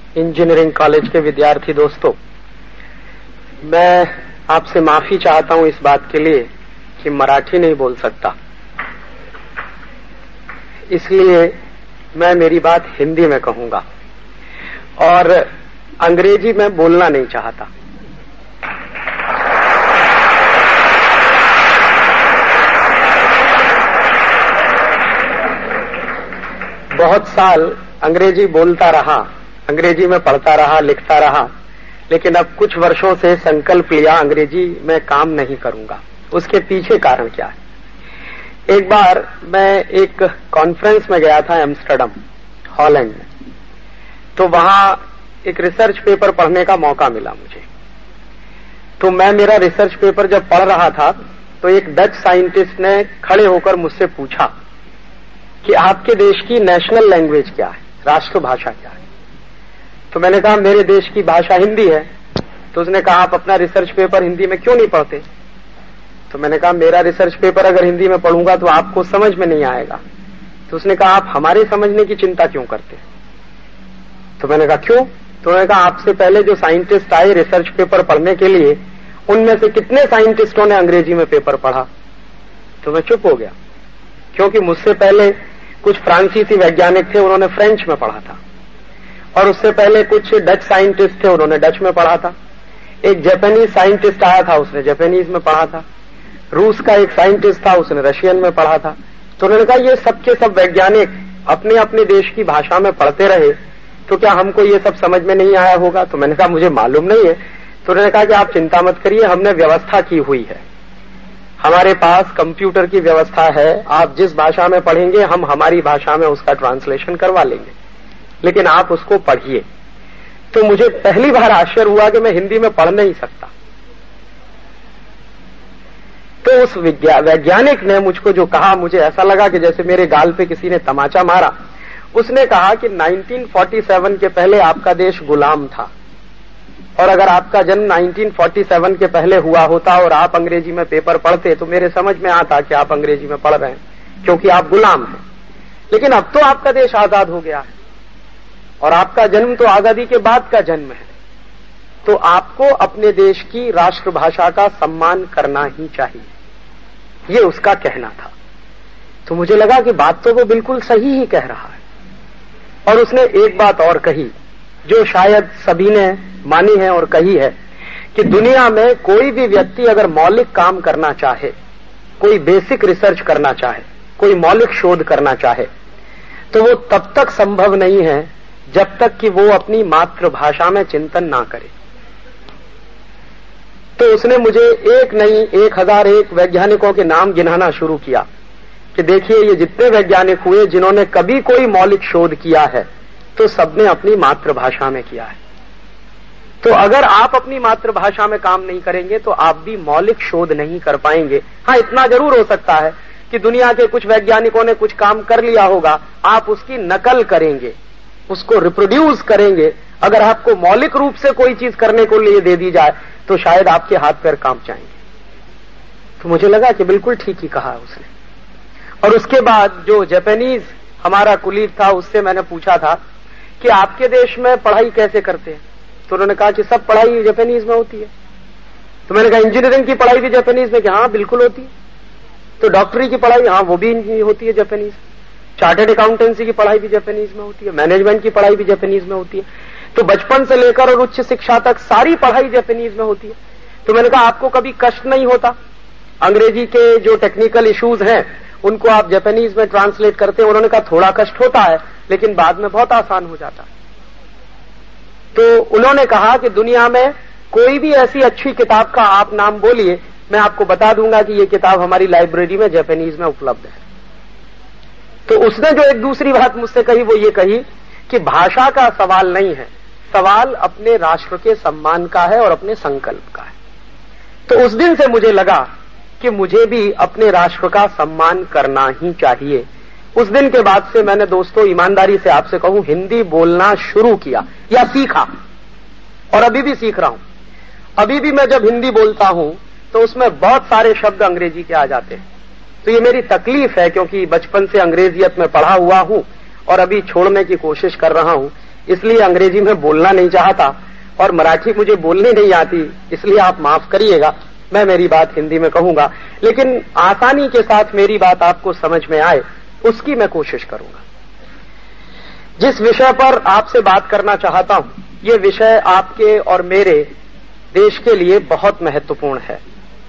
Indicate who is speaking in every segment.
Speaker 1: Engineering college के विद्यार्थी दोस्तों, मैं आपसे माफी चाहता हूं इस बात के लिए कि मराठी नहीं बोल सकता, इसलिए मैं मेरी बात हिंदी में कहूंगा और अंग्रेजी में बोलना नहीं चाहता। बहुत साल अंग्रेजी बोलता रहा, अंग्रेजी में पढ़ता रहा, लिखता रहा, लेकिन अब कुछ वर्षों से संकल्प लिया अंग्रेजी में काम नहीं करूंगा। उसके पीछे कारण क्या है? एक बार मैं एक कॉन्फ्रेंस में गया था एम्स्टर्डम, हॉलैंड में, तो वहां एक रिसर्च पेपर पढ़ने का मौका मिला मुझे। तो मैं मेरा रिसर्च पेपर जब पढ़ रहा था तो एक डच साइंटिस्ट ने खड़े होकर मुझसे पूछा कि आपके देश की नेशनल लैंग्वेज क्या है, राष्ट्रभाषा क्या है? तो मैंने कहा मेरे देश की भाषा हिंदी है। तो उसने कहा आप अपना रिसर्च पेपर हिंदी में क्यों नहीं पढ़ते? तो मैंने कहा मेरा रिसर्च पेपर अगर हिंदी में पढ़ूंगा तो आपको समझ में नहीं आएगा। तो उसने कहा आप हमारे समझने की चिंता क्यों करते? तो मैंने कहा क्यों? तो उन्होंने कहा आपसे पहले जो साइंटिस्ट आए रिसर्च पेपर पढ़ने के लिए, उनमें से कितने साइंटिस्टों ने अंग्रेजी में पेपर पढ़ा? तो मैं चुप हो गया, क्योंकि मुझसे पहले कुछ फ्रांसीसी वैज्ञानिक थे, उन्होंने फ्रेंच में पढ़ा था, और उससे पहले कुछ डच साइंटिस्ट थे, उन्होंने डच में पढ़ा था। एक जापानीज साइंटिस्ट आया था, उसने जापानीज में पढ़ा था। रूस का एक साइंटिस्ट था, उसने रशियन में पढ़ा था। तो उन्होंने कहा ये सब के सब वैज्ञानिक अपने अपने देश की भाषा में पढ़ते रहे, तो क्या हमको ये सब समझ में नहीं आया होगा? तो मैंने कहा मुझे मालूम नहीं है। तो उन्होंने कहा कि आप चिंता मत करिए, हमने व्यवस्था की हुई है, हमारे पास कंप्यूटर की व्यवस्था है, आप जिस भाषा में पढ़ेंगे हम हमारी भाषा में उसका ट्रांसलेशन करवा लेंगे, लेकिन आप उसको पढ़िए। तो मुझे पहली बार आश्चर्य हुआ कि मैं हिंदी में पढ़ नहीं सकता। तो उस वैज्ञानिक ने मुझको जो कहा, मुझे ऐसा लगा कि जैसे मेरे गाल पे किसी ने तमाचा मारा। उसने कहा कि 1947 के पहले आपका देश गुलाम था, और अगर आपका जन्म 1947 के पहले हुआ होता और आप अंग्रेजी में पेपर पढ़ते तो मेरे समझ में आता कि आप अंग्रेजी में पढ़ रहे हैं, क्योंकि आप गुलाम हैं। लेकिन अब तो आपका देश आजाद हो गया है और आपका जन्म तो आजादी के बाद का जन्म है, तो आपको अपने देश की राष्ट्रभाषा का सम्मान करना ही चाहिए, ये उसका कहना था। तो मुझे लगा कि बात तो वो बिल्कुल सही ही कह रहा है। और उसने एक बात और कही जो शायद सभी ने मानी है और कही है कि दुनिया में कोई भी व्यक्ति अगर मौलिक काम करना चाहे, कोई बेसिक रिसर्च करना चाहे, कोई मौलिक शोध करना चाहे, तो वो तब तक संभव नहीं है जब तक कि वो अपनी मातृभाषा में चिंतन ना करे। तो उसने मुझे एक नहीं 1001 वैज्ञानिकों के नाम गिनाना शुरू किया कि देखिए ये जितने वैज्ञानिक हुए जिन्होंने कभी कोई मौलिक शोध किया है, तो सबने अपनी मातृभाषा में किया है। तो अगर आप अपनी मातृभाषा में काम नहीं करेंगे तो आप भी मौलिक शोध नहीं कर पाएंगे। हाँ, इतना जरूर हो सकता है कि दुनिया के कुछ वैज्ञानिकों ने कुछ काम कर लिया होगा, आप उसकी नकल करेंगे, उसको रिप्रोड्यूस करेंगे। अगर आपको मौलिक रूप से कोई चीज करने को लिए दे दी जाए तो शायद आपके हाथ पैर कांप जाएंगे। तो मुझे लगा कि बिल्कुल ठीक ही कहा उसने। और उसके बाद जो जापानीज हमारा कुलीग था, उससे मैंने पूछा था कि आपके देश में पढ़ाई कैसे करते हैं? तो उन्होंने कहा कि सब पढ़ाई जापानीज में होती है। तो मैंने कहा इंजीनियरिंग की पढ़ाई भी जापानीज में? कि हाँ बिल्कुल होती है। तो डॉक्टरी की पढ़ाई? हाँ वो भी होती है जापानीज। चार्टर्ड अकाउंटेंसी की पढ़ाई भी जापानीज में होती है, मैनेजमेंट की पढ़ाई भी जापानीज में होती है। तो बचपन से लेकर और उच्च शिक्षा तक सारी पढ़ाई जापानीज में होती है। तो मैंने कहा आपको कभी कष्ट नहीं होता? अंग्रेजी के जो टेक्निकल इश्यूज हैं उनको आप जापानीज में ट्रांसलेट करते हैं? उन्होंने कहा थोड़ा कष्ट होता है, लेकिन बाद में बहुत आसान हो जाता है। तो उन्होंने कहा कि दुनिया में कोई भी ऐसी अच्छी किताब का आप नाम बोलिए, मैं आपको बता दूंगा कि ये किताब हमारी लाइब्रेरी में जापानीज में उपलब्ध है। तो उसने जो एक दूसरी बात मुझसे कही वो ये कही कि भाषा का सवाल नहीं है, सवाल अपने राष्ट्र के सम्मान का है और अपने संकल्प का है। तो उस दिन से मुझे लगा कि मुझे भी अपने राष्ट्र का सम्मान करना ही चाहिए। उस दिन के बाद से मैंने दोस्तों ईमानदारी से आपसे कहूं हिंदी बोलना शुरू किया या सीखा, और अभी भी सीख रहा हूं। अभी भी मैं जब हिंदी बोलता हूं तो उसमें बहुत सारे शब्द अंग्रेजी के आ जाते हैं। तो ये मेरी तकलीफ है, क्योंकि बचपन से अंग्रेजियत में पढ़ा हुआ हूं और अभी छोड़ने की कोशिश कर रहा हूं, इसलिए अंग्रेजी में बोलना नहीं चाहता और मराठी मुझे बोलनी नहीं आती, इसलिए आप माफ करिएगा, मैं मेरी बात हिंदी में कहूंगा, लेकिन आसानी के साथ मेरी बात आपको समझ में आए उसकी मैं कोशिश करूंगा। जिस विषय पर आपसे बात करना चाहता हूं, ये विषय आपके और मेरे देश के लिए बहुत महत्वपूर्ण है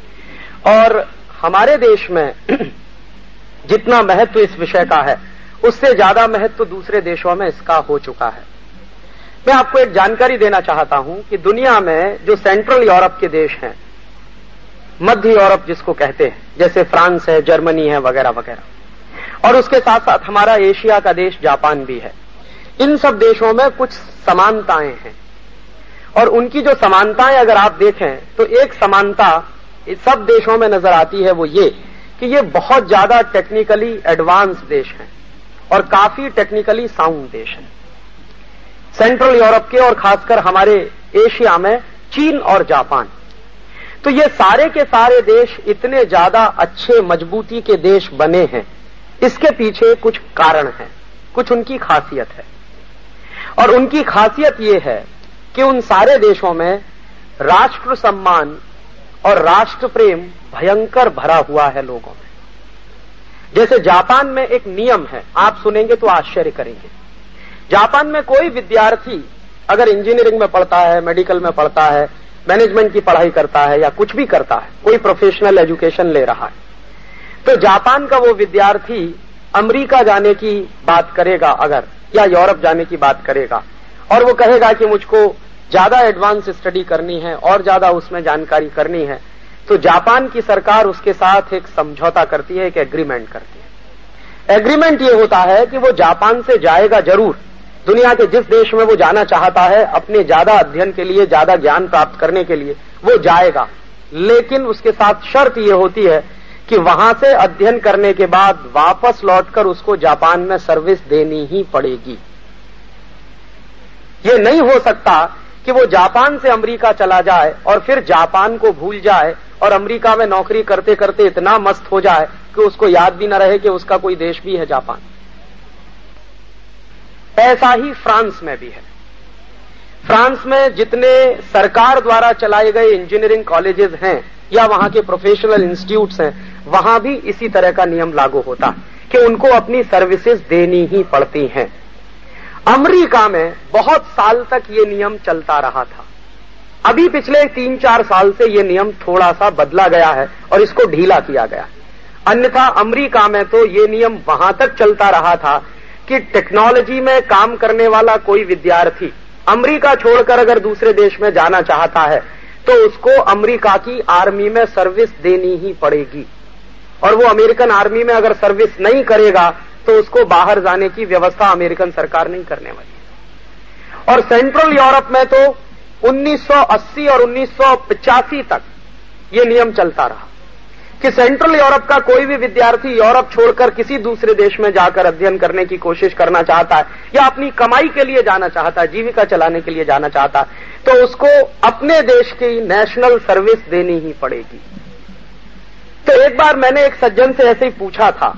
Speaker 1: और हमारे देश में जितना महत्व इस विषय का है उससे ज्यादा महत्व दूसरे देशों में इसका हो चुका है। मैं आपको एक जानकारी देना चाहता हूं कि दुनिया में जो सेंट्रल यूरोप के देश हैं, मध्य यूरोप जिसको कहते हैं, जैसे फ्रांस है, जर्मनी है, वगैरह वगैरह, और उसके साथ साथ हमारा एशिया का देश जापान भी है, इन सब देशों में कुछ समानताएं हैं और उनकी जो समानताएं अगर आप देखें तो एक समानता सब देशों में नजर आती है, वो ये कि ये बहुत ज्यादा टेक्निकली एडवांस देश हैं और काफी टेक्निकली साउंड देश हैं। सेंट्रल यूरोप के और खासकर हमारे एशिया में चीन और जापान, तो ये सारे के सारे देश इतने ज्यादा अच्छे मजबूती के देश बने हैं, इसके पीछे कुछ कारण हैं, कुछ उनकी खासियत है। और उनकी खासियत ये है कि उन सारे देशों में राष्ट्र सम्मान और राष्ट्र प्रेम भयंकर भरा हुआ है लोगों में। जैसे जापान में एक नियम है, आप सुनेंगे तो आश्चर्य करेंगे। जापान में कोई विद्यार्थी अगर इंजीनियरिंग में पढ़ता है, मेडिकल में पढ़ता है, मैनेजमेंट की पढ़ाई करता है या कुछ भी करता है, कोई प्रोफेशनल एजुकेशन ले रहा है, तो जापान का वो विद्यार्थी अमेरिका जाने की बात करेगा अगर, या यूरोप जाने की बात करेगा और वो कहेगा कि मुझको ज्यादा एडवांस स्टडी करनी है और ज्यादा उसमें जानकारी करनी है, तो जापान की सरकार उसके साथ एक समझौता करती है, एक एग्रीमेंट करती है। एग्रीमेंट ये होता है कि वो जापान से जाएगा जरूर, दुनिया के जिस देश में वो जाना चाहता है अपने ज्यादा अध्ययन के लिए, ज्यादा ज्ञान प्राप्त करने के लिए वो जाएगा, लेकिन उसके साथ शर्त ये होती है कि वहां से अध्ययन करने के बाद वापस लौटकर उसको जापान में सर्विस देनी ही पड़ेगी। ये नहीं हो सकता कि वो जापान से अमेरिका चला जाए और फिर जापान को भूल जाए और अमेरिका में नौकरी करते करते इतना मस्त हो जाए कि उसको याद भी न रहे कि उसका कोई देश भी है जापान। ऐसा ही फ्रांस में भी है। फ्रांस में जितने सरकार द्वारा चलाए गए इंजीनियरिंग कॉलेजेस हैं या वहां के प्रोफेशनल इंस्टीट्यूट्स हैं, वहां भी इसी तरह का नियम लागू होता है कि उनको अपनी सर्विसेज देनी ही पड़ती हैं। अमेरिका में बहुत साल तक ये नियम चलता रहा था। अभी पिछले 3-4 साल से ये नियम थोड़ा सा बदला गया है और इसको ढीला किया गया। अन्यथा अमेरिका में तो ये नियम वहां तक चलता रहा था कि टेक्नोलॉजी में काम करने वाला कोई विद्यार्थी अमेरिका छोड़कर अगर दूसरे देश में जाना चाहता है तो उसको अमेरिका की आर्मी में सर्विस देनी ही पड़ेगी, और वो अमेरिकन आर्मी में अगर सर्विस नहीं करेगा तो उसको बाहर जाने की व्यवस्था अमेरिकन सरकार नहीं करने वाली। और सेंट्रल यूरोप में तो 1980 और 1985 तक ये नियम चलता रहा कि सेंट्रल यूरोप का कोई भी विद्यार्थी यूरोप छोड़कर किसी दूसरे देश में जाकर अध्ययन करने की कोशिश करना चाहता है या अपनी कमाई के लिए जाना चाहता है, जीविका चलाने के लिए जाना चाहता है, तो उसको अपने देश की नेशनल सर्विस देनी ही पड़ेगी। तो एक बार मैंने एक सज्जन से ऐसे ही पूछा था,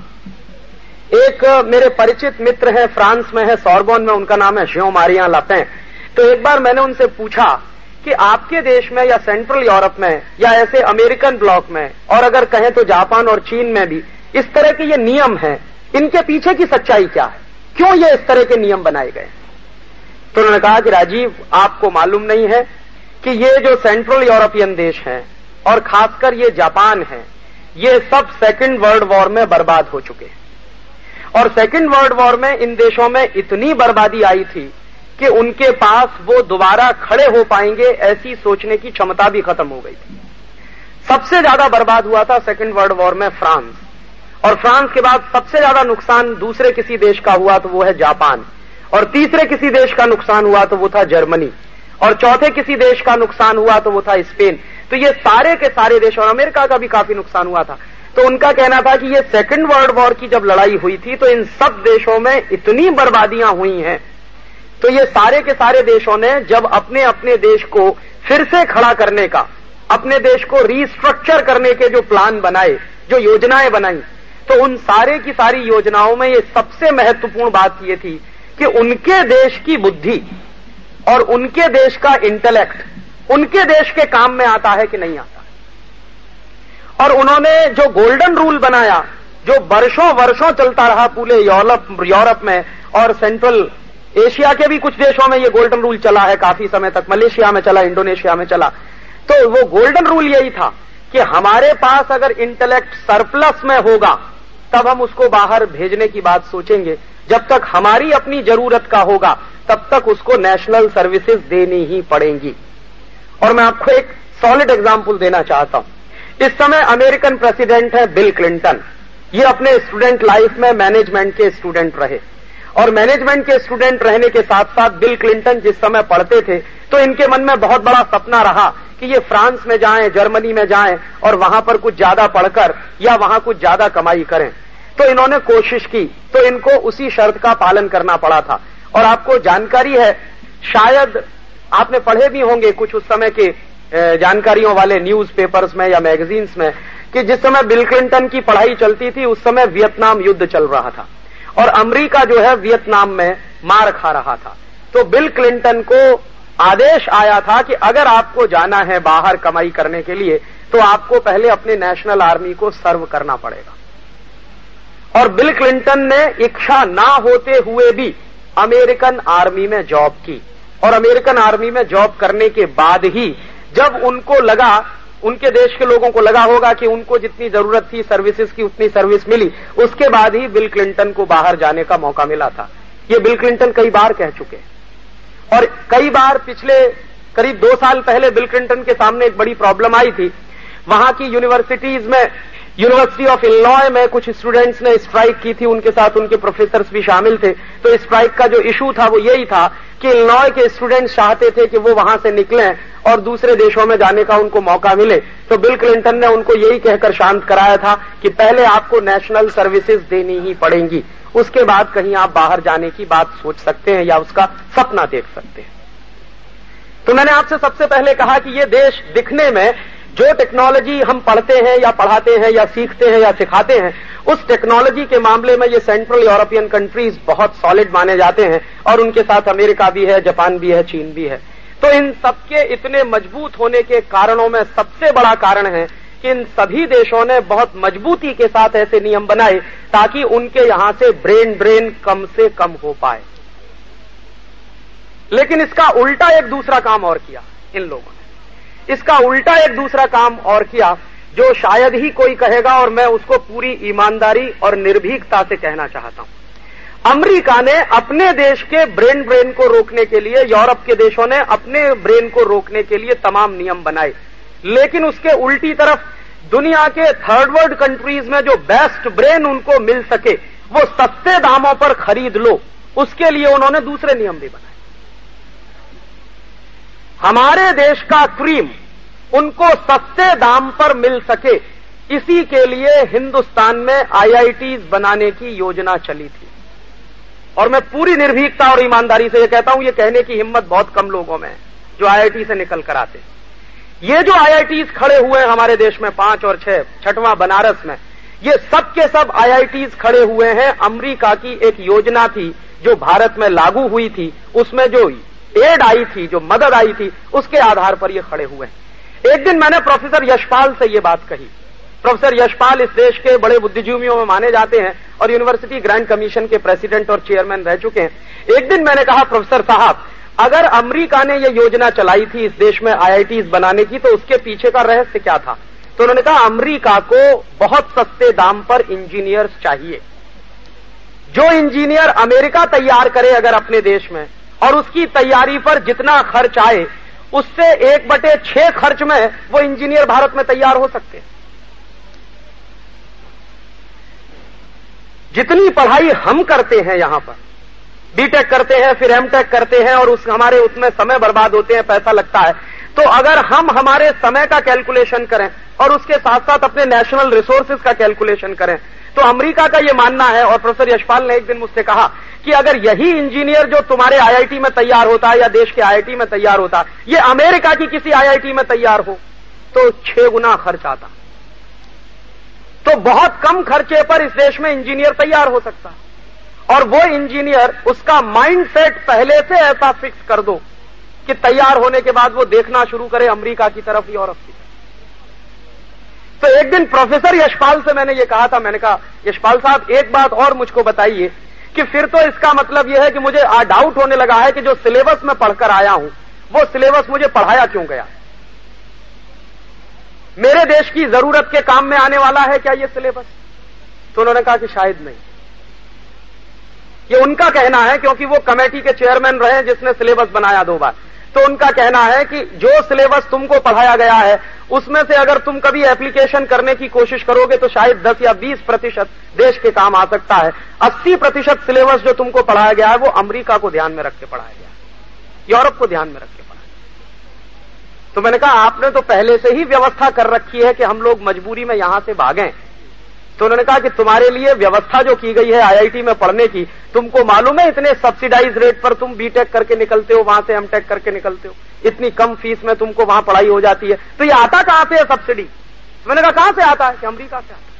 Speaker 1: एक मेरे परिचित मित्र है, फ्रांस में है, सोरबोन में, उनका नाम है जेan-माrie ले पेन। तो एक बार मैंने उनसे पूछा कि आपके देश में या सेंट्रल यूरोप में या ऐसे अमेरिकन ब्लॉक में और अगर कहें तो जापान और चीन में भी इस तरह के ये नियम हैं, इनके पीछे की सच्चाई क्या है, क्यों ये इस तरह के नियम बनाए गए? तो उन्होंने कहा कि राजीव, आपको मालूम नहीं है कि ये जो सेंट्रल यूरोपियन देश हैं और खासकर ये जापान है, ये सब सेकेंड वर्ल्ड वॉर में बर्बाद हो चुके हैं। और सेकेंड वर्ल्ड वॉर में इन देशों में इतनी बर्बादी आई थी कि उनके पास वो दोबारा खड़े हो पाएंगे ऐसी सोचने की क्षमता भी खत्म हो गई थी। सबसे ज्यादा बर्बाद हुआ था सेकेंड वर्ल्ड वॉर में फ्रांस, और फ्रांस के बाद सबसे ज्यादा नुकसान दूसरे किसी देश का हुआ तो वो है जापान, और तीसरे किसी देश का नुकसान हुआ तो वो था जर्मनी, और चौथे किसी देश का नुकसान हुआ तो वो था स्पेन। तो ये सारे के सारे देश, और अमेरिका का भी काफी नुकसान हुआ था। तो उनका कहना था कि ये सेकेंड वर्ल्ड वॉर की जब लड़ाई हुई थी तो इन सब देशों में इतनी बर्बादियां हुई हैं, तो ये सारे के सारे देशों ने जब अपने अपने देश को फिर से खड़ा करने का, अपने देश को रीस्ट्रक्चर करने के जो प्लान बनाए, जो योजनाएं बनाई, तो उन सारे की सारी योजनाओं में ये सबसे महत्वपूर्ण बात ये थी कि उनके देश की बुद्धि और उनके देश का इंटेलेक्ट उनके देश के काम में आता है कि नहीं आता। और उन्होंने जो गोल्डन रूल बनाया, जो वर्षों वर्षों चलता रहा पूरे यूरोप में और सेंट्रल एशिया के भी कुछ देशों में ये गोल्डन रूल चला है काफी समय तक, मलेशिया में चला, इंडोनेशिया में चला। तो वो गोल्डन रूल यही था कि हमारे पास अगर इंटेलेक्ट सरप्लस में होगा तब हम उसको बाहर भेजने की बात सोचेंगे, जब तक हमारी अपनी जरूरत का होगा तब तक उसको नेशनल सर्विसेज देनी ही पड़ेंगी। और मैं आपको एक सॉलिड एग्जांपल देना चाहता हूं। इस समय अमेरिकन प्रेसिडेंट है बिल क्लिंटन। ये अपने स्टूडेंट लाइफ में मैनेजमेंट के स्टूडेंट रहे और मैनेजमेंट के स्टूडेंट रहने के साथ साथ बिल क्लिंटन जिस समय पढ़ते थे तो इनके मन में बहुत बड़ा सपना रहा कि ये फ्रांस में जाएं, जर्मनी में जाएं और वहां पर कुछ ज्यादा पढ़कर या वहां कुछ ज्यादा कमाई करें। तो इन्होंने कोशिश की, तो इनको उसी शर्त का पालन करना पड़ा था। और आपको जानकारी है, शायद आपने पढ़े भी होंगे कुछ उस समय के जानकारियों वाले न्यूज़पेपर्स में या मैगजीन्स में, कि जिस समय बिल क्लिंटन की पढ़ाई चलती थी उस समय वियतनाम युद्ध चल रहा था और अमेरिका जो है वियतनाम में मार खा रहा था। तो बिल क्लिंटन को आदेश आया था कि अगर आपको जाना है बाहर कमाई करने के लिए तो आपको पहले अपने नेशनल आर्मी को सर्व करना पड़ेगा। और बिल क्लिंटन ने इच्छा ना होते हुए भी अमेरिकन आर्मी में जॉब की और अमेरिकन आर्मी में जॉब करने के बाद ही जब उनको लगा, उनके देश के लोगों को लगा होगा कि उनको जितनी जरूरत थी सर्विसेज की उतनी सर्विस मिली, उसके बाद ही बिल क्लिंटन को बाहर जाने का मौका मिला था। ये बिल क्लिंटन कई बार कह चुके हैं और कई बार पिछले करीब 2 साल पहले बिल क्लिंटन के सामने एक बड़ी प्रॉब्लम आई थी। वहां की यूनिवर्सिटीज में, यूनिवर्सिटी ऑफ इलिनॉय में कुछ स्टूडेंट्स ने स्ट्राइक की थी, उनके साथ उनके प्रोफेसर्स भी शामिल थे। तो स्ट्राइक का जो इशू था वो यही था कि इलिनॉय के स्टूडेंट्स चाहते थे कि वो वहां से निकलें और दूसरे देशों में जाने का उनको मौका मिले। तो बिल क्लिंटन ने उनको यही कहकर शांत कराया था कि पहले आपको नेशनल सर्विसेज देनी ही पड़ेंगी, उसके बाद कहीं आप बाहर जाने की बात सोच सकते हैं या उसका सपना देख सकते हैं। तो मैंने आपसे सबसे पहले कहा कि ये देश दिखने में जो टेक्नोलॉजी हम पढ़ते हैं या पढ़ाते हैं या सीखते हैं या सिखाते हैं, उस टेक्नोलॉजी के मामले में ये सेंट्रल यूरोपियन कंट्रीज बहुत सॉलिड माने जाते हैं और उनके साथ अमेरिका भी है, जापान भी है, चीन भी है। तो इन सबके इतने मजबूत होने के कारणों में सबसे बड़ा कारण है कि इन सभी देशों ने बहुत मजबूती के साथ ऐसे नियम बनाए ताकि उनके यहां से ब्रेन ड्रेन कम से कम हो पाए। लेकिन इसका उल्टा एक दूसरा काम और किया इन लोगों ने, इसका उल्टा एक दूसरा काम और किया जो शायद ही कोई कहेगा और मैं उसको पूरी ईमानदारी और निर्भीकता से कहना चाहता हूं। अमेरिका ने अपने देश के ब्रेन ड्रेन को रोकने के लिए, यूरोप के देशों ने अपने ब्रेन को रोकने के लिए तमाम नियम बनाए, लेकिन उसके उल्टी तरफ दुनिया के थर्ड वर्ल्ड कंट्रीज में जो बेस्ट ब्रेन उनको मिल सके वो सस्ते दामों पर खरीद लो, उसके लिए उन्होंने दूसरे नियम भी बनाए। हमारे देश का क्रीम उनको सस्ते दाम पर मिल सके, इसी के लिए हिंदुस्तान में आईआईटीज बनाने की योजना चली थी। और मैं पूरी निर्भीकता और ईमानदारी से ये कहता हूं, ये कहने की हिम्मत बहुत कम लोगों में है जो आईआईटी से निकल कर आते। ये जो आईआईटीज खड़े हुए हैं हमारे देश में 5 और 6, 6वां बनारस में, ये सब के सब आईआईटीज खड़े हुए हैं। अमेरिका की एक योजना थी जो भारत में लागू हुई थी, उसमें जो एड आई थी, जो मदद आई थी, उसके आधार पर ये खड़े हुए हैं। एक दिन मैंने प्रोफेसर यशपाल से ये बात कही। प्रोफेसर यशपाल इस देश के बड़े बुद्धिजीवियों में माने जाते हैं और यूनिवर्सिटी ग्रांट कमीशन के प्रेसिडेंट और चेयरमैन रह चुके हैं। एक दिन मैंने कहा, प्रोफेसर साहब, अगर अमेरिका ने यह योजना चलाई थी इस देश में आईआईटीज बनाने की, तो उसके पीछे का रहस्य क्या था? तो उन्होंने कहा, अमेरिका को बहुत सस्ते दाम पर इंजीनियर्स चाहिए। जो इंजीनियर अमेरिका तैयार करे अगर अपने देश में, और उसकी तैयारी पर जितना खर्च आए उससे 1/6 खर्च में वो इंजीनियर भारत में तैयार हो सकते हैं। जितनी पढ़ाई हम करते हैं यहां पर, बीटेक करते हैं, फिर एमटेक करते हैं और हमारे उसमें समय बर्बाद होते हैं, पैसा लगता है। तो अगर हम हमारे समय का कैलकुलेशन करें और उसके साथ साथ अपने नेशनल रिसोर्सेज का कैलकुलेशन करें, तो अमेरिका का यह मानना है, और प्रोफेसर यशपाल ने एक दिन मुझसे कहा कि अगर यही इंजीनियर जो तुम्हारे आईआईटी में तैयार होता है या देश के आईआईटी में तैयार होता है, ये अमेरिका की किसी आईआईटी में तैयार हो तो 6 गुना खर्च आता। तो बहुत कम खर्चे पर इस देश में इंजीनियर तैयार हो सकता है। और वो इंजीनियर उसका माइंडसेट पहले से ऐसा फिक्स कर दो कि तैयार होने के बाद वो देखना शुरू करे अमेरिका की तरफ, यूरोप की तरफ। तो एक दिन प्रोफेसर यशपाल से मैंने ये कहा था, मैंने कहा यशपाल साहब एक बात और मुझको बताइए कि फिर तो इसका मतलब यह है कि मुझे डाउट होने लगा है कि जो सिलेबस में पढ़कर आया हूं वो सिलेबस मुझे पढ़ाया क्यों गया? मेरे देश की जरूरत के काम में आने वाला है क्या ये सिलेबस? तो उन्होंने कहा कि शायद नहीं। ये उनका कहना है, क्योंकि वो कमेटी के चेयरमैन रहे जिसने सिलेबस बनाया 2 बार। तो उनका कहना है कि जो सिलेबस तुमको पढ़ाया गया है उसमें से अगर तुम कभी एप्लीकेशन करने की कोशिश करोगे तो शायद 10 या 20% देश के काम आ सकता है। 80% सिलेबस जो तुमको पढ़ाया गया है वो अमेरिका को ध्यान में रख के पढ़ाया गया है, यूरोप को ध्यान में रख के पढ़ाया। तो मैंने कहा आपने तो पहले से ही व्यवस्था कर रखी है कि हम लोग मजबूरी में यहां से भागें। तो उन्होंने कहा कि तुम्हारे लिए व्यवस्था जो की गई है आईआईटी में पढ़ने की, तुमको मालूम है इतने सब्सिडाइज रेट पर तुम बीटेक करके निकलते हो, वहां से एमटेक करके निकलते हो, इतनी कम फीस में तुमको वहां पढ़ाई हो जाती है। तो ये आता कहां से है सब्सिडी? तो मैंने कहा कहां से आता है? कि अमेरिका से आता है।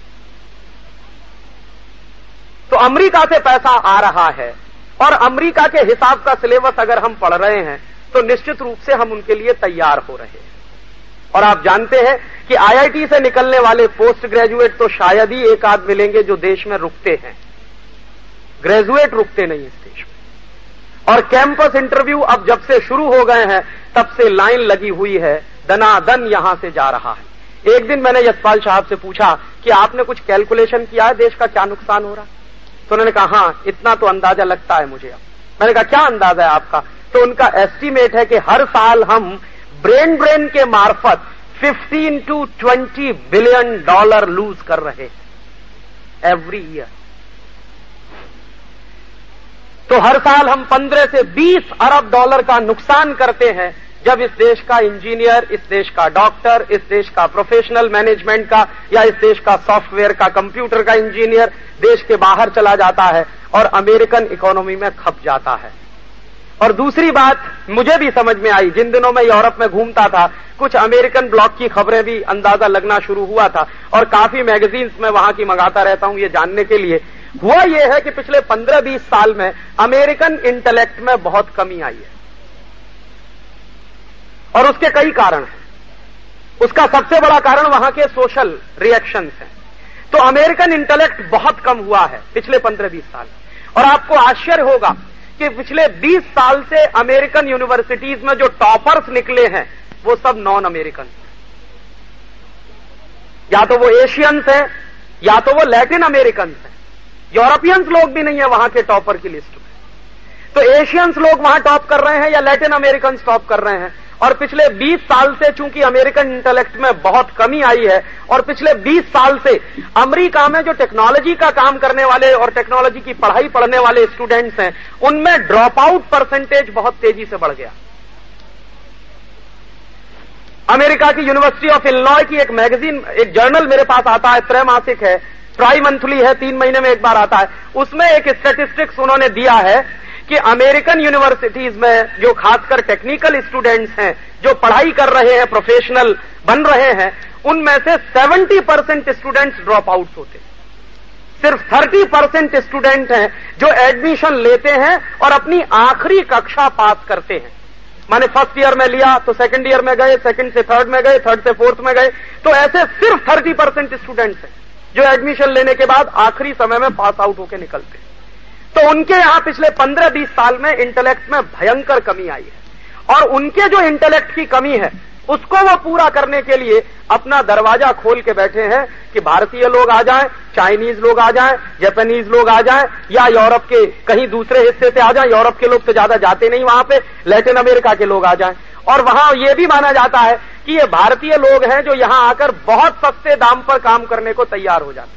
Speaker 1: तो अमेरिका से पैसा आ रहा है और अमेरिका के हिसाब का सिलेबस अगर हम पढ़ रहे हैं तो निश्चित रूप से हम उनके लिए तैयार हो रहे हैं। और आप जानते हैं कि आईआईटी से निकलने वाले पोस्ट ग्रेजुएट तो शायद ही एक आध मिलेंगे जो देश में रुकते हैं। ग्रेजुएट रुकते नहीं इस देश में। और कैंपस इंटरव्यू अब जब से शुरू हो गए हैं तब से लाइन लगी हुई है, दनादन यहां से जा रहा है। एक दिन मैंने यशपाल साहब से पूछा कि आपने कुछ कैलकुलेशन किया है देश का क्या नुकसान हो रहा? तो उन्होंने कहा हाँ इतना तो अंदाजा लगता है मुझे। अब मैंने कहा क्या अंदाजा है आपका? तो उनका एस्टीमेट है कि हर साल हम ब्रेन ड्रेन के मार्फत 15 to 20 बिलियन डॉलर लूज कर रहे हैं एवरी ईयर। तो हर साल हम 15 से 20 अरब डॉलर का नुकसान करते हैं जब इस देश का इंजीनियर, इस देश का डॉक्टर, इस देश का प्रोफेशनल मैनेजमेंट का या इस देश का सॉफ्टवेयर का, कंप्यूटर का इंजीनियर देश के बाहर चला जाता है और अमेरिकन इकोनॉमी में खप जाता है। और दूसरी बात मुझे भी समझ में आई, जिन दिनों मैं यूरोप में घूमता था कुछ अमेरिकन ब्लॉक की खबरें भी अंदाजा लगना शुरू हुआ था और काफी मैगजीन्स में वहां की मंगाता रहता हूं ये जानने के लिए। हुआ यह है कि पिछले 15-20 साल में अमेरिकन इंटेलेक्ट में बहुत कमी आई है और उसके कई कारण हैं। उसका सबसे बड़ा कारण वहां के सोशल रिएक्शंस हैं। तो अमेरिकन इंटेलेक्ट बहुत कम हुआ है पिछले 15-20 साल। और आपको आश्चर्य होगा कि पिछले 20 साल से अमेरिकन यूनिवर्सिटीज में जो टॉपर्स निकले हैं वो सब नॉन अमेरिकन, या तो वो एशियंस हैं या तो वो लैटिन अमेरिकन हैं। यूरोपियंस लोग भी नहीं है वहां के टॉपर की लिस्ट में। तो एशियंस लोग वहां टॉप कर रहे हैं या लैटिन अमेरिकन टॉप कर रहे हैं। और पिछले 20 साल से चूंकि अमेरिकन इंटेलेक्ट में बहुत कमी आई है और पिछले 20 साल से अमेरिका में जो टेक्नोलॉजी का काम करने वाले और टेक्नोलॉजी की पढ़ाई पढ़ने वाले स्टूडेंट्स हैं उनमें ड्रॉप आउट परसेंटेज बहुत तेजी से बढ़ गया। अमेरिका की यूनिवर्सिटी ऑफ इलिनॉय की एक मैगजीन, एक जर्नल मेरे पास आता है, त्रैमासिक है, ट्राई मंथली है, 3 महीने में एक बार आता है। उसमें एक स्टैटिस्टिक्स उन्होंने दिया है कि अमेरिकन यूनिवर्सिटीज में जो खासकर टेक्निकल स्टूडेंट्स हैं जो पढ़ाई कर रहे हैं, प्रोफेशनल बन रहे हैं, उनमें से 70% स्टूडेंट्स ड्रॉप आउट होते हैं। सिर्फ 30% स्टूडेंट हैं जो एडमिशन लेते हैं और अपनी आखिरी कक्षा पास करते हैं। माने फर्स्ट ईयर में लिया तो सेकंड ईयर में गए, सेकंड से थर्ड में गए, थर्ड से फोर्थ में गए। तो ऐसे सिर्फ 30% स्टूडेंट्स हैं जो एडमिशन लेने के बाद आखिरी समय में पास आउट होकर निकलते हैं। तो उनके यहां पिछले 15-20 साल में इंटेलेक्ट में भयंकर कमी आई है और उनके जो इंटेलेक्ट की कमी है उसको वो पूरा करने के लिए अपना दरवाजा खोल के बैठे हैं कि भारतीय लोग आ जाएं, चाइनीज लोग आ जाएं, जापानीज लोग आ जाएं या यूरोप के कहीं दूसरे हिस्से से आ जाएं। यूरोप के लोग तो ज्यादा जाते नहीं वहां पे, लैटिन अमेरिका के लोग आ जाएं। और वहां ये भी माना जाता है कि ये भारतीय लोग हैं जो यहां आकर बहुत सस्ते दाम पर काम करने को तैयार हो जाते हैं।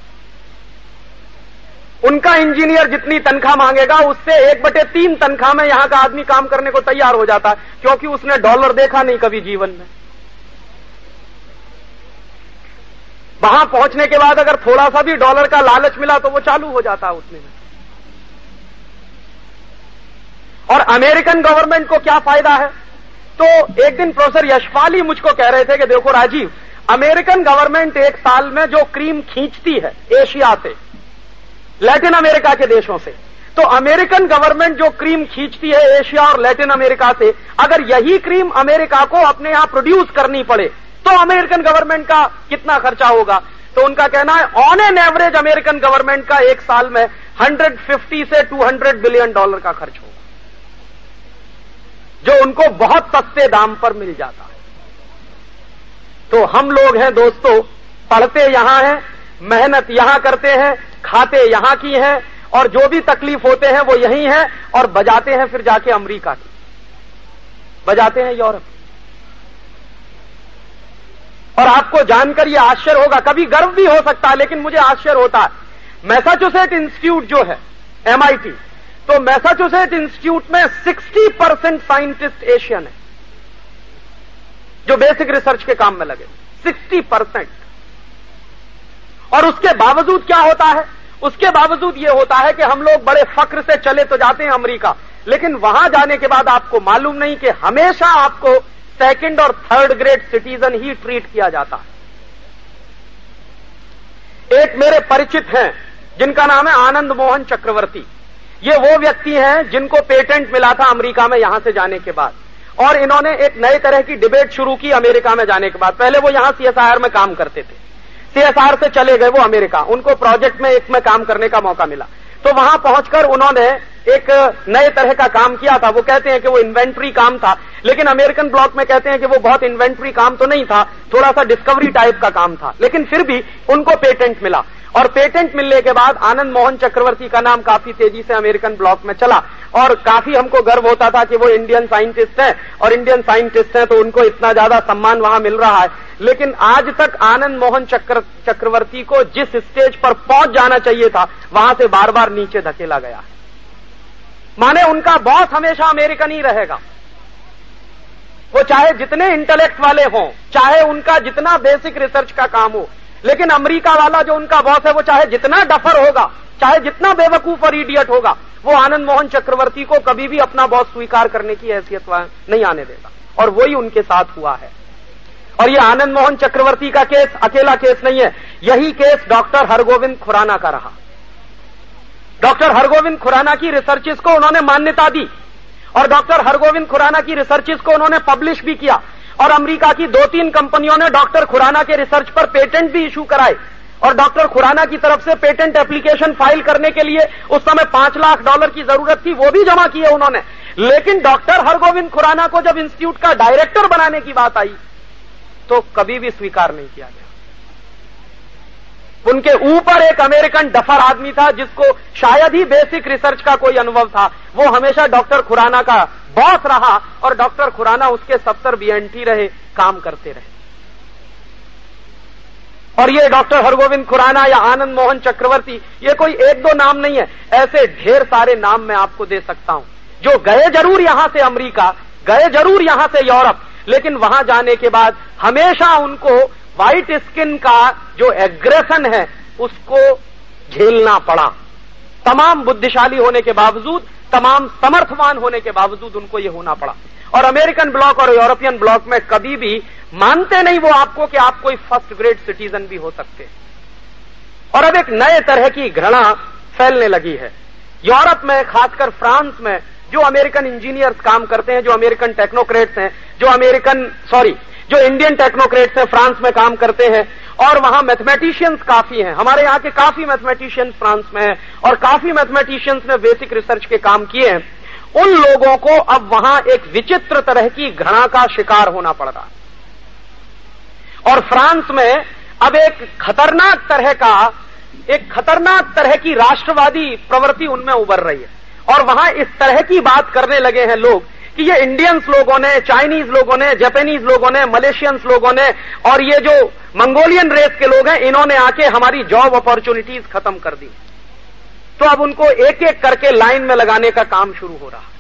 Speaker 1: उनका इंजीनियर जितनी तनख्वाह मांगेगा उससे 1/3 तनख्वाह में यहां का आदमी काम करने को तैयार हो जाता है, क्योंकि उसने डॉलर देखा नहीं कभी जीवन में। वहां पहुंचने के बाद अगर थोड़ा सा भी डॉलर का लालच मिला तो वो चालू हो जाता है उसमें। और अमेरिकन गवर्नमेंट को क्या फायदा है? तो एक दिन प्रोफेसर यशपाल ही मुझको कह रहे थे कि देखो राजीव, अमेरिकन गवर्नमेंट एक साल में जो क्रीम खींचती है एशिया से लैटिन अमेरिका के देशों से। तो अमेरिकन गवर्नमेंट जो क्रीम खींचती है एशिया और लैटिन अमेरिका से, अगर यही क्रीम अमेरिका को अपने यहां प्रोड्यूस करनी पड़े तो अमेरिकन गवर्नमेंट का कितना खर्चा होगा? तो उनका कहना है on an average American government का एक साल में 150 से 200 बिलियन डॉलर का खर्च होगा, जो उनको बहुत सस्ते दाम पर मिल जाता है। तो हम लोग हैं दोस्तों, पढ़ते यहां हैं, मेहनत यहां करते हैं, खाते यहां की हैं, और जो भी तकलीफ होते हैं वो यही है, और बजाते हैं फिर जाके अमेरिका की, बजाते हैं यूरोप। और आपको जानकर यह आश्चर्य होगा, कभी गर्व भी हो सकता है, लेकिन मुझे आश्चर्य होता है, मैसाचुसेट इंस्टीट्यूट जो है MIT, तो मैसाचुसेट इंस्टीट्यूट में 60% साइंटिस्ट एशियन है जो बेसिक रिसर्च के काम में लगे, 60%। और उसके बावजूद क्या होता है? उसके बावजूद यह होता है कि हम लोग बड़े फक्र से चले तो जाते हैं अमेरिका, लेकिन वहां जाने के बाद आपको मालूम नहीं कि हमेशा आपको सेकंड और थर्ड ग्रेड सिटीजन ही ट्रीट किया जाता है। एक मेरे परिचित हैं जिनका नाम है आनंद मोहन चक्रवर्ती। ये वो व्यक्ति हैं जिनको पेटेंट मिला था अमेरिका में यहां से जाने के बाद, और इन्होंने एक नए तरह की डिबेट शुरू की अमेरिका में जाने के बाद। पहले वो यहां CSIR में काम करते थे, CSIR से चले गए वो अमेरिका, उनको प्रोजेक्ट में एक में काम करने का मौका मिला, तो वहां पहुंचकर उन्होंने एक नए तरह का काम किया था। वो कहते हैं कि वो इन्वेंट्री काम था, लेकिन अमेरिकन ब्लॉक में कहते हैं कि वो बहुत इन्वेंट्री काम तो नहीं था, थोड़ा सा डिस्कवरी टाइप का काम था, लेकिन फिर भी उनको पेटेंट मिला। और पेटेंट मिलने के बाद आनंद मोहन चक्रवर्ती का नाम काफी तेजी से अमेरिकन ब्लॉक में चला, और काफी हमको गर्व होता था कि वो इंडियन साइंटिस्ट हैं, और इंडियन साइंटिस्ट हैं तो उनको इतना ज्यादा सम्मान वहां मिल रहा है। लेकिन आज तक आनंद मोहन चक्रवर्ती को जिस स्टेज पर पहुंच जाना चाहिए था, वहां से बार बार नीचे धकेला गया। माने उनका बॉस हमेशा अमेरिकन ही रहेगा, वो चाहे जितने इंटेलेक्ट वाले हों, चाहे उनका जितना बेसिक रिसर्च का काम हो, लेकिन अमेरिका वाला जो उनका बॉस है वो चाहे जितना डफर होगा, चाहे जितना बेवकूफ और इडियट होगा, वो आनंद मोहन चक्रवर्ती को कभी भी अपना बॉस स्वीकार करने की हैसियत नहीं आने देगा। और वही उनके साथ हुआ है। और ये आनंद मोहन चक्रवर्ती का केस अकेला केस नहीं है, यही केस डॉक्टर हरगोविंद खुराना का रहा। डॉक्टर हरगोविंद खुराना की रिसर्चेस को उन्होंने मान्यता दी, और डॉक्टर हरगोविंद खुराना की रिसर्चेस को उन्होंने पब्लिश भी किया, और अमेरिका की 2-3 कंपनियों ने डॉक्टर खुराना के रिसर्च पर पेटेंट भी इशू कराए। और डॉक्टर खुराना की तरफ से पेटेंट एप्लीकेशन फाइल करने के लिए उस समय $5 लाख की जरूरत थी, वो भी जमा किए उन्होंने। लेकिन डॉक्टर हरगोविंद खुराना को जब इंस्टीट्यूट का डायरेक्टर बनाने की बात आई तो कभी भी स्वीकार नहीं किया गया। उनके ऊपर एक अमेरिकन डफर आदमी था जिसको शायद ही बेसिक रिसर्च का कोई अनुभव था, वो हमेशा डॉक्टर खुराना का बॉस रहा, और डॉक्टर खुराना उसके 70 BNT रहे, काम करते रहे। और ये डॉक्टर हरगोविंद खुराना या आनंद मोहन चक्रवर्ती, ये कोई 1-2 नाम नहीं है, ऐसे ढेर सारे नाम मैं आपको दे सकता हूं, जो गए जरूर यहां से अमेरिका, गए जरूर यहां से यूरोप, लेकिन वहां जाने के बाद हमेशा उनको व्हाइट स्किन का जो एग्रेशन है उसको झेलना पड़ा। तमाम बुद्धिशाली होने के बावजूद, तमाम समर्थवान होने के बावजूद उनको ये होना पड़ा। और अमेरिकन ब्लॉक और यूरोपियन ब्लॉक में कभी भी मानते नहीं वो आपको कि आप कोई फर्स्ट ग्रेड सिटीजन भी हो सकते हैं। और अब एक नए तरह की घृणा फैलने लगी है यूरोप में, खासकर फ्रांस में, जो अमेरिकन इंजीनियर्स काम करते हैं, जो अमेरिकन टेक्नोक्रेट्स हैं, जो इंडियन टेक्नोक्रेट्स हैं, फ्रांस में काम करते हैं, और वहां मैथमेटिशियंस काफी हैं। हमारे यहां के काफी मैथमेटिशियंस फ्रांस में हैं, और काफी मैथमेटिशियंस ने बेसिक रिसर्च के काम किए हैं। उन लोगों को अब वहां एक विचित्र तरह की घृणा का शिकार होना पड़ रहा है, और फ्रांस में अब एक खतरनाक तरह की राष्ट्रवादी प्रवृत्ति उनमें उभर रही है। और वहां इस तरह की बात करने लगे हैं लोग कि ये इंडियंस लोगों ने, चाइनीज लोगों ने, जापानीज लोगों ने, मलेशियंस लोगों ने, और ये जो मंगोलियन रेस के लोग हैं, इन्होंने आके हमारी जॉब अपॉर्चुनिटीज खत्म कर दी। तो अब उनको एक एक करके लाइन में लगाने का काम शुरू हो रहा है।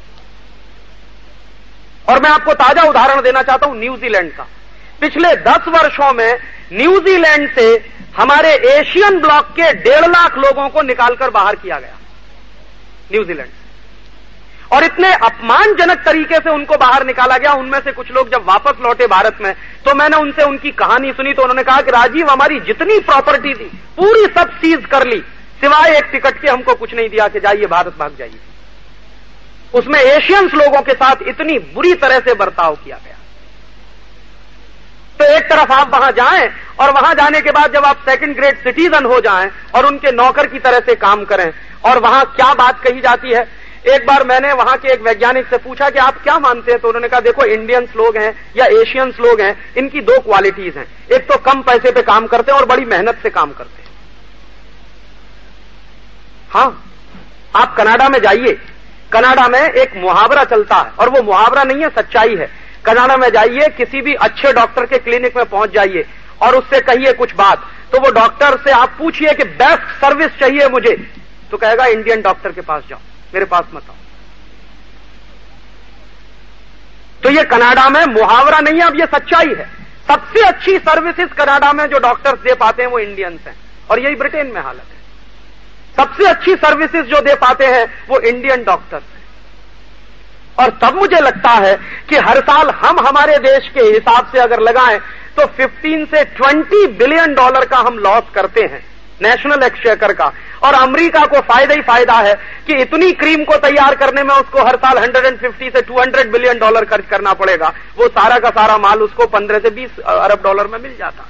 Speaker 1: और मैं आपको ताजा उदाहरण देना चाहता हूं न्यूजीलैंड का। पिछले 10 वर्षों में न्यूजीलैंड से हमारे एशियन ब्लॉक के 1.5 लाख लोगों को निकालकर बाहर किया गया न्यूजीलैंड से, और इतने अपमानजनक तरीके से उनको बाहर निकाला गया। उनमें से कुछ लोग जब वापस लौटे भारत में, तो मैंने उनसे उनकी कहानी सुनी, तो उन्होंने कहा कि राजीव, हमारी जितनी प्रॉपर्टी थी पूरी सब सीज कर ली, सिवाय एक टिकट के हमको कुछ नहीं दिया कि जाइए भारत भाग जाइए। उसमें एशियंस लोगों के साथ इतनी बुरी तरह से बर्ताव किया गया। तो एक तरफ आप वहां जाएं और वहां जाने के बाद जब आप सेकंड ग्रेड सिटीजन हो जाएं और उनके नौकर की तरह से काम करें, और वहां क्या बात कही जाती है। एक बार मैंने वहां के एक वैज्ञानिक से पूछा कि आप क्या मानते हैं, तो उन्होंने कहा देखो इंडियंस लोग हैं या एशियंस लोग हैं, इनकी दो क्वालिटीज हैं, एक तो कम पैसे पे काम करते हैं और बड़ी मेहनत से काम करते हैं। हां, आप कनाडा में जाइए, कनाडा में एक मुहावरा चलता है और वो मुहावरा नहीं है, सच्चाई है। कनाडा में जाइए, किसी भी अच्छे डॉक्टर के क्लिनिक में पहुंच जाइए और उससे कहिए कुछ बात, तो वो डॉक्टर से आप पूछिए कि बेस्ट सर्विस चाहिए मुझे, तो कहेगा इंडियन डॉक्टर के पास जाओ, मेरे पास मत आओ। तो ये कनाडा में मुहावरा नहीं है, अब ये सच्चाई है। सबसे अच्छी सर्विसेज कनाडा में जो डॉक्टर्स दे पाते हैं वो इंडियंस हैं, और यही ब्रिटेन में हालत है। सबसे अच्छी सर्विसेज जो दे पाते हैं वो इंडियन डॉक्टर्स हैं। और तब मुझे लगता है कि हर साल हम हमारे देश के हिसाब से अगर लगाएं तो 15 से 20 बिलियन डॉलर का हम लॉस करते हैं नेशनल एक्सचेकर का, और अमेरिका को फायदा ही फायदा है कि इतनी क्रीम को तैयार करने में उसको हर साल 150 से 200 बिलियन डॉलर खर्च करना पड़ेगा। वो सारा का सारा माल उसको 15 से 20 अरब डॉलर में मिल जाता।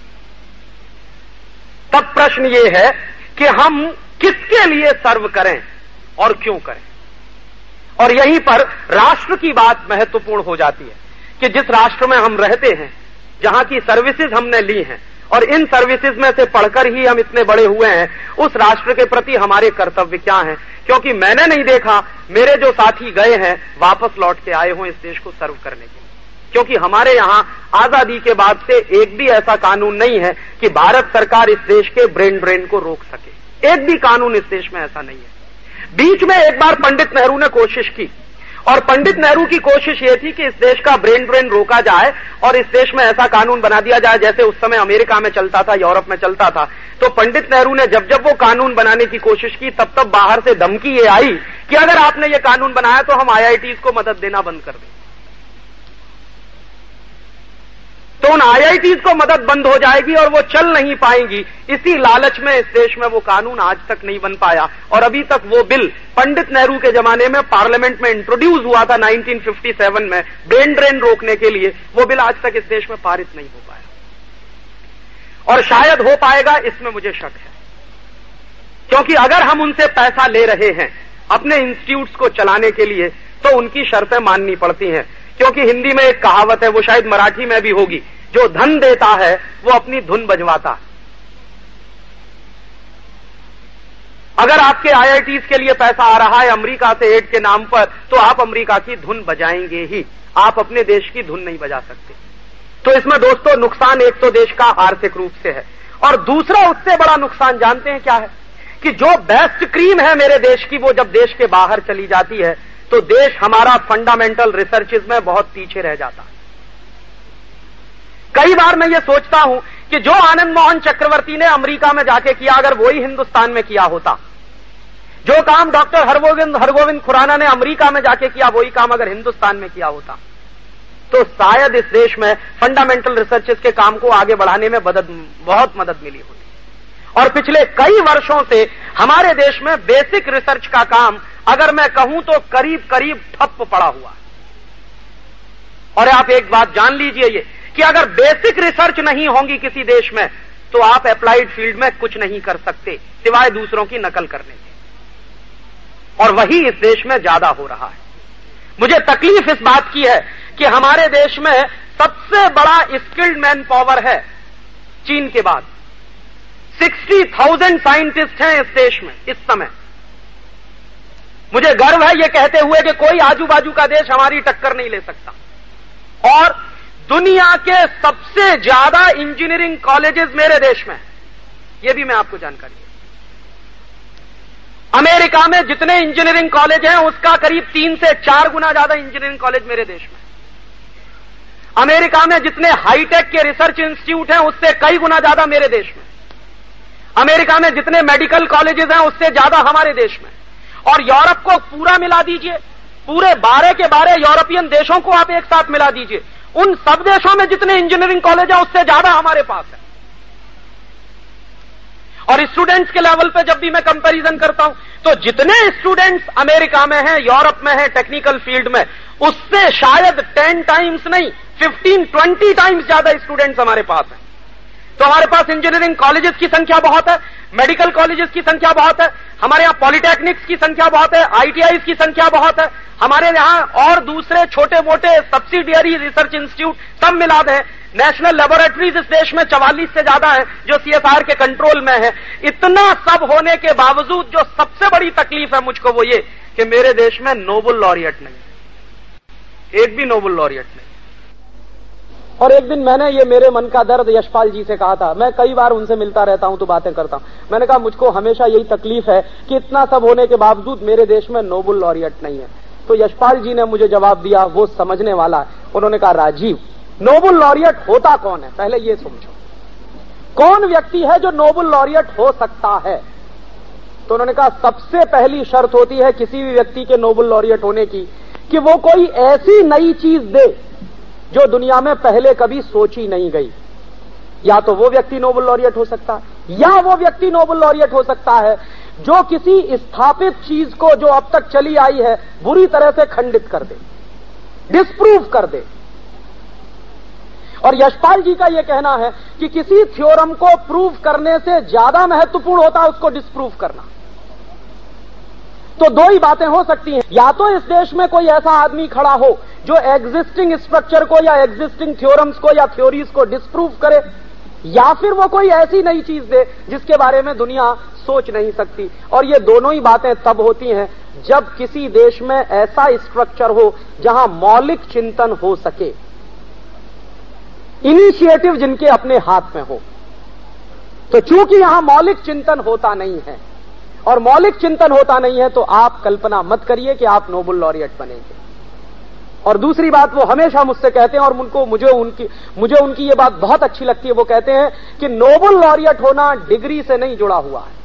Speaker 1: तब प्रश्न ये है कि हम किसके लिए सर्व करें और क्यों करें। और यहीं पर राष्ट्र की बात महत्वपूर्ण हो जाती है कि जिस राष्ट्र में हम रहते हैं, जहां की सर्विसेज हमने ली हैं और इन सर्विसेज में से पढ़कर ही हम इतने बड़े हुए हैं, उस राष्ट्र के प्रति हमारे कर्तव्य क्या हैं। क्योंकि मैंने नहीं देखा मेरे जो साथी गए हैं वापस लौट के आए हों इस देश को सर्व करने के लिए। क्योंकि हमारे यहां आजादी के बाद से एक भी ऐसा कानून नहीं है कि भारत सरकार इस देश के ब्रेन ड्रेन को रोक सके। एक भी कानून इस देश में ऐसा नहीं है। बीच में एक बार पंडित नेहरू ने कोशिश की, और पंडित नेहरू की कोशिश ये थी कि इस देश का ब्रेन ड्रेन रोका जाए और इस देश में ऐसा कानून बना दिया जाए जैसे उस समय अमेरिका में चलता था, यूरोप में चलता था। तो पंडित नेहरू ने जब जब वो कानून बनाने की कोशिश की, तब तब बाहर से धमकी ये आई कि अगर आपने ये कानून बनाया तो हम IITs को मदद देना बंद कर दें। तो उन IITs को मदद बंद हो जाएगी और वो चल नहीं पाएंगी। इसी लालच में इस देश में वो कानून आज तक नहीं बन पाया, और अभी तक वो बिल पंडित नेहरू के जमाने में पार्लियामेंट में इंट्रोड्यूस हुआ था 1957 में ब्रेन ड्रेन रोकने के लिए, वो बिल आज तक इस देश में पारित नहीं हो पाया। और शायद हो पाएगा, इसमें मुझे शक है। क्योंकि अगर हम उनसे पैसा ले रहे हैं अपने इंस्टीट्यूट्स को चलाने के लिए, तो उनकी शर्तें माननी पड़ती हैं। क्योंकि हिंदी में एक कहावत है, वो शायद मराठी में भी होगी, जो धन देता है वो अपनी धुन बजवाता है। अगर आपके IITs के लिए पैसा आ रहा है अमेरिका से एड के नाम पर, तो आप अमेरिका की धुन बजाएंगे ही, आप अपने देश की धुन नहीं बजा सकते। तो इसमें दोस्तों नुकसान एक तो देश का आर्थिक रूप से है, और दूसरा उससे बड़ा नुकसान जानते हैं क्या है, कि जो बेस्ट क्रीम है मेरे देश की, वो जब देश के बाहर चली जाती है तो देश हमारा फंडामेंटल रिसर्चेज में बहुत पीछे रह जाता है। कई बार मैं ये सोचता हूं कि जो आनंद मोहन चक्रवर्ती ने अमेरिका में जाके किया, अगर वही हिंदुस्तान में किया होता, जो काम डॉक्टर हरगोविंद खुराना ने अमेरिका में जाके किया, वही काम अगर हिंदुस्तान में किया होता, तो शायद इस देश में फंडामेंटल रिसर्चेज के काम को आगे बढ़ाने में बहुत मदद मिली होती। और पिछले कई वर्षों से हमारे देश में बेसिक रिसर्च का काम, अगर मैं कहूं तो करीब करीब ठप पड़ा हुआ। और आप एक बात जान लीजिए ये, कि अगर बेसिक रिसर्च नहीं होगी किसी देश में, तो आप अप्लाइड फील्ड में कुछ नहीं कर सकते सिवाय दूसरों की नकल करने के। और वही इस देश में ज्यादा हो रहा है। मुझे तकलीफ इस बात की है कि हमारे देश में सबसे बड़ा स्किल्ड मैन पावर है चीन के बाद। 60,000 साइंटिस्ट हैं इस देश में इस समय। मुझे गर्व है ये कहते हुए कि कोई आजू बाजू का देश हमारी टक्कर नहीं ले सकता। और दुनिया के सबसे ज्यादा इंजीनियरिंग कॉलेजेस मेरे देश में, यह भी मैं आपको जानकारी दूं। अमेरिका में जितने इंजीनियरिंग कॉलेज हैं उसका करीब 3 से 4 गुना ज्यादा इंजीनियरिंग कॉलेज मेरे देश में। अमेरिका में जितने हाईटेक के रिसर्च इंस्टीट्यूट हैं उससे कई गुना ज्यादा मेरे देश में। अमेरिका में जितने मेडिकल कॉलेजेस हैं उससे ज्यादा हमारे देश में। और यूरोप को पूरा मिला दीजिए, पूरे 12 के 12 यूरोपियन देशों को आप एक साथ मिला दीजिए, उन सब देशों में जितने इंजीनियरिंग कॉलेज हैं उससे ज्यादा हमारे पास है। और स्टूडेंट्स के लेवल पे जब भी मैं कंपैरिजन करता हूं तो जितने स्टूडेंट्स अमेरिका में हैं, यूरोप में हैं टेक्निकल फील्ड में, उससे शायद 10 टाइम्स नहीं 15-20 टाइम्स ज्यादा स्टूडेंट्स हमारे पास हैं। तो हमारे पास इंजीनियरिंग कॉलेजेस की संख्या बहुत है, मेडिकल कॉलेजेस की संख्या बहुत है, हमारे यहां पॉलिटेक्निक्स की संख्या बहुत है, आईटीआई की संख्या बहुत है, हमारे यहां और दूसरे छोटे मोटे सब्सिडियरी रिसर्च इंस्टीट्यूट सब मिला दें, नेशनल लेबोरेटरीज इस देश में 44 से ज्यादा है जो सीएसआर के कंट्रोल में है। इतना सब होने के बावजूद जो सबसे बड़ी तकलीफ है मुझको वो ये कि मेरे देश में नोबेल लॉरिएट नहीं है, एक भी नोबेल लॉरिएट नहीं। और एक दिन मैंने ये मेरे मन का दर्द यशपाल जी से कहा था, मैं कई बार उनसे मिलता रहता हूं तो बातें करता हूं। मैंने कहा मुझको हमेशा यही तकलीफ है कि इतना सब होने के बावजूद मेरे देश में नोबेल लॉरिएट नहीं है। तो यशपाल जी ने मुझे जवाब दिया, वो समझने वाला है। उन्होंने कहा राजीव, नोबेल लॉरिएट होता कौन है, पहले ये समझो, कौन व्यक्ति है जो नोबेल लॉरिएट हो सकता है। तो उन्होंने कहा सबसे पहली शर्त होती है किसी भी व्यक्ति के नोबेल लॉरिएट होने की कि वो कोई ऐसी नई चीज दे जो दुनिया में पहले कभी सोची नहीं गई। या तो वो व्यक्ति नोबेल लॉरिएट हो सकता है या वो व्यक्ति नोबेल लॉरिएट हो सकता है जो किसी स्थापित चीज को जो अब तक चली आई है बुरी तरह से खंडित कर दे, डिस्प्रूव कर दे। और यशपाल जी का यह कहना है कि किसी थ्योरम को प्रूव करने से ज्यादा महत्वपूर्ण होता है उसको डिस्प्रूव करना। तो दो ही बातें हो सकती हैं, या तो इस देश में कोई ऐसा आदमी खड़ा हो जो एग्जिस्टिंग स्ट्रक्चर को या एग्जिस्टिंग थ्योरम्स को या थ्योरीज को डिस्प्रूव करे, या फिर वो कोई ऐसी नई चीज दे जिसके बारे में दुनिया सोच नहीं सकती। और ये दोनों ही बातें तब होती हैं जब किसी देश में ऐसा स्ट्रक्चर हो जहां मौलिक चिंतन हो सके, इनिशिएटिव जिनके अपने हाथ में हो। तो चूंकि यहां मौलिक चिंतन होता नहीं है और मौलिक चिंतन होता नहीं है तो आप कल्पना मत करिए कि आप नोबेल लॉरिएट बनेंगे। और दूसरी बात वो हमेशा मुझसे कहते हैं और मुझे उनकी ये बात बहुत अच्छी लगती है, वो कहते हैं कि नोबेल लॉरिएट होना डिग्री से नहीं जुड़ा हुआ है।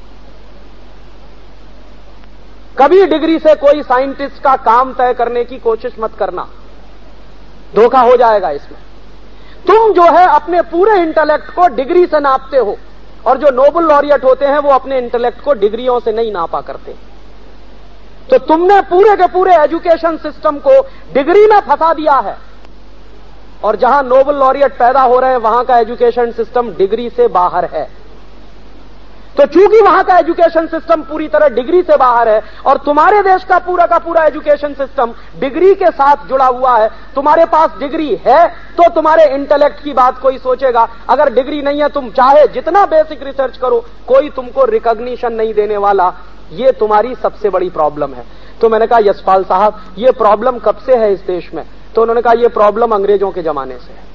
Speaker 1: कभी डिग्री से कोई साइंटिस्ट का काम तय करने की कोशिश मत करना, धोखा हो जाएगा इसमें। तुम जो है अपने पूरे इंटेलेक्ट को डिग्री से नापते हो और जो नोबेल लॉरिएट होते हैं वो अपने इंटेलेक्ट को डिग्रियों से नहीं नापा करते। तो तुमने पूरे के पूरे एजुकेशन सिस्टम को डिग्री में फंसा दिया है और जहां नोबेल लॉरिएट पैदा हो रहे हैं वहां का एजुकेशन सिस्टम डिग्री से बाहर है। तो चूंकि वहां का एजुकेशन सिस्टम पूरी तरह डिग्री से बाहर है और तुम्हारे देश का पूरा एजुकेशन सिस्टम डिग्री के साथ जुड़ा हुआ है, तुम्हारे पास डिग्री है तो तुम्हारे इंटेलेक्ट की बात कोई सोचेगा। अगर डिग्री नहीं है, तुम चाहे जितना बेसिक रिसर्च करो, कोई तुमको रिकॉग्निशन नहीं देने वाला। ये तुम्हारी सबसे बड़ी प्रॉब्लम है। तो मैंने कहा यशपाल साहब, ये प्रॉब्लम कब से है इस देश में? तो उन्होंने कहा ये प्रॉब्लम अंग्रेजों के जमाने से है।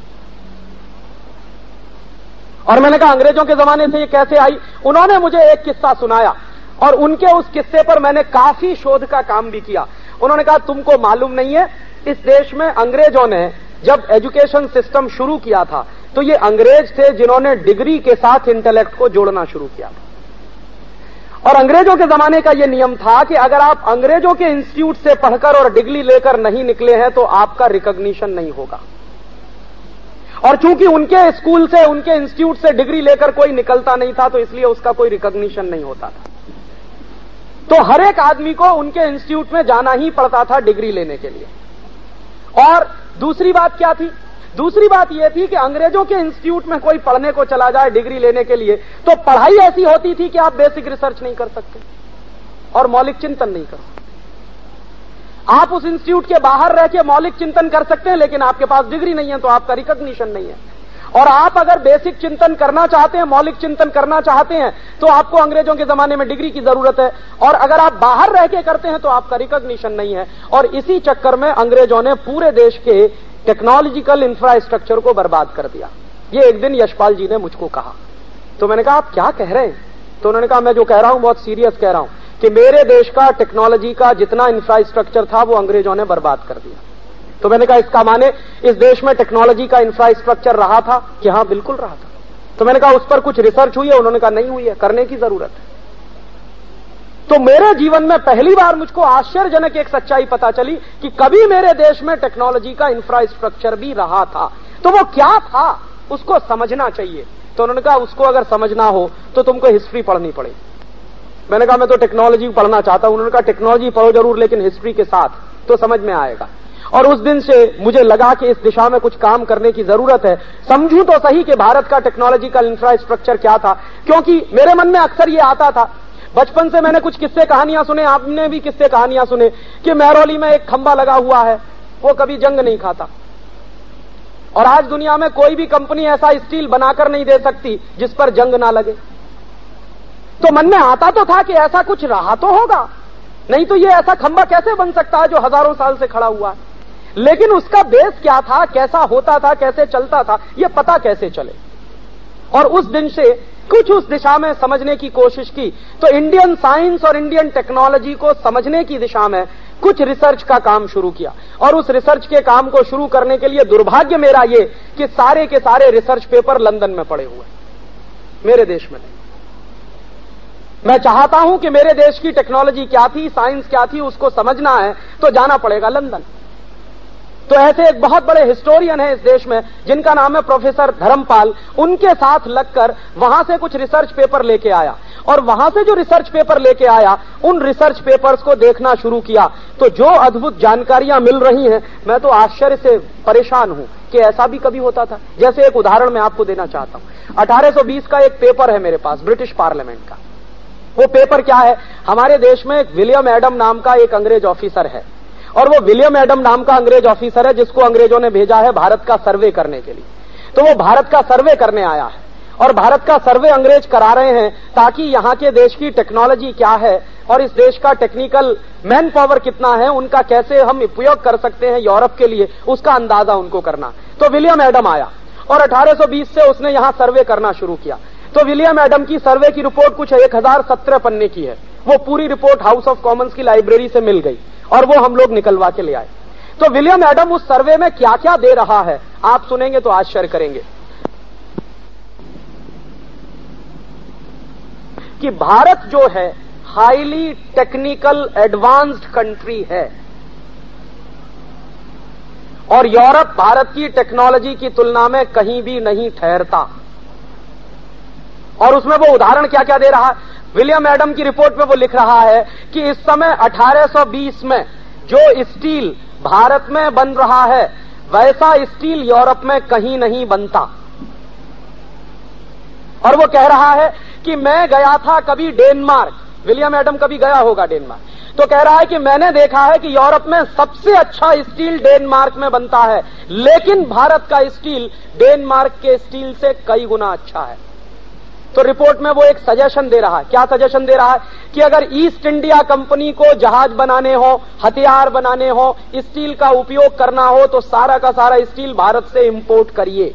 Speaker 1: और मैंने कहा अंग्रेजों के जमाने से ये कैसे आई? उन्होंने मुझे एक किस्सा सुनाया और उनके उस किस्से पर मैंने काफी शोध का काम भी किया। उन्होंने कहा तुमको मालूम नहीं है, इस देश में अंग्रेजों ने जब एजुकेशन सिस्टम शुरू किया था तो ये अंग्रेज थे जिन्होंने डिग्री के साथ इंटेलेक्ट को जोड़ना शुरू किया था। और अंग्रेजों के जमाने का यह नियम था कि अगर आप अंग्रेजों के इंस्टीट्यूट से पढ़कर और डिग्री लेकर नहीं निकले हैं तो आपका रिकॉग्निशन नहीं होगा। और चूंकि उनके स्कूल से, उनके इंस्टीट्यूट से डिग्री लेकर कोई निकलता नहीं था तो इसलिए उसका कोई रिकॉग्निशन नहीं होता था। तो हर एक आदमी को उनके इंस्टीट्यूट में जाना ही पड़ता था डिग्री लेने के लिए। और दूसरी बात क्या थी? दूसरी बात यह थी कि अंग्रेजों के इंस्टीट्यूट में कोई पढ़ने को चला जाए डिग्री लेने के लिए तो पढ़ाई ऐसी होती थी कि आप बेसिक रिसर्च नहीं कर सकते और मौलिक चिंतन नहीं कर सकते। आप उस इंस्टीट्यूट के बाहर रह के मौलिक चिंतन कर सकते हैं, लेकिन आपके पास डिग्री नहीं है तो आपका रिकॉग्निशन नहीं है। और आप अगर बेसिक चिंतन करना चाहते हैं, मौलिक चिंतन करना चाहते हैं, तो आपको अंग्रेजों के जमाने में डिग्री की जरूरत है। और अगर आप बाहर रह के करते हैं तो आपका रिकॉग्निशन नहीं है। और इसी चक्कर में अंग्रेजों ने पूरे देश के टेक्नोलॉजिकल इंफ्रास्ट्रक्चर को बर्बाद कर दिया। ये एक दिन यशपाल जी ने मुझको कहा। तो मैंने कहा आप क्या कह रहे हैं? तो उन्होंने कहा मैं जो कह रहा हूं बहुत सीरियस कह रहा हूं कि मेरे देश का टेक्नोलॉजी का जितना इंफ्रास्ट्रक्चर था वो अंग्रेजों ने बर्बाद कर दिया। तो मैंने कहा इसका माने इस देश में टेक्नोलॉजी का इंफ्रास्ट्रक्चर रहा था? कि हाँ बिल्कुल रहा था। तो मैंने कहा उस पर कुछ रिसर्च हुई है? उन्होंने कहा नहीं हुई है, करने की जरूरत है। तो मेरे जीवन में पहली बार मुझको आश्चर्यजनक एक सच्चाई पता चली कि कभी मेरे देश में टेक्नोलॉजी का इंफ्रास्ट्रक्चर भी रहा था। तो वो क्या था उसको समझना चाहिए। तो उन्होंने कहा उसको अगर समझना हो तो तुमको हिस्ट्री पढ़नी पड़ेगी। मैंने कहा मैं तो टेक्नोलॉजी पढ़ना चाहता हूं। उन्होंने कहा टेक्नोलॉजी पढ़ो जरूर, लेकिन हिस्ट्री के साथ, तो समझ में आएगा। और उस दिन से मुझे लगा कि इस दिशा में कुछ काम करने की जरूरत है। समझूं तो सही कि भारत का टेक्नोलॉजिकल इंफ्रास्ट्रक्चर क्या था, क्योंकि मेरे मन में अक्सर ये आता था, बचपन से मैंने कुछ किस्से कहानियां सुने, आपने भी किस्से कहानियां सुने कि महरौली में एक खंबा लगा हुआ है, वो कभी जंग नहीं खाता। और आज दुनिया में कोई भी कंपनी ऐसा स्टील बनाकर नहीं दे सकती जिस पर जंग ना लगे। तो मन में आता तो था कि ऐसा कुछ रहा तो होगा, नहीं तो ये ऐसा खंबा कैसे बन सकता है जो हजारों साल से खड़ा हुआ है। लेकिन उसका बेस क्या था, कैसा होता था, कैसे चलता था, ये पता कैसे चले। और उस दिन से कुछ उस दिशा में समझने की कोशिश की। तो इंडियन साइंस और इंडियन टेक्नोलॉजी को समझने की दिशा में कुछ रिसर्च का काम शुरू किया। और उस रिसर्च के काम को शुरू करने के लिए दुर्भाग्य मेरा ये कि सारे के सारे रिसर्च पेपर लंदन में पड़े हुए, मेरे देश में नहीं। मैं चाहता हूं कि मेरे देश की टेक्नोलॉजी क्या थी, साइंस क्या थी, उसको समझना है तो जाना पड़ेगा लंदन। तो ऐसे एक बहुत बड़े हिस्टोरियन है इस देश में जिनका नाम है प्रोफेसर धर्मपाल। उनके साथ लगकर वहां से कुछ रिसर्च पेपर लेके आया, और वहां से जो रिसर्च पेपर लेके आया उन रिसर्च पेपर्स को देखना शुरू किया। तो जो अद्भुत जानकारियां मिल रही हैं, मैं तो आश्चर्य से परेशान हूं कि ऐसा भी कभी होता था। जैसे एक उदाहरण मैं आपको देना चाहता हूं। 1820 का एक पेपर है मेरे पास, ब्रिटिश पार्लियामेंट का। वो पेपर क्या है, हमारे देश में एक विलियम एडम नाम का एक अंग्रेज ऑफिसर है, और वो विलियम एडम नाम का अंग्रेज ऑफिसर है जिसको अंग्रेजों ने भेजा है भारत का सर्वे करने के लिए। तो वो भारत का सर्वे करने आया है, और भारत का सर्वे अंग्रेज करा रहे हैं ताकि यहाँ के देश की टेक्नोलॉजी क्या है और इस देश का टेक्निकल मैन पावर कितना है, उनका कैसे हम उपयोग कर सकते हैं यूरोप के लिए, उसका अंदाजा उनको करना। तो विलियम एडम आया और 1820 से उसने यहाँ सर्वे करना शुरू किया। तो विलियम एडम की सर्वे की रिपोर्ट कुछ 1017 पन्ने की है। वो पूरी रिपोर्ट हाउस ऑफ कॉमन्स की लाइब्रेरी से मिल गई और वो हम लोग निकलवा के ले आए। तो विलियम एडम उस सर्वे में क्या क्या दे रहा है आप सुनेंगे तो आश्चर्य करेंगे कि भारत जो है हाईली टेक्निकल एडवांस्ड कंट्री है, और यूरोप भारत की टेक्नोलॉजी की तुलना में कहीं भी नहीं ठहरता। और उसमें वो उदाहरण क्या क्या दे रहा है, विलियम एडम की रिपोर्ट में वो लिख रहा है कि इस समय 1820 में जो स्टील भारत में बन रहा है वैसा स्टील यूरोप में कहीं नहीं बनता। और वो कह रहा है कि मैं गया था कभी डेनमार्क, विलियम एडम कभी गया होगा डेनमार्क, तो कह रहा है कि मैंने देखा है कि यूरोप में सबसे अच्छा स्टील डेनमार्क में बनता है, लेकिन भारत का स्टील डेनमार्क के स्टील से कई गुना अच्छा है। तो रिपोर्ट में वो एक सजेशन दे रहा है। क्या सजेशन दे रहा है कि अगर ईस्ट इंडिया कंपनी को जहाज बनाने हो, हथियार बनाने हो, स्टील का उपयोग करना हो तो सारा का सारा स्टील भारत से इंपोर्ट करिए।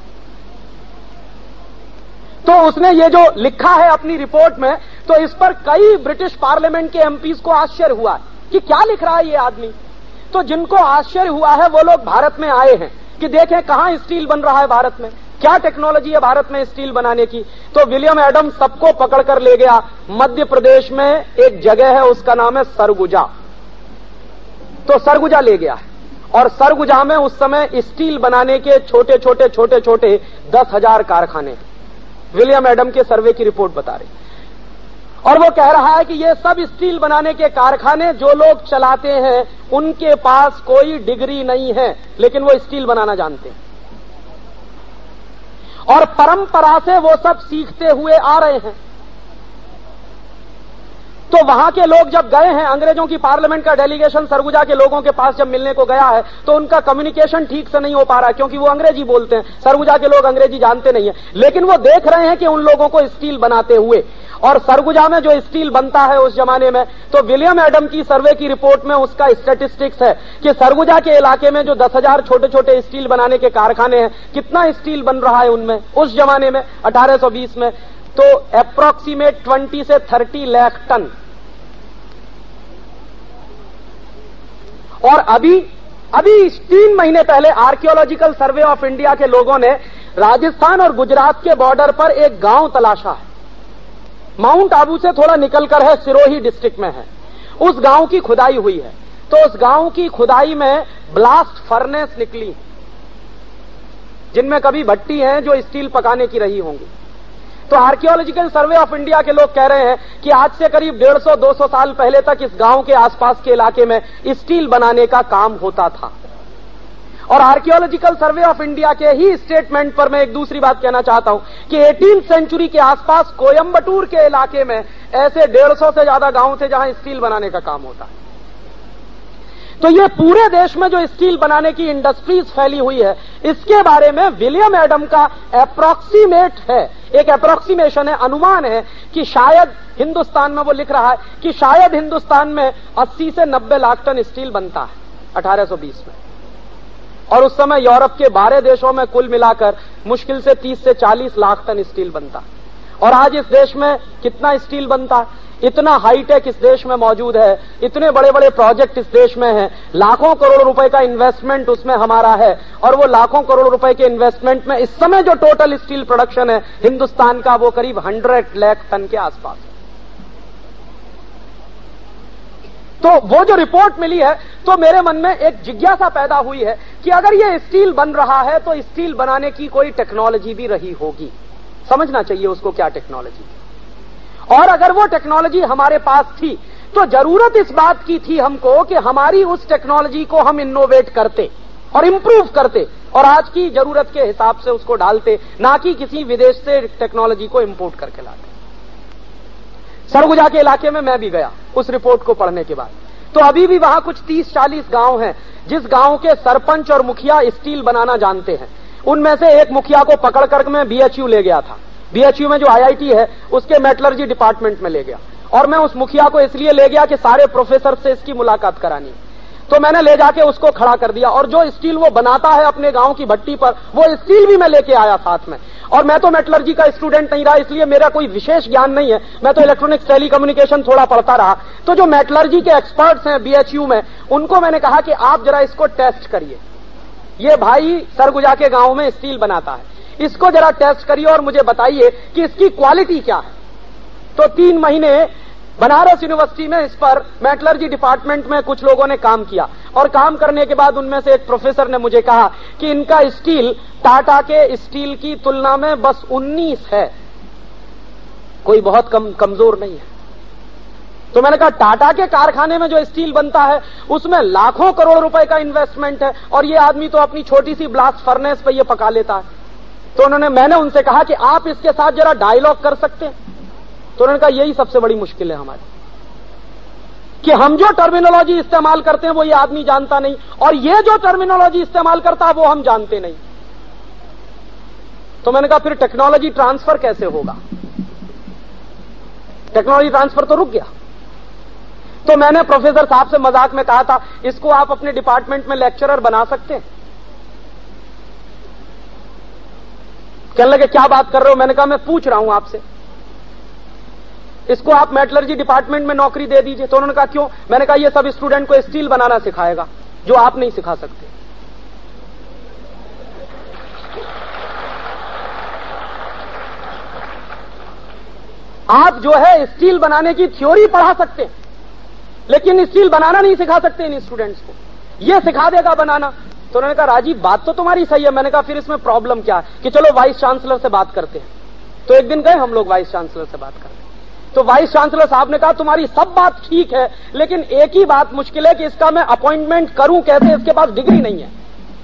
Speaker 1: तो उसने ये जो लिखा है अपनी रिपोर्ट में, तो इस पर कई ब्रिटिश पार्लियामेंट के एमपीज को आश्चर्य हुआ कि क्या लिख रहा है ये आदमी। तो जिनको आश्चर्य हुआ है वो लोग भारत में आए हैं कि देखें कहां स्टील बन रहा है भारत में, क्या टेक्नोलॉजी है भारत में स्टील बनाने की। तो विलियम एडम सबको पकड़कर ले गया मध्य प्रदेश में, एक जगह है उसका नाम है सरगुजा। तो सरगुजा ले गया, और सरगुजा में उस समय स्टील बनाने के छोटे छोटे 10,000 कारखाने, विलियम एडम के सर्वे की रिपोर्ट बता रही। और वो कह रहा है कि ये सब स्टील बनाने के कारखाने जो लोग चलाते हैं उनके पास कोई डिग्री नहीं है, लेकिन वो स्टील बनाना जानते हैं, और परंपरा से वो सब सीखते हुए आ रहे हैं। तो वहां के लोग जब गए हैं, अंग्रेजों की पार्लियामेंट का डेलीगेशन सरगुजा के लोगों के पास जब मिलने को गया है, तो उनका कम्युनिकेशन ठीक से नहीं हो पा रहा है, क्योंकि वो अंग्रेजी बोलते हैं, सरगुजा के लोग अंग्रेजी जानते नहीं है। लेकिन वो देख रहे हैं कि उन लोगों को स्टील बनाते हुए, और सरगुजा में जो स्टील बनता है उस जमाने में, तो विलियम एडम की सर्वे की रिपोर्ट में उसका स्टैटिस्टिक्स है कि सरगुजा के इलाके में जो 10,000 छोटे छोटे स्टील बनाने के कारखाने हैं, कितना स्टील बन रहा है उनमें उस जमाने में 1820 में, तो अप्रोक्सीमेट 20 से 30 लाख टन। और अभी 3 महीने पहले आर्कियोलॉजिकल सर्वे ऑफ इंडिया के लोगों ने राजस्थान और गुजरात के बॉर्डर पर एक गांव तलाशा है, माउंट आबू से थोड़ा निकलकर है, सिरोही डिस्ट्रिक्ट में है। उस गांव की खुदाई हुई है, तो उस गांव की खुदाई में ब्लास्ट फर्नेस निकली, जिनमें कभी भट्टी हैं जो स्टील पकाने की रही होंगी। तो आर्कियोलॉजिकल सर्वे ऑफ इंडिया के लोग कह रहे हैं कि आज से करीब 150-200 साल पहले तक इस गांव के आसपास के इलाके में स्टील बनाने का काम होता था। और आर्कियोलॉजिकल सर्वे ऑफ इंडिया के ही स्टेटमेंट पर मैं एक दूसरी बात कहना चाहता हूं कि 18वीं सेंचुरी के आसपास कोयंबटूर के इलाके में ऐसे 150 से ज्यादा गांव थे जहां स्टील बनाने का काम होता है। तो ये पूरे देश में जो स्टील बनाने की इंडस्ट्रीज फैली हुई है, इसके बारे में विलियम एडम का अप्रॉक्सीमेट है, एक अप्रॉक्सीमेशन है, अनुमान है कि शायद हिंदुस्तान में, वो लिख रहा है कि शायद हिंदुस्तान में 80 से 90 लाख टन स्टील बनता है 1820 में। और उस समय यूरोप के 12 देशों में कुल मिलाकर मुश्किल से 30 से 40 लाख टन स्टील बनता है। और आज इस देश में कितना स्टील बनता है? इतना हाईटेक इस देश में मौजूद है, इतने बड़े बड़े प्रोजेक्ट इस देश में हैं, लाखों करोड़ रुपए का इन्वेस्टमेंट उसमें हमारा है। और वो लाखों करोड़ रुपए के इन्वेस्टमेंट में इस समय जो टोटल स्टील प्रोडक्शन है हिंदुस्तान का, वो करीब 100 लाख टन के आसपास है। तो वो जो रिपोर्ट मिली है, तो मेरे मन में एक जिज्ञासा पैदा हुई है कि अगर ये स्टील बन रहा है तो स्टील बनाने की कोई टेक्नोलॉजी भी रही होगी, समझना चाहिए उसको क्या टेक्नोलॉजी। और अगर वो टेक्नोलॉजी हमारे पास थी तो जरूरत इस बात की थी हमको कि हमारी उस टेक्नोलॉजी को हम इनोवेट करते और इंप्रूव करते और आज की जरूरत के हिसाब से उसको डालते, ना कि किसी विदेश से टेक्नोलॉजी को इंपोर्ट करके लाते। सरगुजा के इलाके में मैं भी गया उस रिपोर्ट को पढ़ने के बाद। तो अभी भी वहां कुछ 30-40 गांव हैं जिस गांव के सरपंच और मुखिया स्टील बनाना जानते हैं। उनमें से एक मुखिया को पकड़कर मैं बीएचयू ले गया था। बीएचयू में जो आईआईटी है उसके मेटलर्जी डिपार्टमेंट में ले गया, और मैं उस मुखिया को इसलिए ले गया कि सारे प्रोफेसर से इसकी मुलाकात करानी। तो मैंने ले जाके उसको खड़ा कर दिया, और जो स्टील वो बनाता है अपने गांव की भट्टी पर, वो स्टील भी मैं लेके आया साथ में। और मैं तो मेटलर्जी का स्टूडेंट नहीं रहा, इसलिए मेरा कोई विशेष ज्ञान नहीं है, मैं तो इलेक्ट्रॉनिक्स टेलीकम्युनिकेशन थोड़ा पढ़ता रहा। तो जो मेटलर्जी के एक्सपर्ट्स हैं बीएचयू में, उनको मैंने कहा कि आप जरा इसको टेस्ट करिए। ये भाई सरगुजा के गांव में स्टील बनाता है, इसको जरा टेस्ट करिए और मुझे बताइए कि इसकी क्वालिटी क्या है। तो 3 महीने बनारस यूनिवर्सिटी में इस पर मेटलर्जी डिपार्टमेंट में कुछ लोगों ने काम किया, और काम करने के बाद उनमें से एक प्रोफेसर ने मुझे कहा कि इनका स्टील टाटा के स्टील की तुलना में बस 19 है, कोई बहुत कमजोर नहीं है। तो मैंने कहा टाटा के कारखाने में जो स्टील बनता है उसमें लाखों करोड़ रुपए का इन्वेस्टमेंट है, और ये आदमी तो अपनी छोटी सी ब्लास्ट फर्नेस पे ये पका लेता है। तो मैंने उनसे कहा कि आप इसके साथ जरा डायलॉग कर सकते हैं। तो उन्होंने कहा यही सबसे बड़ी मुश्किल है हमारी, कि हम जो टर्मिनोलॉजी इस्तेमाल करते हैं वो ये आदमी जानता नहीं, और ये जो टर्मिनोलॉजी इस्तेमाल करता है वो हम जानते नहीं। तो मैंने कहा फिर टेक्नोलॉजी ट्रांसफर कैसे होगा? टेक्नोलॉजी ट्रांसफर तो रुक गया। तो मैंने प्रोफेसर साहब से मजाक में कहा था, इसको आप अपने डिपार्टमेंट में लेक्चरर बना सकते हैं। कहने लगे क्या बात कर रहे हो? मैंने कहा मैं पूछ रहा हूं आपसे, इसको आप मेटलर्जी डिपार्टमेंट में नौकरी दे दीजिए। तो उन्होंने कहा क्यों? मैंने कहा ये सब स्टूडेंट को स्टील बनाना सिखाएगा जो आप नहीं सिखा सकते। आप जो है स्टील बनाने की थ्योरी पढ़ा सकते हैं, लेकिन स्टील बनाना नहीं सिखा सकते इन स्टूडेंट्स को, ये सिखा देगा बनाना। तो उन्होंने कहा राजीव बात तो तुम्हारी सही है। मैंने कहा फिर इसमें प्रॉब्लम क्या है? कि चलो वाइस चांसलर से बात करते हैं। तो एक दिन गए हम लोग वाइस चांसलर से बात करते। तो वाइस चांसलर साहब ने कहा तुम्हारी सब बात ठीक है, लेकिन एक ही बात मुश्किल है कि इसका मैं अपॉइंटमेंट करूं कैसे, इसके पास डिग्री नहीं है।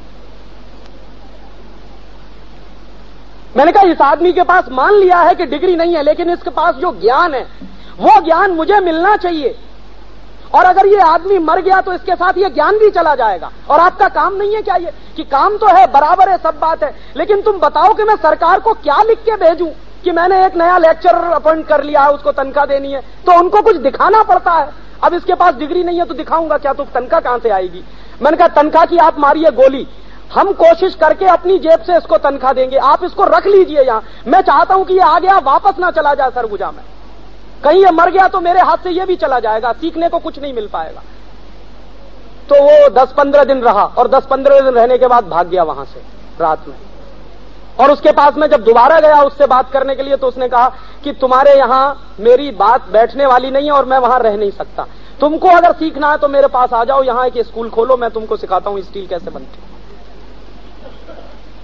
Speaker 1: मैंने कहा इस आदमी के पास मान लिया है कि डिग्री नहीं है, लेकिन इसके पास जो ज्ञान है वो ज्ञान मुझे मिलना चाहिए, और अगर ये आदमी मर गया तो इसके साथ ये ज्ञान भी चला जाएगा। और आपका काम नहीं है क्या ये? कि काम तो है, बराबर है, सब बात है, लेकिन तुम बताओ कि मैं सरकार को क्या लिख के भेजूं कि मैंने एक नया लेक्चरर अपॉइंट कर लिया है, उसको तनख्वाह देनी है, तो उनको कुछ दिखाना पड़ता है। अब इसके पास डिग्री नहीं है तो दिखाऊंगा क्या? तो तनख्वाह कहां से आएगी? मैंने कहा तनख्वाह की आप मारिए गोली, हम कोशिश करके अपनी जेब से इसको तनख्वाह देंगे, आप इसको रख लीजिए यहां। मैं चाहता हूं कि ये आ गया वापस ना चला जाए सरगुजा में, कहीं ये मर गया तो मेरे हाथ से ये भी चला जाएगा, सीखने को कुछ नहीं मिल पाएगा। तो वो 10-15 दिन रहा, और 10-15 दिन रहने के बाद भाग गया वहां से रात में। और उसके पास में जब दोबारा गया उससे बात करने के लिए, तो उसने कहा कि तुम्हारे यहां मेरी बात बैठने वाली नहीं है और मैं वहां रह नहीं सकता, तुमको अगर सीखना है तो मेरे पास आ जाओ, यहां एक स्कूल खोलो, मैं तुमको सिखाता हूं स्टील कैसे बनती।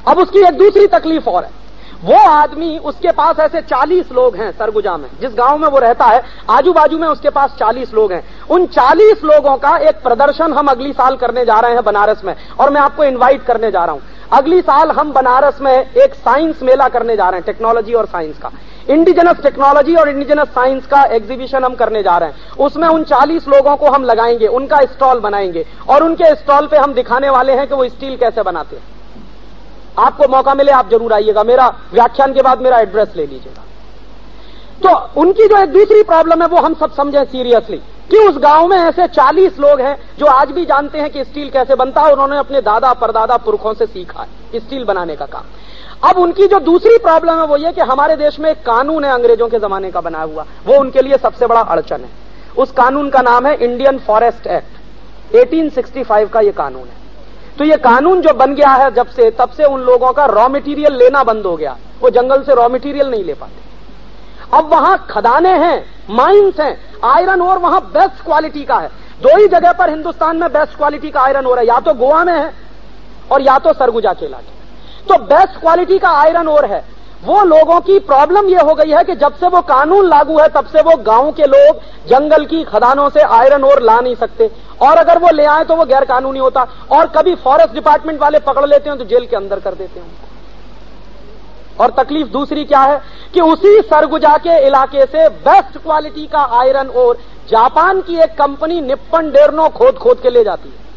Speaker 1: अब उसकी एक दूसरी तकलीफ और है, वो आदमी, उसके पास ऐसे 40 लोग हैं सरगुजा में, जिस गांव में वो रहता है आजू बाजू में उसके पास 40 लोग हैं। उन 40 लोगों का एक प्रदर्शन हम अगली साल करने जा रहे हैं बनारस में, और मैं आपको इनवाइट करने जा रहा हूं। अगली साल हम बनारस में एक साइंस मेला करने जा रहे हैं, टेक्नोलॉजी और साइंस का, इंडिजिनस टेक्नोलॉजी और इंडिजिनस साइंस का एग्जीबिशन हम करने जा रहे हैं। उसमें उन 40 लोगों को हम लगाएंगे, उनका स्टॉल बनाएंगे, और उनके स्टॉल पे हम दिखाने वाले हैं कि वो स्टील कैसे बनाते हैं। आपको मौका मिले आप जरूर आइएगा, मेरा व्याख्यान के बाद मेरा एड्रेस ले लीजिएगा। तो उनकी जो एक दूसरी प्रॉब्लम है वो हम सब समझें सीरियसली, कि उस गांव में ऐसे 40 लोग हैं जो आज भी जानते हैं कि स्टील कैसे बनता है, उन्होंने अपने दादा परदादा पुरखों से सीखा है स्टील बनाने का काम। अब उनकी जो दूसरी प्रॉब्लम है वो ये कि हमारे देश में एक कानून है अंग्रेजों के जमाने का बनाया हुआ, वो उनके लिए सबसे बड़ा अड़चन है। उस कानून का नाम है इंडियन फॉरेस्ट एक्ट, 1865 का ये कानून है। तो ये कानून जो बन गया है जब से, तब से उन लोगों का रॉ मटेरियल लेना बंद हो गया, वो जंगल से रॉ मटेरियल नहीं ले पाते। अब वहां खदानें हैं, माइंस हैं, आयरन ओर वहां बेस्ट क्वालिटी का है। दो ही जगह पर हिंदुस्तान में बेस्ट क्वालिटी का आयरन ओर है, या तो गोवा में है और या तो सरगुजा के इलाके। तो बेस्ट क्वालिटी का आयरन ओर है। वो लोगों की प्रॉब्लम ये हो गई है कि जब से वो कानून लागू है तब से वो गांव के लोग जंगल की खदानों से आयरन ओर ला नहीं सकते, और अगर वो ले आए तो वो गैर कानूनी होता, और कभी फॉरेस्ट डिपार्टमेंट वाले पकड़ लेते हैं तो जेल के अंदर कर देते हैं। और तकलीफ दूसरी क्या है कि उसी सरगुजा के इलाके से बेस्ट क्वालिटी का आयरन ओर जापान की एक कंपनी निप्पन डेरनो खोद खोद के ले जाती है।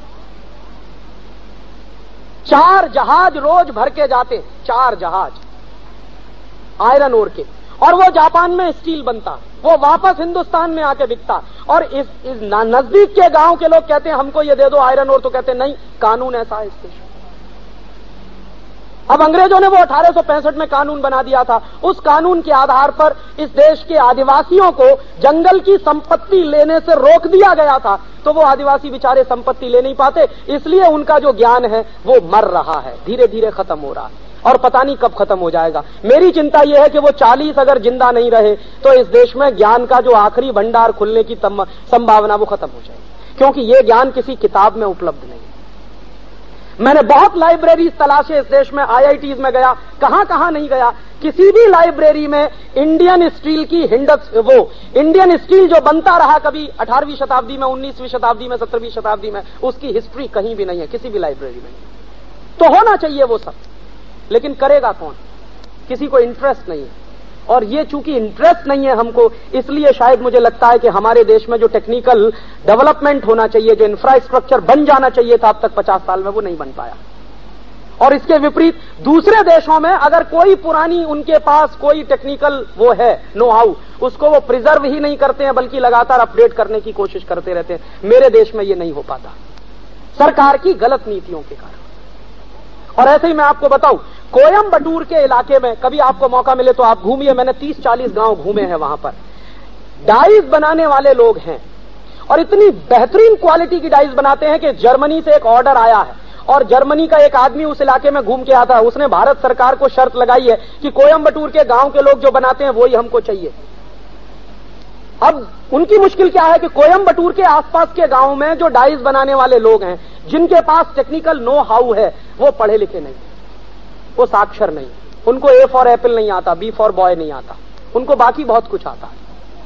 Speaker 1: 4 जहाज रोज भर के जाते, 4 जहाज आयरन ओर के, और वो जापान में स्टील बनता, वो वापस हिंदुस्तान में आके बिकता। और इस नजदीक के गांव के लोग कहते हैं हमको ये दे दो आयरन ओर, तो कहते हैं नहीं, कानून ऐसा है इस देश में। अब अंग्रेजों ने वो 1865 में कानून बना दिया था, उस कानून के आधार पर इस देश के आदिवासियों को जंगल की संपत्ति लेने से रोक दिया गया था। तो वो आदिवासी बेचारे संपत्ति ले नहीं पाते, इसलिए उनका जो ज्ञान है वो मर रहा है, धीरे धीरे खत्म हो रहा है, और पता नहीं कब खत्म हो जाएगा। मेरी चिंता यह है कि वो 40 अगर जिंदा नहीं रहे तो इस देश में ज्ञान का जो आखिरी भंडार खुलने की संभावना वो खत्म हो जाएगी, क्योंकि ये ज्ञान किसी किताब में उपलब्ध नहीं है। मैंने बहुत लाइब्रेरीज तलाशे इस देश में, IITs में गया, कहां कहां नहीं गया, किसी भी लाइब्रेरी में इंडियन स्टील की इंडियन स्टील जो बनता रहा कभी 18वीं शताब्दी में, 19वीं शताब्दी में, 17वीं शताब्दी में, उसकी हिस्ट्री कहीं भी नहीं है, किसी भी लाइब्रेरी में। तो होना चाहिए वो सब, लेकिन करेगा कौन? किसी को इंटरेस्ट नहीं है। और ये चूंकि इंटरेस्ट नहीं है हमको, इसलिए शायद मुझे लगता है कि हमारे देश में जो टेक्निकल डेवलपमेंट होना चाहिए, जो इंफ्रास्ट्रक्चर बन जाना चाहिए था अब तक 50 साल में, वो नहीं बन पाया। और इसके विपरीत दूसरे देशों में अगर कोई पुरानी उनके पास कोई टेक्निकल वो है, नो हाउ, उसको वो प्रिजर्व ही नहीं करते हैं, बल्कि लगातार अपडेट करने की कोशिश करते रहते हैं। मेरे देश में ये नहीं हो पाता, सरकार की गलत नीतियों के कारण। और ऐसे ही मैं आपको बताऊं, कोयम्बटूर के इलाके में कभी आपको मौका मिले तो आप घूमिए, मैंने 30-40 गांव घूमे हैं। वहां पर डाइस बनाने वाले लोग हैं, और इतनी बेहतरीन क्वालिटी की डाइस बनाते हैं कि जर्मनी से एक ऑर्डर आया है, और जर्मनी का एक आदमी उस इलाके में घूम के आता है, उसने भारत सरकार को शर्त लगाई है कि कोयम्बटूर के गांव के लोग जो बनाते हैं वही हमको चाहिए। अब उनकी मुश्किल क्या है कि कोयम्बटूर के आसपास के गांव में जो डाइस बनाने वाले लोग हैं, जिनके पास टेक्निकल नो हाउ है, वो पढ़े लिखे नहीं, वो साक्षर नहीं, उनको A फॉर एप्पल नहीं आता, B फॉर बॉय नहीं आता, उनको बाकी बहुत कुछ आता है।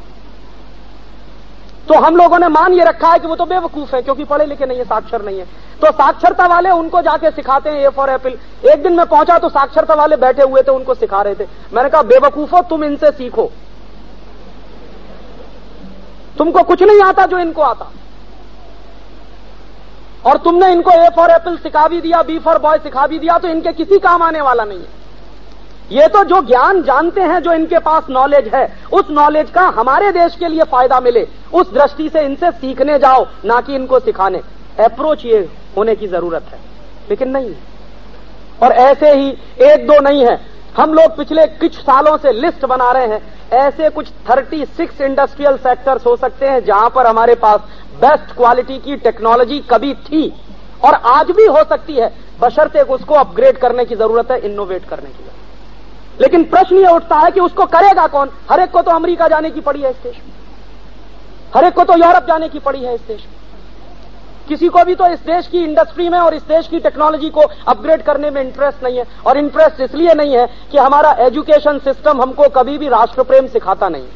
Speaker 1: तो हम लोगों ने मान ये रखा है कि वो तो बेवकूफ है, क्योंकि पढ़े लिखे नहीं है, साक्षर नहीं है। तो साक्षरता वाले उनको जाके सिखाते हैं A फॉर एप्पल। एक दिन मैं पहुंचा तो साक्षरता वाले बैठे हुए थे, उनको सिखा रहे थे। मैंने कहा बेवकूफो, तुम इनसे सीखो, तुमको कुछ नहीं आता जो इनको आता, और तुमने इनको A फॉर एप्पल सिखा भी दिया, B फॉर बॉय सिखा भी दिया, तो इनके किसी काम आने वाला नहीं है। ये तो जो ज्ञान जानते हैं, जो इनके पास नॉलेज है, उस नॉलेज का हमारे देश के लिए फायदा मिले, उस दृष्टि से इनसे सीखने जाओ, ना कि इनको सिखाने। अप्रोच ये होने की जरूरत है, लेकिन नहीं है। और ऐसे ही 1-2 नहीं है, हम लोग पिछले कुछ सालों से लिस्ट बना रहे हैं, ऐसे कुछ 36 इंडस्ट्रियल सेक्टर्स हो सकते हैं जहां पर हमारे पास बेस्ट क्वालिटी की टेक्नोलॉजी कभी थी और आज भी हो सकती है, बशर्ते उसको अपग्रेड करने की जरूरत है, इनोवेट करने की जरूरत है। लेकिन प्रश्न यह उठता है कि उसको करेगा कौन? हर एक को तो अमेरिका जाने की पड़ी है इस देश में, हर एक को तो यूरोप जाने की पड़ी है इस देश में। किसी को भी तो इस देश की इंडस्ट्री में और इस देश की टेक्नोलॉजी को अपग्रेड करने में इंटरेस्ट नहीं है। और इंटरेस्ट इसलिए नहीं है कि हमारा एजुकेशन सिस्टम हमको कभी भी राष्ट्र प्रेम सिखाता नहीं।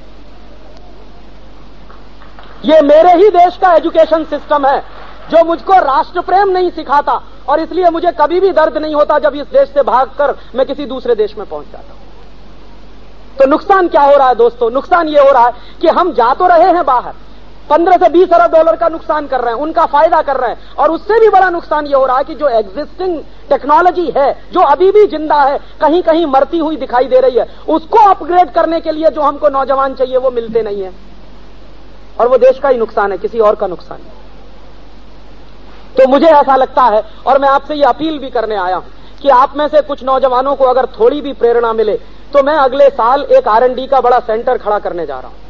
Speaker 1: ये मेरे ही देश का एजुकेशन सिस्टम है जो मुझको राष्ट्र प्रेम नहीं सिखाता, और इसलिए मुझे कभी भी दर्द नहीं होता जब इस देश से भागकर मैं किसी दूसरे देश में पहुंच जाता हूं। तो नुकसान क्या हो रहा है दोस्तों? नुकसान ये हो रहा है कि हम जा तो रहे हैं बाहर, 15 से 20 अरब डॉलर का नुकसान कर रहे हैं, उनका फायदा कर रहे हैं, और उससे भी बड़ा नुकसान ये हो रहा है कि जो एग्जिस्टिंग टेक्नोलॉजी है, जो अभी भी जिंदा है, कहीं कहीं मरती हुई दिखाई दे रही है, उसको अपग्रेड करने के लिए जो हमको नौजवान चाहिए वो मिलते नहीं है, और वो देश का ही नुकसान है, किसी और का नुकसान नहीं। तो मुझे ऐसा लगता है, और मैं आपसे ये अपील भी करने आया हूं कि आप में से कुछ नौजवानों को अगर थोड़ी भी प्रेरणा मिले तो मैं अगले साल एक R&D का बड़ा सेंटर खड़ा करने जा रहा हूं,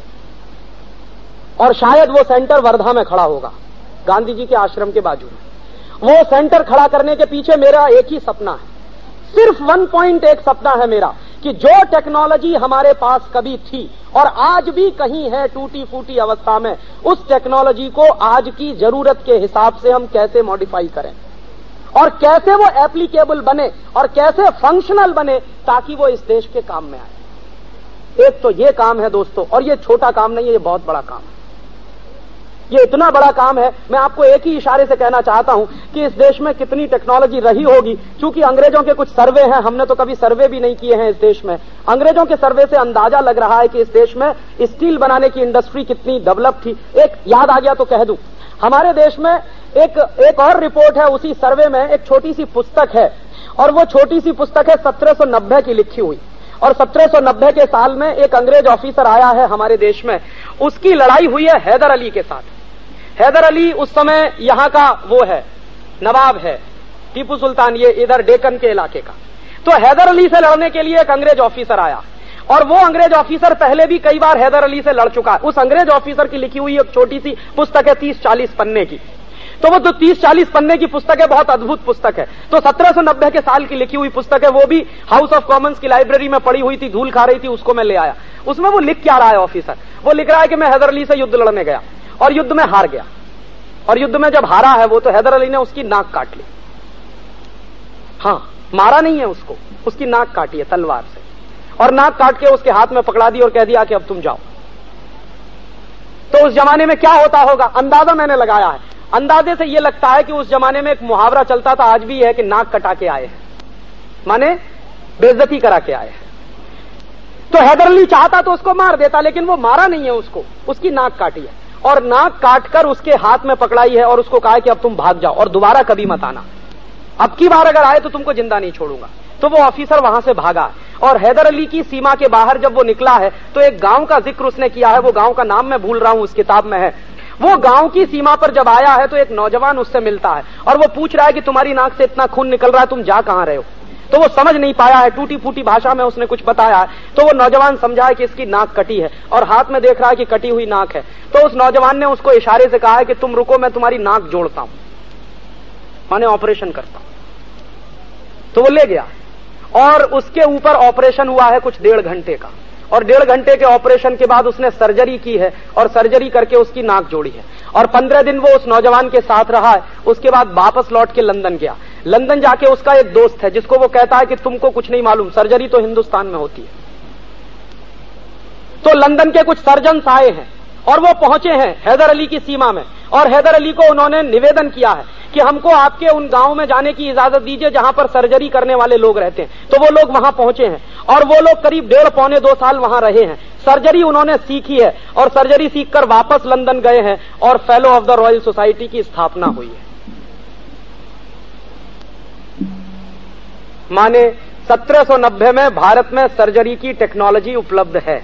Speaker 1: और शायद वो सेंटर वर्धा में खड़ा होगा, गांधी जी के आश्रम के बाजू में। वो सेंटर खड़ा करने के पीछे मेरा एक ही सपना है, सिर्फ 1 पॉइंट एक सपना है मेरा, कि जो टेक्नोलॉजी हमारे पास कभी थी और आज भी कहीं है टूटी फूटी अवस्था में, उस टेक्नोलॉजी को आज की जरूरत के हिसाब से हम कैसे मॉडिफाई करें और कैसे वो एप्लीकेबल बने और कैसे फंक्शनल बने ताकि वो इस देश के काम में आए। एक तो ये काम है दोस्तों, और ये छोटा काम नहीं है, ये बहुत बड़ा काम है। ये इतना बड़ा काम है, मैं आपको एक ही इशारे से कहना चाहता हूं कि इस देश में कितनी टेक्नोलॉजी रही होगी। चूंकि अंग्रेजों के कुछ सर्वे हैं, हमने तो कभी सर्वे भी नहीं किए हैं इस देश में। अंग्रेजों के सर्वे से अंदाजा लग रहा है कि इस देश में स्टील बनाने की इंडस्ट्री कितनी डेवलप थी। एक याद आ गया तो कह दूं, हमारे देश में एक और रिपोर्ट है, उसी सर्वे में एक छोटी सी पुस्तक है, और वो छोटी सी पुस्तक है 1790 की लिखी हुई। और 1790 के साल में एक अंग्रेज ऑफिसर आया है हमारे देश में, उसकी लड़ाई हुई है हैदर अली के साथ। हैदर अली उस समय यहां का वो है, नवाब है, टीपू सुल्तान ये इधर डेक्कन के इलाके का। तो हैदर अली से लड़ने के लिए एक अंग्रेज ऑफिसर आया, और वो अंग्रेज ऑफिसर पहले भी कई बार हैदर अली से लड़ चुका है। उस अंग्रेज ऑफिसर की लिखी हुई एक छोटी सी पुस्तक है 30-40 पन्ने की। तो वो जो 30-40 पन्ने की पुस्तक है बहुत अद्भुत पुस्तक है। तो 1790 के साल की लिखी हुई पुस्तक है, वो भी हाउस ऑफ कॉमन्स की लाइब्रेरी में पड़ी हुई थी, धूल खा रही थी, उसको मैं ले आया। उसमें वो लिख क्या रहा है ऑफिसर? वो लिख रहा है कि मैं हैदर अली से युद्ध लड़ने गया और युद्ध में हार गया, और युद्ध में जब हारा है वो तो हैदर अली ने उसकी नाक काट ली। हाँ, मारा नहीं है उसको, उसकी नाक काटी है तलवार से, और नाक काट के उसके हाथ में पकड़ा दी और कह दिया कि अब तुम जाओ। तो उस जमाने में क्या होता होगा अंदाजा मैंने लगाया है। अंदाजे से यह लगता है कि उस जमाने में एक मुहावरा चलता था, आज भी है, कि नाक कटा के आए हैं, माने बेइज्जती करा के आए हैं। तो हैदर अली चाहता तो उसको मार देता, लेकिन वो मारा नहीं है उसको, उसकी नाक काटी है, और नाक काटकर उसके हाथ में पकड़ाई है और उसको कहा कि अब तुम भाग जाओ और दोबारा कभी मत आना, अब की बार अगर आए तो तुमको जिंदा नहीं छोड़ूंगा। तो वो ऑफिसर वहां से भागा, और हैदर अली की सीमा के बाहर जब वो निकला है तो एक गांव का जिक्र उसने किया है, वो गांव का नाम मैं भूल रहा हूं, उस किताब में है। वो गांव की सीमा पर जब आया है तो एक नौजवान उससे मिलता है और वो पूछ रहा है कि तुम्हारी नाक से इतना खून निकल रहा है, तुम जा कहां रहे हो? तो वो समझ नहीं पाया है, टूटी फूटी भाषा में उसने कुछ बताया है। तो वो नौजवान समझा है कि इसकी नाक कटी है, और हाथ में देख रहा है कि कटी हुई नाक है। तो उस नौजवान ने उसको इशारे से कहा है कि तुम रुको, मैं तुम्हारी नाक जोड़ता हूं, माने ऑपरेशन करता हूं। तो वो ले गया, और उसके ऊपर ऑपरेशन हुआ है कुछ 1.5 घंटे का, और 1.5 घंटे के ऑपरेशन के बाद उसने सर्जरी की है, और सर्जरी करके उसकी नाक जोड़ी है, और 15 दिन वो उस नौजवान के साथ रहा है। उसके बाद वापस लौट के लंदन गया। लंदन जाके उसका एक दोस्त है जिसको वो कहता है कि तुमको कुछ नहीं मालूम, सर्जरी तो हिंदुस्तान में होती है। तो लंदन के कुछ सर्जन्स आए हैं और वो पहुंचे हैं हैदर अली की सीमा में, और हैदर अली को उन्होंने निवेदन किया है कि हमको आपके उन गांव में जाने की इजाजत दीजिए जहां पर सर्जरी करने वाले लोग रहते हैं। तो वो लोग वहां पहुंचे हैं, और वो लोग करीब 1.5-2 साल वहां रहे हैं। सर्जरी उन्होंने सीखी है, और सर्जरी सीखकर वापस लंदन गए हैं, और fellow of the Royal Society की स्थापना हुई है। माने 1790 में भारत में सर्जरी की टेक्नोलॉजी उपलब्ध है,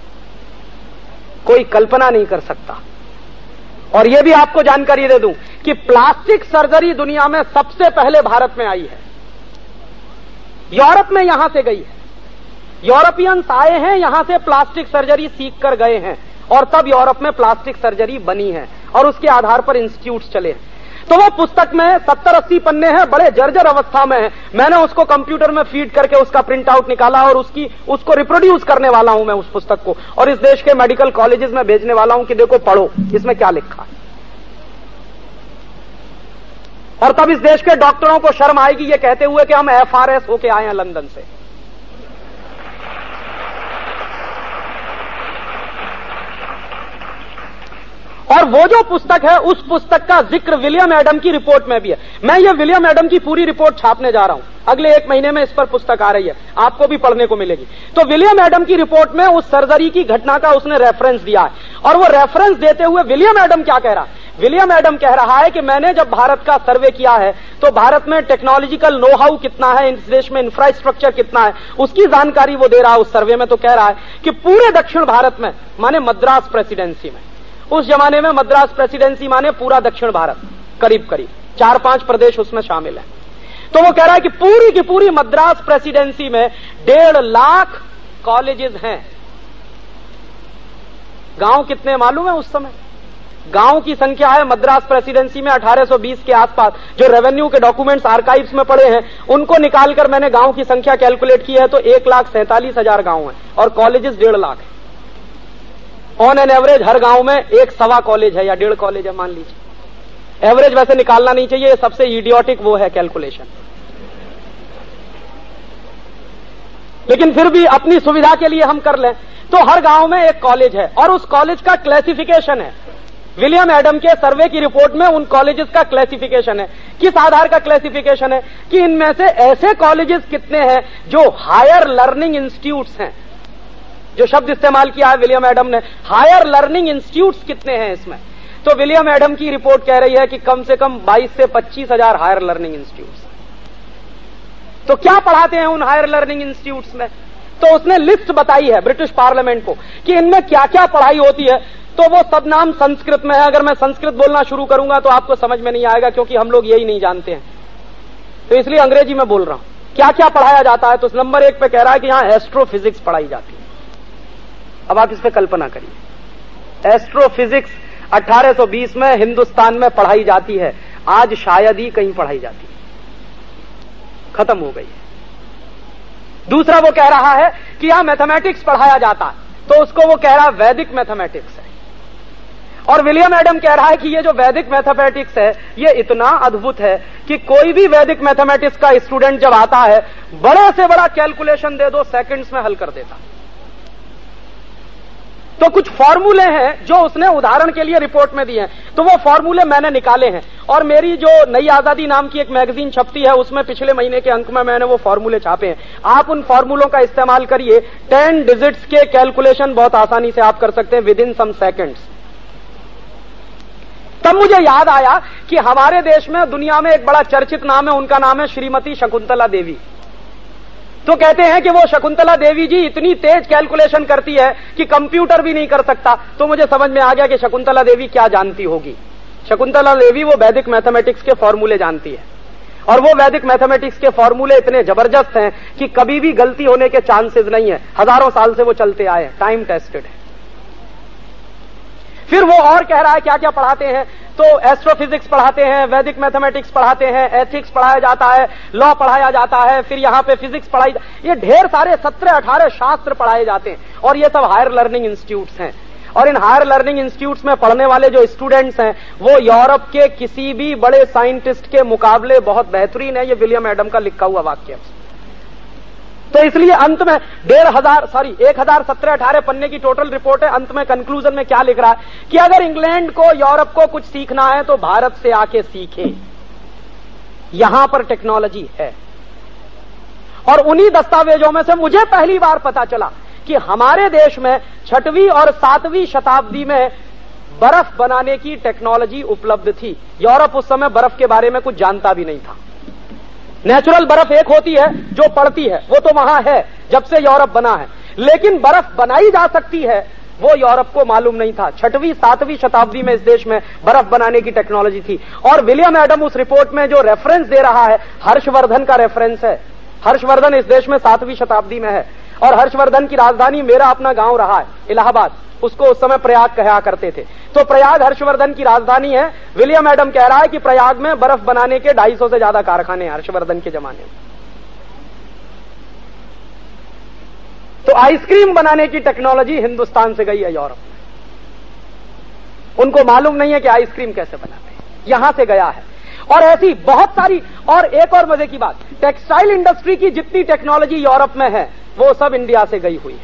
Speaker 1: कोई कल्पना नहीं कर सकता। और यह भी आपको जानकारी दे दूं कि प्लास्टिक सर्जरी दुनिया में सबसे पहले भारत में आई है, यूरोप में यहां से गई है। यूरोपियंस आए हैं, यहां से प्लास्टिक सर्जरी सीख कर गए हैं, और तब यूरोप में प्लास्टिक सर्जरी बनी है, और उसके आधार पर इंस्टीट्यूट चले हैं। तो वो पुस्तक में 70-80 पन्ने हैं, बड़े जर्जर अवस्था में है। मैंने उसको कंप्यूटर में फीड करके उसका प्रिंट आउट निकाला, और उसको रिप्रोड्यूस करने वाला हूं मैं उस पुस्तक को, और इस देश के मेडिकल कॉलेजेस में भेजने वाला हूं कि देखो पढ़ो इसमें क्या लिखा है। और तब इस देश के डॉक्टरों को शर्म आएगी ये कहते हुए कि हम FRS होके आए हैं लंदन से। और वो जो पुस्तक है, उस पुस्तक का जिक्र विलियम एडम की रिपोर्ट में भी है। मैं ये विलियम एडम की पूरी रिपोर्ट छापने जा रहा हूं, अगले 1 महीने में इस पर पुस्तक आ रही है, आपको भी पढ़ने को मिलेगी। तो विलियम एडम की रिपोर्ट में उस सर्जरी की घटना का उसने रेफरेंस दिया है, और वो रेफरेंस देते हुए विलियम एडम क्या कह रहा है? विलियम एडम कह रहा है कि मैंने जब भारत का सर्वे किया है तो भारत में टेक्नोलॉजिकल नो हाउ कितना है, इस देश में इंफ्रास्ट्रक्चर कितना है, उसकी जानकारी वो दे रहा है उस सर्वे में। तो कह रहा है कि पूरे दक्षिण भारत में, माने मद्रास प्रेसिडेंसी में, उस जमाने में मद्रास प्रेसिडेंसी माने पूरा दक्षिण भारत, करीब करीब 4-5 प्रदेश उसमें शामिल हैं। तो वो कह रहा है कि पूरी की पूरी मद्रास प्रेसिडेंसी में 1.5 लाख कॉलेजेस हैं। गांव कितने मालूम है उस समय? गांव की संख्या है मद्रास प्रेसिडेंसी में 1820 के आसपास, जो रेवेन्यू के डॉक्यूमेंट्स आर्काइव्स में पड़े हैं उनको निकालकर मैंने गांव की संख्या कैलकुलेट की है, तो 1,47,000 गांव हैं और कॉलेजेस 1.5 लाख है। ऑन एन एवरेज हर गांव में 1.25 कॉलेज है या 1.5 कॉलेज है, मान लीजिए। एवरेज वैसे निकालना नहीं चाहिए, सबसे इडियोटिक वो है कैलकुलेशन, लेकिन फिर भी अपनी सुविधा के लिए हम कर लें। तो हर गांव में 1 कॉलेज है और उस कॉलेज का क्लासिफिकेशन है। विलियम एडम के सर्वे की रिपोर्ट में उन कॉलेजेस का क्लासिफिकेशन है। किस आधार का क्लासिफिकेशन है? कि इनमें से ऐसे कॉलेजेस कितने हैं जो हायर लर्निंग इंस्टीट्यूट्स हैं। जो शब्द इस्तेमाल किया है विलियम एडम ने, हायर लर्निंग इंस्टीट्यूट्स कितने हैं इसमें। तो विलियम एडम की रिपोर्ट कह रही है कि कम से कम 22 से 25,000 हायर लर्निंग इंस्टीट्यूट्स। तो क्या पढ़ाते हैं उन हायर लर्निंग इंस्टीट्यूट्स में? तो उसने लिस्ट बताई है ब्रिटिश पार्लियामेंट को कि इनमें क्या क्या पढ़ाई होती है। तो वो सब नाम संस्कृत में है। अगर मैं संस्कृत बोलना शुरू करूंगा तो आपको समझ में नहीं आएगा, क्योंकि हम लोग यही नहीं जानते हैं, तो इसलिए अंग्रेजी में बोल रहा हूं। क्या क्या पढ़ाया जाता है? तो नंबर 1 पे कह रहा है कि यहां एस्ट्रोफिजिक्स पढ़ाई जाती है। अब आप इस पे कल्पना करिए, एस्ट्रोफिजिक्स 1820 में हिंदुस्तान में पढ़ाई जाती है, आज शायद ही कहीं पढ़ाई जाती है, खत्म हो गई है। दूसरा वो कह रहा है कि यहां मैथमेटिक्स पढ़ाया जाता है, तो उसको वो कह रहा है वैदिक मैथमेटिक्स है। और विलियम एडम कह रहा है कि ये जो वैदिक मैथमेटिक्स है ये इतना अद्भुत है कि कोई भी वैदिक मैथमेटिक्स का स्टूडेंट जब आता है, बड़े से बड़ा कैलकुलेशन दे दो, सेकंड्स में हल कर देता। तो कुछ फॉर्मूले हैं जो उसने उदाहरण के लिए रिपोर्ट में दिए हैं, तो वो फॉर्मूले मैंने निकाले हैं। और मेरी जो नई आजादी नाम की एक मैगजीन छपती है, उसमें पिछले महीने के अंक में मैंने वो फॉर्मूले छापे हैं। आप उन फॉर्मूलों का इस्तेमाल करिए, 10 डिजिट्स के कैलकुलेशन बहुत आसानी से आप कर सकते हैं विद इन सम सेकेंड्स। तब मुझे याद आया कि हमारे देश में दुनिया में एक बड़ा चर्चित नाम है, उनका नाम है श्रीमती शकुंतला देवी। तो कहते हैं कि वो शकुंतला देवी जी इतनी तेज कैलकुलेशन करती है कि कंप्यूटर भी नहीं कर सकता। तो मुझे समझ में आ गया कि शकुंतला देवी क्या जानती होगी। शकुंतला देवी वो वैदिक मैथमेटिक्स के फॉर्मूले जानती है, और वो वैदिक मैथमेटिक्स के फॉर्मूले इतने जबरदस्त हैं कि कभी भी गलती होने के चांसेस नहीं है। हजारों साल से वो चलते आए, टाइम टेस्टेड है। फिर वो और कह रहा है क्या क्या पढ़ाते हैं, तो एस्ट्रोफिजिक्स पढ़ाते हैं, वैदिक मैथमेटिक्स पढ़ाते हैं, एथिक्स पढ़ाया जाता है, लॉ पढ़ाया जाता है, फिर यहां पे फिजिक्स पढ़ाई, ये ढेर सारे 17-18 शास्त्र पढ़ाए जाते हैं, और ये सब हायर लर्निंग इंस्टीट्यूट्स हैं। और इन हायर लर्निंग इंस्टीट्यूट्स में पढ़ने वाले जो स्टूडेंट्स हैं वो यूरोप के किसी भी बड़े साइंटिस्ट के मुकाबले बहुत बेहतरीन है। ये विलियम एडम का लिखा हुआ वाक्य है। तो इसलिए अंत में 1017-18 पन्ने की टोटल रिपोर्ट है। अंत में कंक्लूजन में क्या लिख रहा है कि अगर इंग्लैंड को, यूरोप को कुछ सीखना है तो भारत से आके सीखे, यहां पर टेक्नोलॉजी है। और उन्हीं दस्तावेजों में से मुझे पहली बार पता चला कि हमारे देश में 6वीं और 7वीं शताब्दी में बर्फ बनाने की टेक्नोलॉजी उपलब्ध थी। यूरोप उस समय बर्फ के बारे में कुछ जानता भी नहीं था। नेचुरल बर्फ एक होती है जो पड़ती है, वो तो वहां है जब से यूरोप बना है, लेकिन बर्फ बनाई जा सकती है वो यूरोप को मालूम नहीं था। 6वीं 7वीं शताब्दी में इस देश में बर्फ बनाने की टेक्नोलॉजी थी। और विलियम एडम उस रिपोर्ट में जो रेफरेंस दे रहा है, हर्षवर्धन का रेफरेंस है। हर्षवर्धन इस देश में 7वीं शताब्दी में है, और हर्षवर्धन की राजधानी मेरा अपना गांव रहा है इलाहाबाद, उसको उस समय प्रयाग कहा करते थे। तो प्रयाग हर्षवर्धन की राजधानी है। विलियम एडम कह रहा है कि प्रयाग में बर्फ बनाने के 250 से ज्यादा कारखाने हैं हर्षवर्धन के जमाने में। तो आइसक्रीम बनाने की टेक्नोलॉजी हिंदुस्तान से गई है यूरोप में। उनको मालूम नहीं है कि आइसक्रीम कैसे बनाते हैं, यहां से गया है।
Speaker 2: और ऐसी बहुत सारी, और एक और मजे की बात, टेक्सटाइल इंडस्ट्री की जितनी टेक्नोलॉजी यूरोप में है वो सब इंडिया से गई हुई है।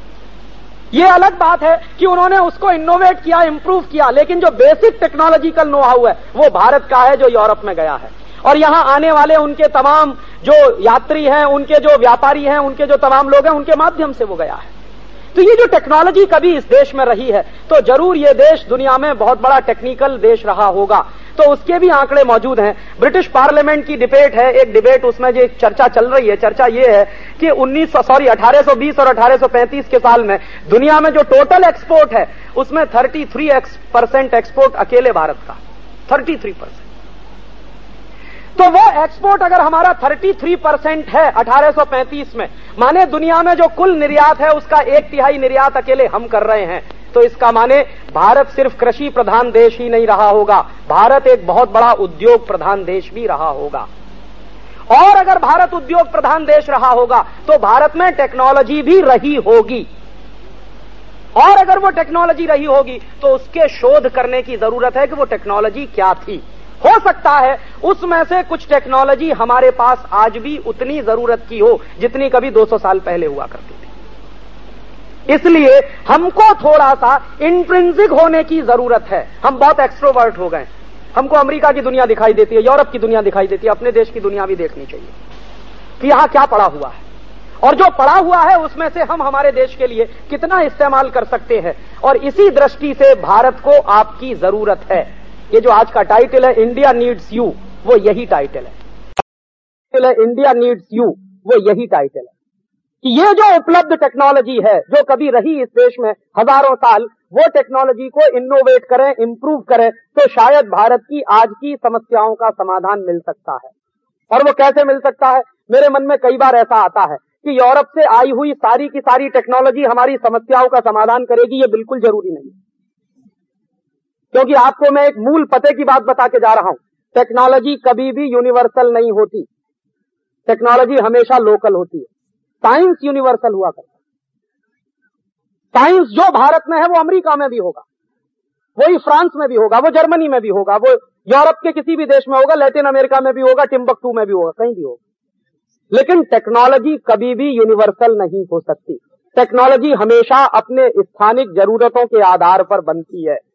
Speaker 2: ये अलग बात है कि उन्होंने उसको इनोवेट किया, इंप्रूव किया, लेकिन जो बेसिक टेक्नोलॉजिकल नो हाउ है वो भारत का है, जो यूरोप में गया है। और यहां आने वाले उनके तमाम जो यात्री हैं, उनके जो व्यापारी हैं, उनके जो तमाम लोग हैं, उनके माध्यम से वो गया है। तो ये जो टेक्नोलॉजी कभी इस देश में रही है, तो जरूर ये देश दुनिया में बहुत बड़ा टेक्निकल देश रहा होगा। तो उसके भी आंकड़े मौजूद हैं। ब्रिटिश पार्लियामेंट की डिबेट है, एक डिबेट, उसमें जो एक चर्चा चल रही है, चर्चा ये है कि 1820 और 1835 के साल में दुनिया में जो टोटल एक्सपोर्ट है उसमें 33% एक्सपोर्ट अकेले भारत का, 33%। तो वो एक्सपोर्ट अगर हमारा 33% है 1835 में, माने दुनिया में जो कुल निर्यात है उसका 1/3 निर्यात अकेले हम कर रहे हैं। तो इसका माने भारत सिर्फ कृषि प्रधान देश ही नहीं रहा होगा, भारत एक बहुत बड़ा उद्योग प्रधान देश भी रहा होगा। और अगर भारत उद्योग प्रधान देश रहा होगा तो भारत में टेक्नोलॉजी भी रही होगी, और अगर वो टेक्नोलॉजी रही होगी तो उसके शोध करने की जरूरत है कि वो टेक्नोलॉजी क्या थी। हो सकता है उसमें से कुछ टेक्नोलॉजी हमारे पास आज भी उतनी जरूरत की हो जितनी कभी 200 साल पहले हुआ करती थी। इसलिए हमको थोड़ा सा इंट्रिंसिक होने की जरूरत है। हम बहुत एक्सट्रोवर्ट हो गए, हमको अमेरिका की दुनिया दिखाई देती है, यूरोप की दुनिया दिखाई देती है, अपने देश की दुनिया भी देखनी चाहिए कि यहां क्या पड़ा हुआ है, और जो पड़ा हुआ है उसमें से हम हमारे देश के लिए कितना इस्तेमाल कर सकते हैं। और इसी दृष्टि से भारत को आपकी जरूरत है। ये जो आज का टाइटल है इंडिया नीड्स यू, वो यही टाइटल है। इंडिया नीड्स यू, वो यही टाइटल है कि ये जो उपलब्ध टेक्नोलॉजी है जो कभी रही इस देश में हजारों साल, वो टेक्नोलॉजी को इनोवेट करें, इंप्रूव करें, तो शायद भारत की आज की समस्याओं का समाधान मिल सकता है। और वो कैसे मिल सकता है? मेरे मन में कई बार ऐसा आता है कि यूरोप से आई हुई सारी की सारी टेक्नोलॉजी हमारी समस्याओं का समाधान करेगी, ये बिल्कुल जरूरी नहीं। क्योंकि आपको मैं एक मूल पते की बात बता के जा रहा हूं, टेक्नोलॉजी कभी भी यूनिवर्सल नहीं होती, टेक्नोलॉजी हमेशा लोकल होती है। साइंस यूनिवर्सल हुआ करता है, साइंस जो भारत में है वो अमेरिका में भी होगा, वही फ्रांस में भी होगा, वो जर्मनी में भी होगा, वो यूरोप के किसी भी देश में होगा, लैटिन अमेरिका में भी होगा, टिम्बकटू में भी होगा, कहीं भी होगा। लेकिन टेक्नोलॉजी कभी भी यूनिवर्सल नहीं हो सकती। टेक्नोलॉजी हमेशा अपने स्थानिक जरूरतों के आधार पर बनती है।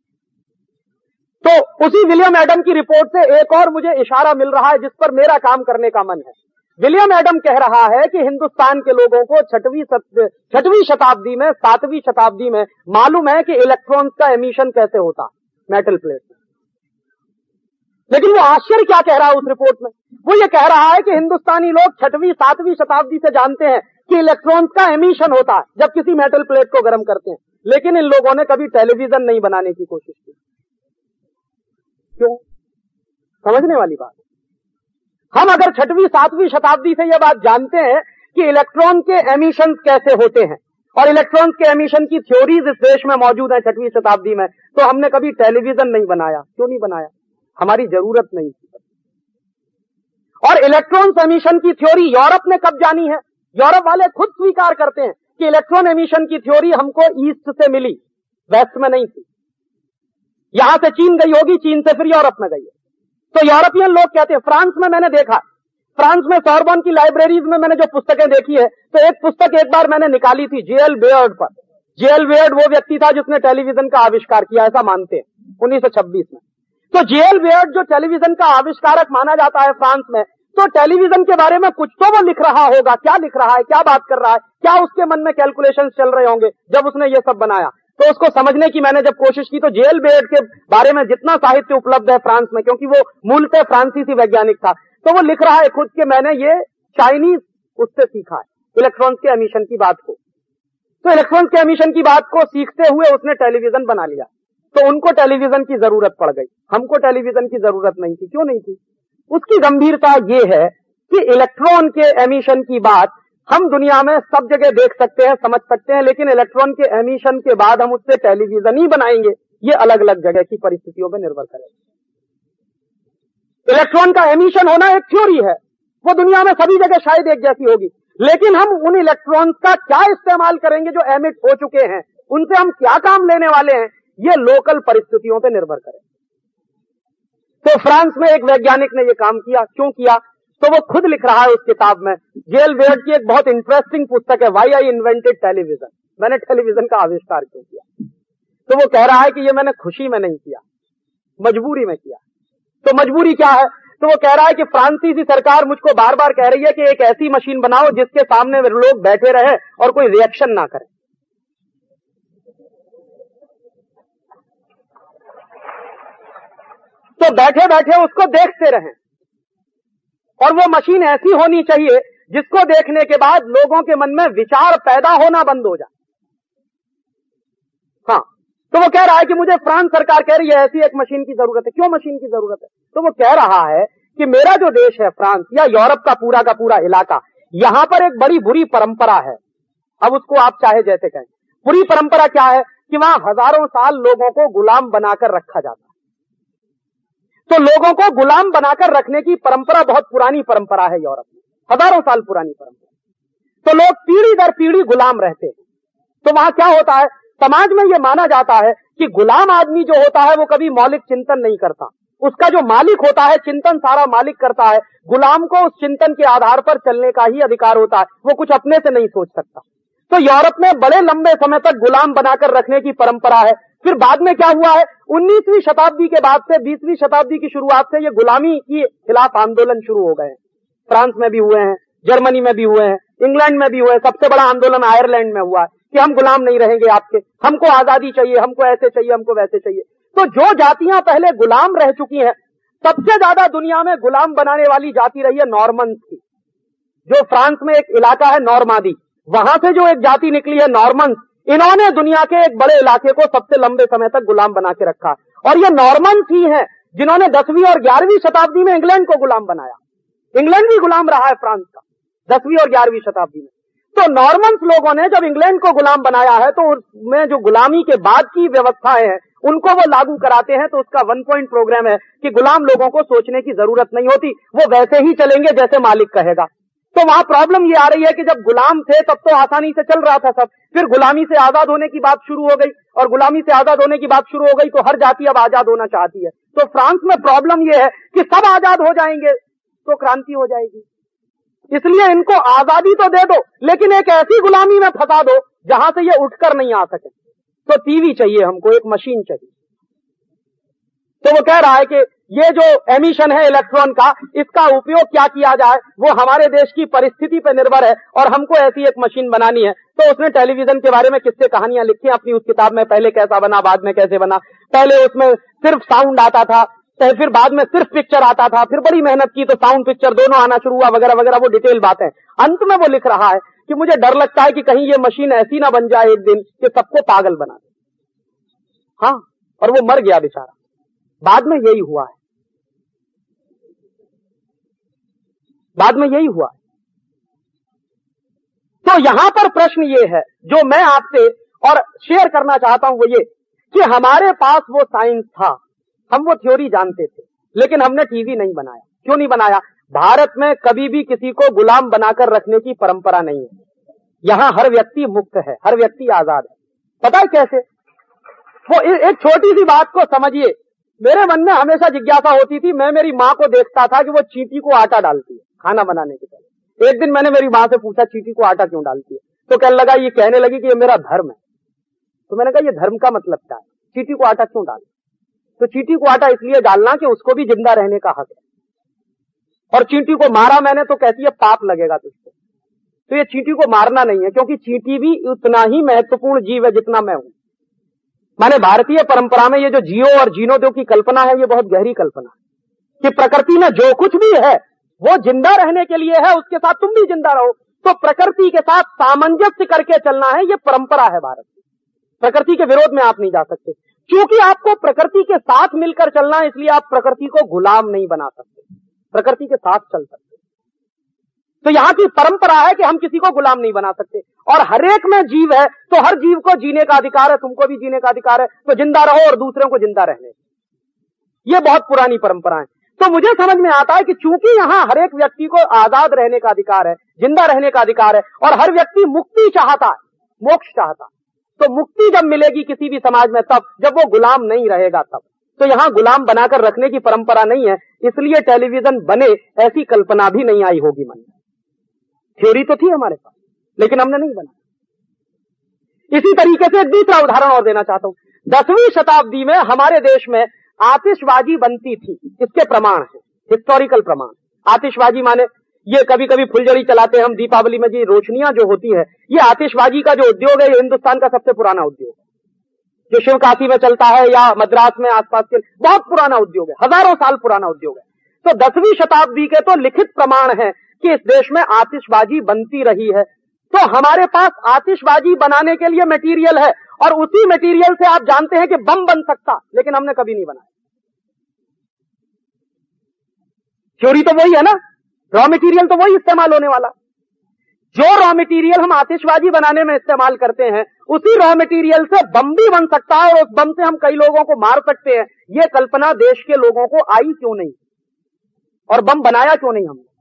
Speaker 2: तो उसी विलियम एडम की रिपोर्ट से एक और मुझे इशारा मिल रहा है जिस पर मेरा काम करने का मन है। विलियम एडम कह रहा है कि हिंदुस्तान के लोगों को 6वीं शताब्दी में, 7वीं शताब्दी में मालूम है कि इलेक्ट्रॉन्स का एमिशन कैसे होता मेटल प्लेट में। लेकिन वो आश्चर्य क्या कह रहा है उस रिपोर्ट में? वो ये कह रहा है कि हिंदुस्तानी लोग 6वीं 7वीं शताब्दी से जानते हैं कि इलेक्ट्रॉन्स का एमिशन होता है जब किसी मेटल प्लेट को गर्म करते हैं, लेकिन इन लोगों ने कभी टेलीविजन नहीं बनाने की कोशिश की। क्यों? समझने वाली बात। हम अगर 6वीं 7वीं शताब्दी से यह बात जानते हैं कि इलेक्ट्रॉन के एमिशन कैसे होते हैं और इलेक्ट्रॉन के एमिशन की थ्योरीज इस देश में मौजूद है 6वीं शताब्दी में, तो हमने कभी टेलीविजन नहीं बनाया। क्यों नहीं बनाया? हमारी जरूरत नहीं थी। और इलेक्ट्रॉन एमिशन की थ्योरी यूरोप ने कब जानी है? यूरोप वाले खुद स्वीकार करते हैं कि इलेक्ट्रॉन एमिशन की थ्योरी हमको ईस्ट से मिली, वेस्ट में नहीं थी। यहां से चीन गई होगी, चीन से फिर यूरोप में गई है। तो यूरोपियन लोग कहते हैं, फ्रांस में मैंने देखा, फ्रांस में सोरबोन की लाइब्रेरीज में मैंने जो पुस्तकें देखी है, तो एक पुस्तक एक बार मैंने निकाली थी जेएल बेयर्ड पर। जेएल बेयर्ड वो व्यक्ति था जिसने टेलीविजन का आविष्कार किया, ऐसा मानते हैं 1926 में। तो जेएल बेयर्ड जो टेलीविजन का आविष्कारक माना जाता है फ्रांस में, तो टेलीविजन के बारे में कुछ तो वो लिख रहा होगा। क्या लिख रहा है, क्या बात कर रहा है, क्या उसके मन में कैलकुलेशंस चल रहे होंगे जब उसने ये सब बनाया। तो उसको समझने की मैंने जब कोशिश की तो जेएल बेयर्ड के बारे में जितना साहित्य उपलब्ध है फ्रांस में, क्योंकि वो मूलतः फ्रांसीसी वैज्ञानिक था, तो वो लिख रहा है खुद कि मैंने ये चाइनीज उससे सीखा है इलेक्ट्रॉन्स के एमिशन की बात को। तो इलेक्ट्रॉन्स के एमिशन की बात को सीखते हुए उसने टेलीविजन बना लिया। तो उनको टेलीविजन की जरूरत पड़ गई, हमको टेलीविजन की जरूरत नहीं थी। क्यों नहीं थी? उसकी गंभीरता ये है कि इलेक्ट्रॉन के एमिशन की बात हम दुनिया में सब जगह देख सकते हैं, समझ सकते हैं, लेकिन इलेक्ट्रॉन के एमिशन के बाद हम उससे टेलीविजन ही बनाएंगे, ये अलग अलग जगह की परिस्थितियों पर निर्भर करेगा। इलेक्ट्रॉन का एमिशन होना एक थ्योरी है, वो दुनिया में सभी जगह शायद एक जैसी होगी, लेकिन हम उन इलेक्ट्रॉन्स का क्या इस्तेमाल करेंगे जो एमिट हो चुके हैं, उनसे हम क्या काम लेने वाले हैं, ये लोकल परिस्थितियों पर निर्भर करेगा। तो फ्रांस में एक वैज्ञानिक ने ये काम किया। क्यों किया? तो वो खुद लिख रहा है उस किताब में। गेल वेयर्ड की एक बहुत इंटरेस्टिंग पुस्तक है, व्हाई आई इन्वेंटेड टेलीविजन, मैंने टेलीविजन का आविष्कार क्यों किया। तो वो कह रहा है कि ये मैंने खुशी में नहीं किया, मजबूरी में किया। तो मजबूरी क्या है? तो वो कह रहा है कि फ्रांसीसी सरकार मुझको बार बार कह रही है कि एक ऐसी मशीन बनाओ जिसके सामने लोग बैठे रहे और कोई रिएक्शन ना करे। तो बैठे बैठे उसको देखते रहें, और वो मशीन ऐसी होनी चाहिए जिसको देखने के बाद लोगों के मन में विचार पैदा होना बंद हो जाए। हाँ, तो वो कह रहा है कि मुझे फ्रांस सरकार कह रही है ऐसी एक मशीन की जरूरत है। क्यों मशीन की जरूरत है? तो वो कह रहा है कि मेरा जो देश है फ्रांस या यूरोप का पूरा इलाका, यहां पर एक बड़ी बुरी परंपरा है। अब उसको आप चाहे जैसे कहें। बुरी परंपरा क्या है कि वहां हजारों साल लोगों को गुलाम बनाकर रखा जाता है। तो लोगों को गुलाम बनाकर रखने की परंपरा बहुत पुरानी परंपरा है यूरोप में, हजारों साल पुरानी परंपरा। तो लोग पीढ़ी दर पीढ़ी गुलाम रहते हैं। तो वहां क्या होता है, समाज में यह माना जाता है कि गुलाम आदमी जो होता है वो कभी मौलिक चिंतन नहीं करता। उसका जो मालिक होता है चिंतन सारा मालिक करता है। गुलाम को उस चिंतन के आधार पर चलने का ही अधिकार होता है, वो कुछ अपने से नहीं सोच सकता। तो यूरोप में बड़े लंबे समय तक गुलाम बनाकर रखने की परंपरा है। फिर बाद में क्या हुआ है, 19वीं शताब्दी के बाद से 20वीं शताब्दी की शुरुआत से ये गुलामी के खिलाफ आंदोलन शुरू हो गए हैं। फ्रांस में भी हुए हैं, जर्मनी में भी हुए हैं, इंग्लैंड में भी हुए हैं। सबसे बड़ा आंदोलन आयरलैंड में हुआ है कि हम गुलाम नहीं रहेंगे आपके, हमको आजादी चाहिए, हमको ऐसे चाहिए, हमको वैसे चाहिए। तो जो जातियां पहले गुलाम रह चुकी हैं, सबसे ज्यादा दुनिया में गुलाम बनाने वाली जाति रही है नॉर्मन्स की। जो फ्रांस में एक इलाका है नॉर्मादी, वहां से जो एक जाति निकली है नॉर्मन्स, इन्होंने दुनिया के एक बड़े इलाके को सबसे लंबे समय तक गुलाम बना के रखा। और ये नॉर्मन्स ही हैं जिन्होंने 10वीं और 11वीं शताब्दी में इंग्लैंड को गुलाम बनाया। इंग्लैंड भी गुलाम रहा है फ्रांस का 10वीं और 11वीं शताब्दी में। तो नॉर्मन्स लोगों ने जब इंग्लैंड को गुलाम बनाया है तो उसमें जो गुलामी के बाद की व्यवस्थाएं हैं उनको वो लागू कराते हैं। तो उसका 1 पॉइंट प्रोग्राम है कि गुलाम लोगों को सोचने की जरूरत नहीं होती, वो वैसे ही चलेंगे जैसे मालिक कहेगा। तो वहां प्रॉब्लम ये आ रही है कि जब गुलाम थे तब तो आसानी से चल रहा था सब, फिर गुलामी से आजाद होने की बात शुरू हो गई, और गुलामी से आजाद होने की बात शुरू हो गई तो हर जाति अब आजाद होना चाहती है। तो फ्रांस में प्रॉब्लम ये है कि सब आजाद हो जाएंगे तो क्रांति हो जाएगी, इसलिए इनको आजादी तो दे दो लेकिन एक ऐसी गुलामी में फंसा दो जहां से ये उठकर नहीं आ सके। तो टीवी चाहिए हमको, एक मशीन चाहिए। तो वो कह रहा है कि ये जो एमिशन है इलेक्ट्रॉन का, इसका उपयोग क्या किया जाए वो हमारे देश की परिस्थिति पर निर्भर है, और हमको ऐसी एक मशीन बनानी है। तो उसने टेलीविजन के बारे में किस्से कहानियां लिखी अपनी उस किताब में, पहले कैसा बना, बाद में कैसे बना। पहले उसमें सिर्फ साउंड आता था, फिर बाद में सिर्फ पिक्चर आता था, फिर बड़ी मेहनत की तो साउंड पिक्चर दोनों आना शुरू हुआ, वगैरह वगैरह। वो डिटेल बातें। अंत में वो लिख रहा है कि मुझे डर लगता है कि कहीं ये मशीन ऐसी ना बन जाए एक दिन कि सबको पागल बना दे। हाँ, और वो मर गया बेचारा। बाद में यही हुआ है, बाद में यही हुआ है। तो यहां पर प्रश्न ये है जो मैं आपसे और शेयर करना चाहता हूं, वो ये कि हमारे पास वो साइंस था, हम वो थ्योरी जानते थे, लेकिन हमने टीवी नहीं बनाया। क्यों नहीं बनाया? भारत में कभी भी किसी को गुलाम बनाकर रखने की परंपरा नहीं है। यहां हर व्यक्ति मुक्त है, हर व्यक्ति आजाद है। पता है कैसे? वो एक छोटी सी बात को समझिए। मेरे मन में हमेशा जिज्ञासा होती थी, मैं मेरी माँ को देखता था कि वो चींटी को आटा डालती है खाना बनाने के पहले। एक दिन मैंने मेरी माँ से पूछा चींटी को आटा क्यों डालती है, तो कहने लगा, ये कहने लगी कि ये मेरा धर्म है। तो मैंने कहा ये धर्म का मतलब क्या है, चींटी को आटा क्यों डालती? तो चींटी को आटा इसलिए डालना कि उसको भी जिंदा रहने का हक है, और चींटी को मारा मैंने तो कहती है पाप लगेगा तुझको। तो ये चींटी को मारना नहीं है, क्योंकि चींटी भी उतना ही महत्वपूर्ण जीव है जितना मैं हूं। माने भारतीय परंपरा में ये जो जियो और जीनो दो की कल्पना है, ये बहुत गहरी कल्पना है कि प्रकृति में जो कुछ भी है वो जिंदा रहने के लिए है, उसके साथ तुम भी जिंदा रहो। तो प्रकृति के साथ सामंजस्य करके चलना है, ये परंपरा है भारत की। प्रकृति के विरोध में आप नहीं जा सकते। क्योंकि आपको प्रकृति के साथ मिलकर चलना है, इसलिए आप प्रकृति को गुलाम नहीं बना सकते, प्रकृति के साथ चल सकते। तो यहां की परंपरा है कि हम किसी को गुलाम नहीं बना सकते, और हर एक में जीव है तो हर जीव को जीने का अधिकार है, तुमको भी जीने का अधिकार है। तो जिंदा रहो और दूसरों को जिंदा रहने। ये बहुत पुरानी परंपरा है। तो मुझे समझ में आता है कि चूंकि यहां हर एक व्यक्ति को आजाद रहने का अधिकार है, जिंदा रहने का अधिकार है, और हर व्यक्ति मुक्ति चाहता है, मोक्ष चाहता है, तो मुक्ति जब मिलेगी किसी भी समाज में तब, जब वो गुलाम नहीं रहेगा तब। तो यहां गुलाम बनाकर रखने की परंपरा नहीं है, इसलिए टेलीविजन बने ऐसी कल्पना भी नहीं आई होगी मन में। थ्योरी तो थी हमारे पास, लेकिन हमने नहीं बनाया। इसी तरीके से एक दूसरा उदाहरण और देना चाहता हूं। 10वीं शताब्दी में हमारे देश में आतिशबाजी बनती थी, इसके प्रमाण है, हिस्टोरिकल प्रमाण। आतिशबाजी माने ये कभी कभी फुलझड़ी चलाते हैं हम दीपावली में, जी रोशनियां जो होती है, ये आतिशबाजी का जो उद्योग है, ये हिंदुस्तान का सबसे पुराना उद्योग है, जो शिवकाशी में चलता है या मद्रास में आसपास के, बहुत पुराना उद्योग है, हजारों साल पुराना उद्योग है। तो 10वीं शताब्दी के तो लिखित प्रमाण है कि इस देश में आतिशबाजी बनती रही है। तो हमारे पास आतिशबाजी बनाने के लिए मटेरियल है, और उसी मटेरियल से आप जानते हैं कि बम बन सकता, लेकिन हमने कभी नहीं बनाया। थ्योरी तो वही है ना, रॉ मटेरियल तो वही इस्तेमाल होने वाला। जो रॉ मटेरियल हम आतिशबाजी बनाने में इस्तेमाल करते हैं, उसी रॉ मटेरियल से बम भी बन सकता है, और उस बम से हम कई लोगों को मार सकते हैं। ये कल्पना देश के लोगों को आई क्यों नहीं, और बम बनाया क्यों नहीं हमने?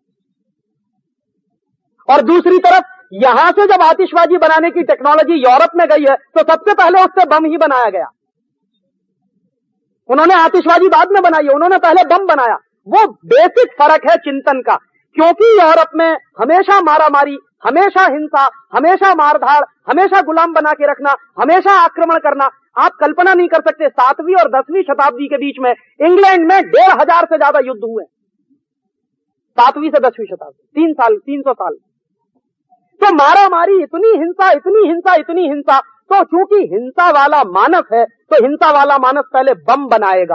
Speaker 2: और दूसरी तरफ यहां से जब आतिशबाजी बनाने की टेक्नोलॉजी यूरोप में गई है, तो सबसे पहले उससे बम ही बनाया गया। उन्होंने आतिशबाजी बाद में बनाई है, उन्होंने पहले बम बनाया। वो बेसिक फर्क है चिंतन का, क्योंकि यूरोप में हमेशा मारामारी, हमेशा हिंसा, हमेशा मारधाड़, हमेशा गुलाम बना के रखना, हमेशा आक्रमण करना। आप कल्पना नहीं कर सकते, 7वीं और 10वीं शताब्दी के बीच में इंग्लैंड में 1500 से ज्यादा युद्ध हुए, 7वीं से 10वीं शताब्दी, 300 साल। तो मारामारी, इतनी हिंसा, इतनी हिंसा, इतनी हिंसा। तो चूंकि हिंसा वाला मानस है, तो हिंसा वाला मानस पहले बम बनाएगा,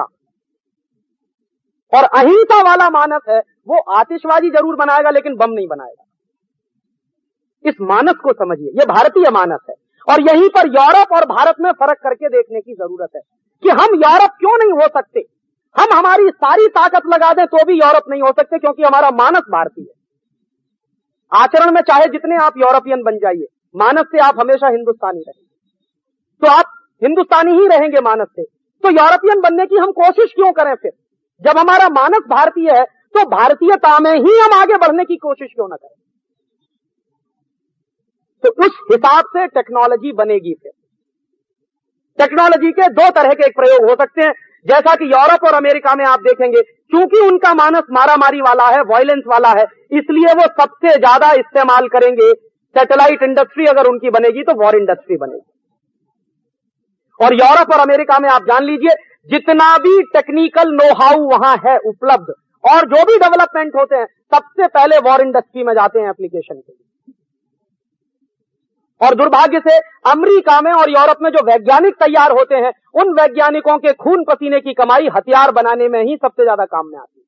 Speaker 2: और अहिंसा वाला मानस है वो आतिशबाजी जरूर बनाएगा, लेकिन बम नहीं बनाएगा। इस मानस को समझिए, ये भारतीय मानस है, और यहीं पर यूरोप और भारत में फर्क करके देखने की जरूरत है कि हम यूरोप क्यों नहीं हो सकते। हम हमारी सारी ताकत लगा दें तो भी यूरोप नहीं हो सकते, क्योंकि हमारा मानस भारतीय है। आचरण में चाहे जितने आप यूरोपियन बन जाइए, मानस से आप हमेशा हिंदुस्तानी रहेंगे। तो आप हिंदुस्तानी ही रहेंगे मानस से, तो यूरोपियन बनने की हम कोशिश क्यों करें फिर? जब हमारा मानस भारतीय है, तो भारतीयता में ही हम आगे बढ़ने की कोशिश क्यों न करें? तो उस हिसाब से टेक्नोलॉजी बनेगी। फिर टेक्नोलॉजी के दो तरह के एक प्रयोग हो सकते हैं, जैसा कि यूरोप और अमेरिका में आप देखेंगे, क्योंकि उनका मानस मारामारी वाला है, वायलेंस वाला है, इसलिए वो सबसे ज्यादा इस्तेमाल करेंगे सैटेलाइट इंडस्ट्री। अगर उनकी बनेगी तो वॉर इंडस्ट्री बनेगी। और यूरोप और अमेरिका में आप जान लीजिए, जितना भी टेक्निकल नो हाउ वहां है उपलब्ध, और जो भी डेवलपमेंट होते हैं, सबसे पहले वॉर इंडस्ट्री में जाते हैं एप्लीकेशन के लिए। और दुर्भाग्य से अमेरिका में और यूरोप में जो वैज्ञानिक तैयार होते हैं, उन वैज्ञानिकों के खून पसीने की कमाई हथियार बनाने में ही सबसे ज्यादा काम में आती है।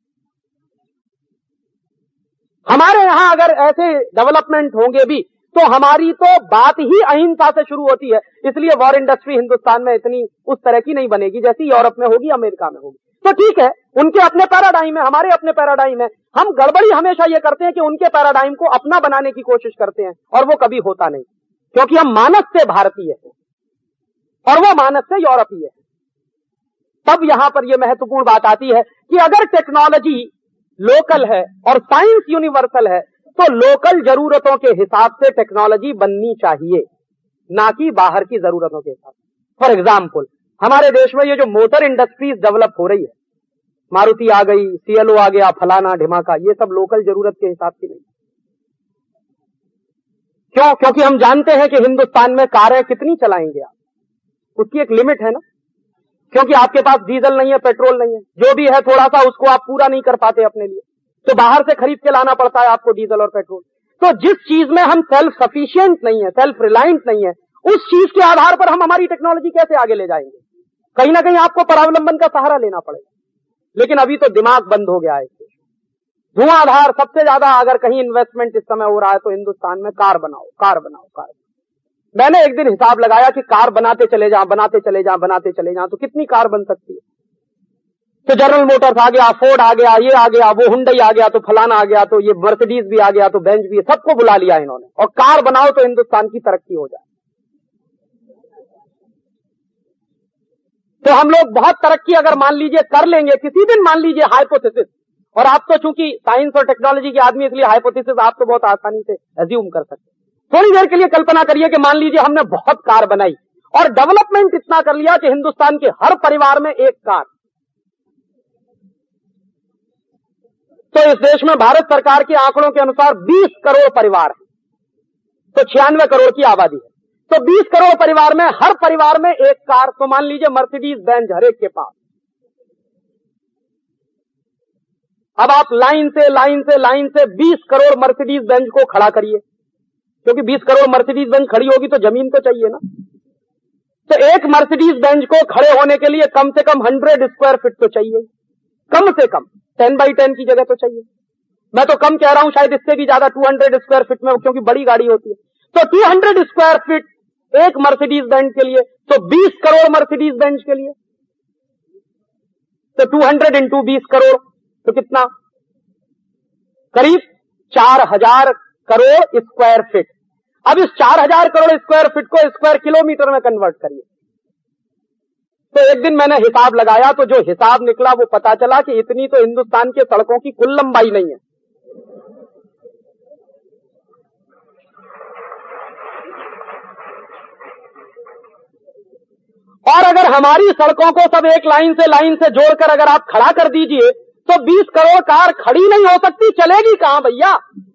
Speaker 2: हमारे यहां अगर ऐसे डेवलपमेंट होंगे भी, तो हमारी तो बात ही अहिंसा से शुरू होती है, इसलिए वॉर इंडस्ट्री हिंदुस्तान में इतनी उस तरह की नहीं बनेगी जैसी यूरोप में होगी, अमेरिका में होगी। तो ठीक है, उनके अपने पैराडाइम है, हमारे अपने पैराडाइम है। हम गड़बड़ी हमेशा ये करते हैं कि उनके पैराडाइम को अपना बनाने की कोशिश करते हैं, और वो कभी होता नहीं, क्योंकि हम मानस से भारतीय हैं और वो मानस से यूरोपीय है। तब यहां पर यह महत्वपूर्ण बात आती है कि अगर टेक्नोलॉजी लोकल है और साइंस यूनिवर्सल है, तो लोकल जरूरतों के हिसाब से टेक्नोलॉजी बननी चाहिए, ना कि बाहर की जरूरतों के हिसाब। फॉर एग्जाम्पल, हमारे देश में ये जो मोटर इंडस्ट्रीज डेवलप हो रही है, मारुति आ गई, सीएलओ आ गया, फलाना ढिमाका, ये सब लोकल जरूरत के हिसाब की नहीं। क्यों? क्योंकि हम जानते हैं कि हिंदुस्तान में कारें कितनी चलाएंगे आप, उसकी एक लिमिट है ना, क्योंकि आपके पास डीजल नहीं है, पेट्रोल नहीं है, जो भी है थोड़ा सा उसको आप पूरा नहीं कर पाते अपने लिए, तो बाहर से खरीद के लाना पड़ता है आपको डीजल और पेट्रोल। तो जिस चीज में हम सेल्फ सफिशिएंट नहीं है, सेल्फ रिलायंट नहीं है, उस चीज के आधार पर हम हमारी टेक्नोलॉजी कैसे आगे ले जाएंगे? कहीं ना कहीं आपको परावलंबन का सहारा लेना पड़ेगा। लेकिन अभी तो दिमाग बंद हो गया है। धुआंधार सबसे ज्यादा अगर कहीं इन्वेस्टमेंट इस समय हो रहा है तो हिंदुस्तान में कार बनाओ, कार बनाओ, कार। मैंने एक दिन हिसाब लगाया कि कार बनाते चले जाओ, बनाते चले जाओ, बनाते चले जाओ, तो कितनी कार बन सकती है? तो जनरल मोटर्स आ गया, फोर्ड आ गया, ये आ गया, वो हुंडई आ गया, तो फलाना आ गया, तो ये मर्सिडीज भी आ गया, तो बेंज भी, सबको बुला लिया इन्होंने, और कार बनाओ तो हिंदुस्तान की तरक्की हो जाए। तो हम लोग बहुत तरक्की अगर मान लीजिए कर लेंगे किसी दिन, मान लीजिए हाइपोथेसिस, और आप तो चूंकि साइंस और टेक्नोलॉजी के आदमी, इसलिए हाइपोथेसिस आप तो बहुत आसानी से एज्यूम कर सकते हैं। थोड़ी देर के लिए कल्पना करिए कि मान लीजिए हमने बहुत कार बनाई और डेवलपमेंट इतना कर लिया कि हिंदुस्तान के हर परिवार में एक कार, तो इस देश में भारत सरकार के आंकड़ों के अनुसार 20 करोड़ परिवार हैं, तो 96 करोड़ की आबादी है। तो 20 करोड़ परिवार में हर परिवार में एक कार, तो मान लीजिए मर्सिडीज बेंज हर एक के पास। अब आप लाइन से 20 करोड़ मर्सिडीज बेंज को खड़ा करिए, क्योंकि 20 करोड़ मर्सिडीज बेंज खड़ी होगी तो जमीन तो चाहिए ना। तो एक मर्सिडीज बेंज को खड़े होने के लिए कम से कम 100 स्क्वायर फीट तो चाहिए, कम से कम 10 बाई 10 की जगह तो चाहिए। मैं तो कम कह रहा हूं, शायद इससे भी ज्यादा 200 स्क्वायर फीट में, क्योंकि बड़ी गाड़ी होती है। तो 200 स्क्वायर फीट एक मर्सिडीज बेंज के लिए, तो 20 करोड़ मर्सिडीज बेंज के लिए, तो 200 इंटू 20 करोड़ तो कितना, करीब 4000 करोड़ स्क्वायर फीट। अब इस 4000 करोड़ स्क्वायर फीट को स्क्वायर किलोमीटर में कन्वर्ट करिए। तो एक दिन मैंने हिसाब लगाया, तो जो हिसाब निकला वो पता चला कि इतनी तो हिंदुस्तान के सड़कों की कुल लंबाई नहीं है। और अगर हमारी सड़कों को सब एक लाइन से जोड़कर अगर आप खड़ा कर दीजिए, तो 20 करोड़ कार खड़ी नहीं हो सकती, चलेगी कहां भैया?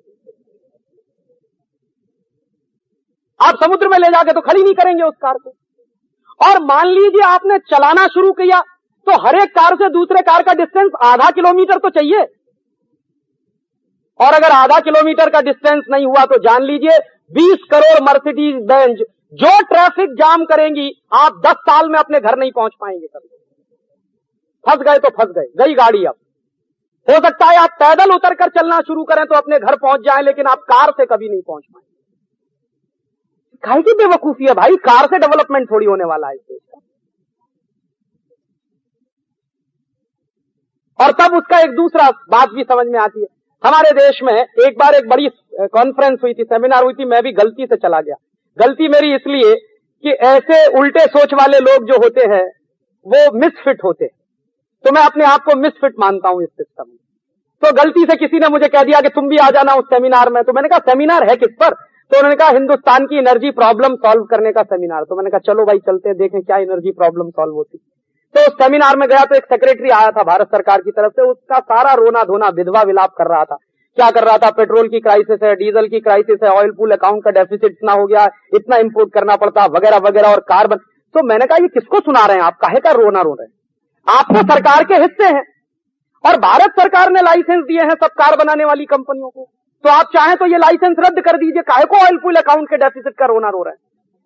Speaker 2: आप समुद्र में ले जाके तो खड़ी नहीं करेंगे उस कार को। और मान लीजिए आपने चलाना शुरू किया, तो हर एक कार से दूसरे कार का डिस्टेंस आधा किलोमीटर तो चाहिए। और अगर आधा किलोमीटर का डिस्टेंस नहीं हुआ तो जान लीजिए 20 करोड़ मर्सिडीज बेंज जो ट्रैफिक जाम करेंगी, आप 10 साल में अपने घर नहीं पहुंच पाएंगे कभी। फंस गए तो फंस गए, गई गाड़ी। अब हो सकता है आप पैदल उतरकर चलना शुरू करें तो अपने घर पहुंच जाएं, लेकिन आप कार से कभी नहीं पहुंच पाएंगे। काहे की बेवकूफी है भाई, कार से डेवलपमेंट थोड़ी होने वाला है इस देश का। और तब उसका एक दूसरा बात भी समझ में आती है। हमारे देश में एक बार एक बड़ी कॉन्फ्रेंस हुई थी, सेमिनार हुई थी, मैं भी गलती से चला गया। गलती मेरी इसलिए कि ऐसे उल्टे सोच वाले लोग जो होते हैं वो मिसफिट होते हैं, तो मैं अपने आप को मिसफिट मानता हूं इस सिस्टम में। तो गलती से किसी ने मुझे कह दिया कि तुम भी आ जाना उस सेमिनार में। तो मैंने कहा सेमिनार है किस पर? तो उन्होंने कहा हिंदुस्तान की एनर्जी प्रॉब्लम सॉल्व करने का सेमिनार। तो मैंने कहा चलो भाई चलते हैं, देखें क्या एनर्जी प्रॉब्लम सॉल्व होती। तो उस सेमिनार में गया तो एक सेक्रेटरी आया था भारत सरकार की तरफ से, उसका सारा रोना धोना विधवा विलाप कर रहा था। क्या कर रहा था? पेट्रोल की क्राइसिस है, डीजल की क्राइसिस है, ऑयल पूल अकाउंट का डेफिसिट इतना हो गया, इतना इंपोर्ट करना पड़ता वगैरह वगैरह, और कार्बन। तो मैंने कहा ये किसको सुना रहे हैं आप, काहे का रोना रो रहे हैं? आप तो सरकार के हिस्से हैं और भारत सरकार ने लाइसेंस दिए हैं सब कार बनाने वाली कंपनियों को, तो आप चाहें तो ये लाइसेंस रद्द कर दीजिए, काहे को ऑयल पूल अकाउंट के डेफिसिट का रोना रो रहे हैं?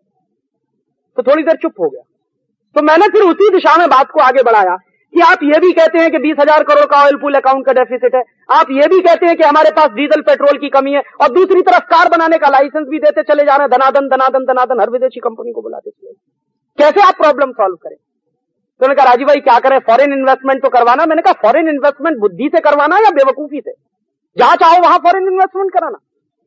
Speaker 2: तो थोड़ी देर चुप हो गया। तो मैंने फिर उसी दिशा में बात को आगे बढ़ाया कि आप ये भी कहते हैं कि 20,000 करोड़ का ऑयल पूल अकाउंट का डेफिसिट है, आप ये भी कहते हैं कि हमारे पास डीजल पेट्रोल की कमी है, और दूसरी तरफ कार बनाने का लाइसेंस भी देते चले जा रहे हैं, धनादन धनादन धनादन, हर विदेशी कंपनी को बुलाते चले। कैसे आप प्रॉब्लम सॉल्व करें? तो मैंने कहा राजीव भाई क्या करें, फॉरेन इन्वेस्टमेंट तो करवाना। मैंने कहा फॉरेन इन्वेस्टमेंट बुद्धि से करवाना या बेवकूफी से? जहां चाहो वहां फॉरेन इन्वेस्टमेंट कराना।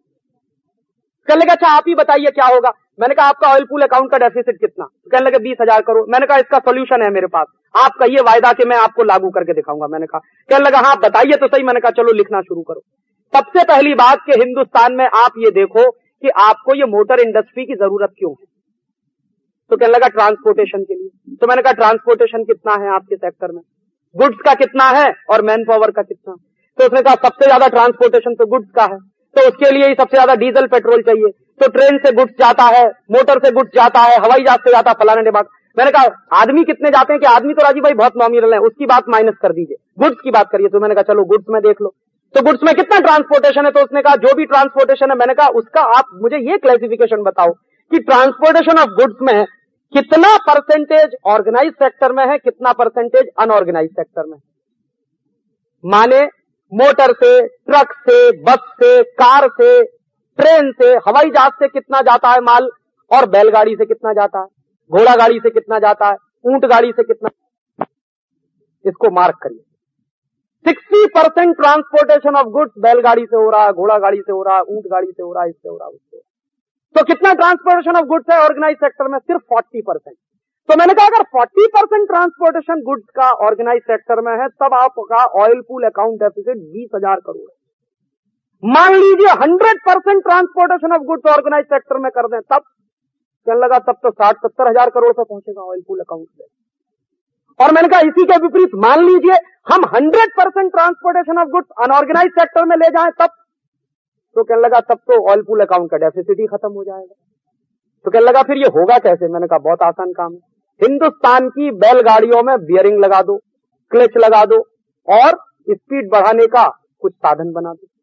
Speaker 2: कहने लगा अच्छा आप ही बताइए क्या होगा। मैंने कहा आपका ऑयल पूल अकाउंट का डेफिसिट कितना? कहने लगे 20,000 करोड़। मैंने कहा इसका सोल्यूशन है मेरे पास, आप कहिए वायदा कि मैं आपको लागू करके दिखाऊंगा। मैंने कहा, कहने लगा हाँ बताइए तो सही। मैंने कहा चलो लिखना शुरू करो। सबसे पहली बात कि हिंदुस्तान में आप ये देखो कि आपको ये मोटर इंडस्ट्री की जरूरत क्यों है? तो कहने लगा ट्रांसपोर्टेशन के लिए। तो मैंने कहा ट्रांसपोर्टेशन कितना है आपके सेक्टर में, गुड्स का कितना है और मैन पावर का कितना? तो उसने कहा सबसे ज्यादा ट्रांसपोर्टेशन तो गुड्स का है, तो उसके लिए ही सबसे ज्यादा डीजल पेट्रोल चाहिए। तो ट्रेन से गुड्स जाता है, मोटर से गुड्स जाता है, हवाई जहाज से जाता है, फलाने के बाद। मैंने कहा आदमी कितने जाते हैं? कि आदमी तो राजीव भाई बहुत नॉमिनल है, उसकी बात माइनस कर दीजिए, गुड्स की बात करिए। तो मैंने कहा चलो गुड्स में देख लो, तो गुड्स में कितना ट्रांसपोर्टेशन है? तो उसने कहा जो भी ट्रांसपोर्टेशन है। मैंने कहा उसका आप मुझे ये क्लासिफिकेशन बताओ कि ट्रांसपोर्टेशन ऑफ गुड्स में कितना परसेंटेज ऑर्गेनाइज सेक्टर में है, कितना परसेंटेज अनऑर्गेनाइज सेक्टर में। माने मोटर से, ट्रक से, बस से, कार से, ट्रेन से, हवाई जहाज से कितना जाता है माल, और बैलगाड़ी से कितना जाता है, घोड़ा गाड़ी से कितना जाता है, ऊंट गाड़ी से कितना। इसको मार्क करिए। 60% ट्रांसपोर्टेशन ऑफ गुड्स बैलगाड़ी से हो रहा है, घोड़ा गाड़ी से हो रहा है, ऊंट गाड़ी से हो रहा है, इससे हो रहा है, उससे। तो कितना ट्रांसपोर्टेशन ऑफ गुड्स है ऑर्गेनाइज सेक्टर में? सिर्फ 40%। तो मैंने कहा अगर 40% ट्रांसपोर्टेशन गुड्स का ऑर्गेनाइज सेक्टर में है, तब आपका oil pool account deficit 20,000 crore है। मान लीजिए 100% transportation of goods organise sector में कर दें, तब कहने लगा तब तो 60-70 हजार करोड़ पे पहुंचेगा ऑयल पूल अकाउंट से। और मैंने कहा इसी के विपरीत मान लीजिए हम 100% transportation of goods unorganise sector में ले जाएं तब, तो कहने लगा तब तो ऑयल पूल अकाउंट का डेफिसिट ही खत्म हो जाएगा। तो कहने लगा फिर ये होगा कैसे? मैंने कहा बहुत आसान काम है, हिंदुस्तान की बैलगाड़ियों में बियरिंग लगा दो, क्लच लगा दो और स्पीड बढ़ाने का कुछ साधन बना दो,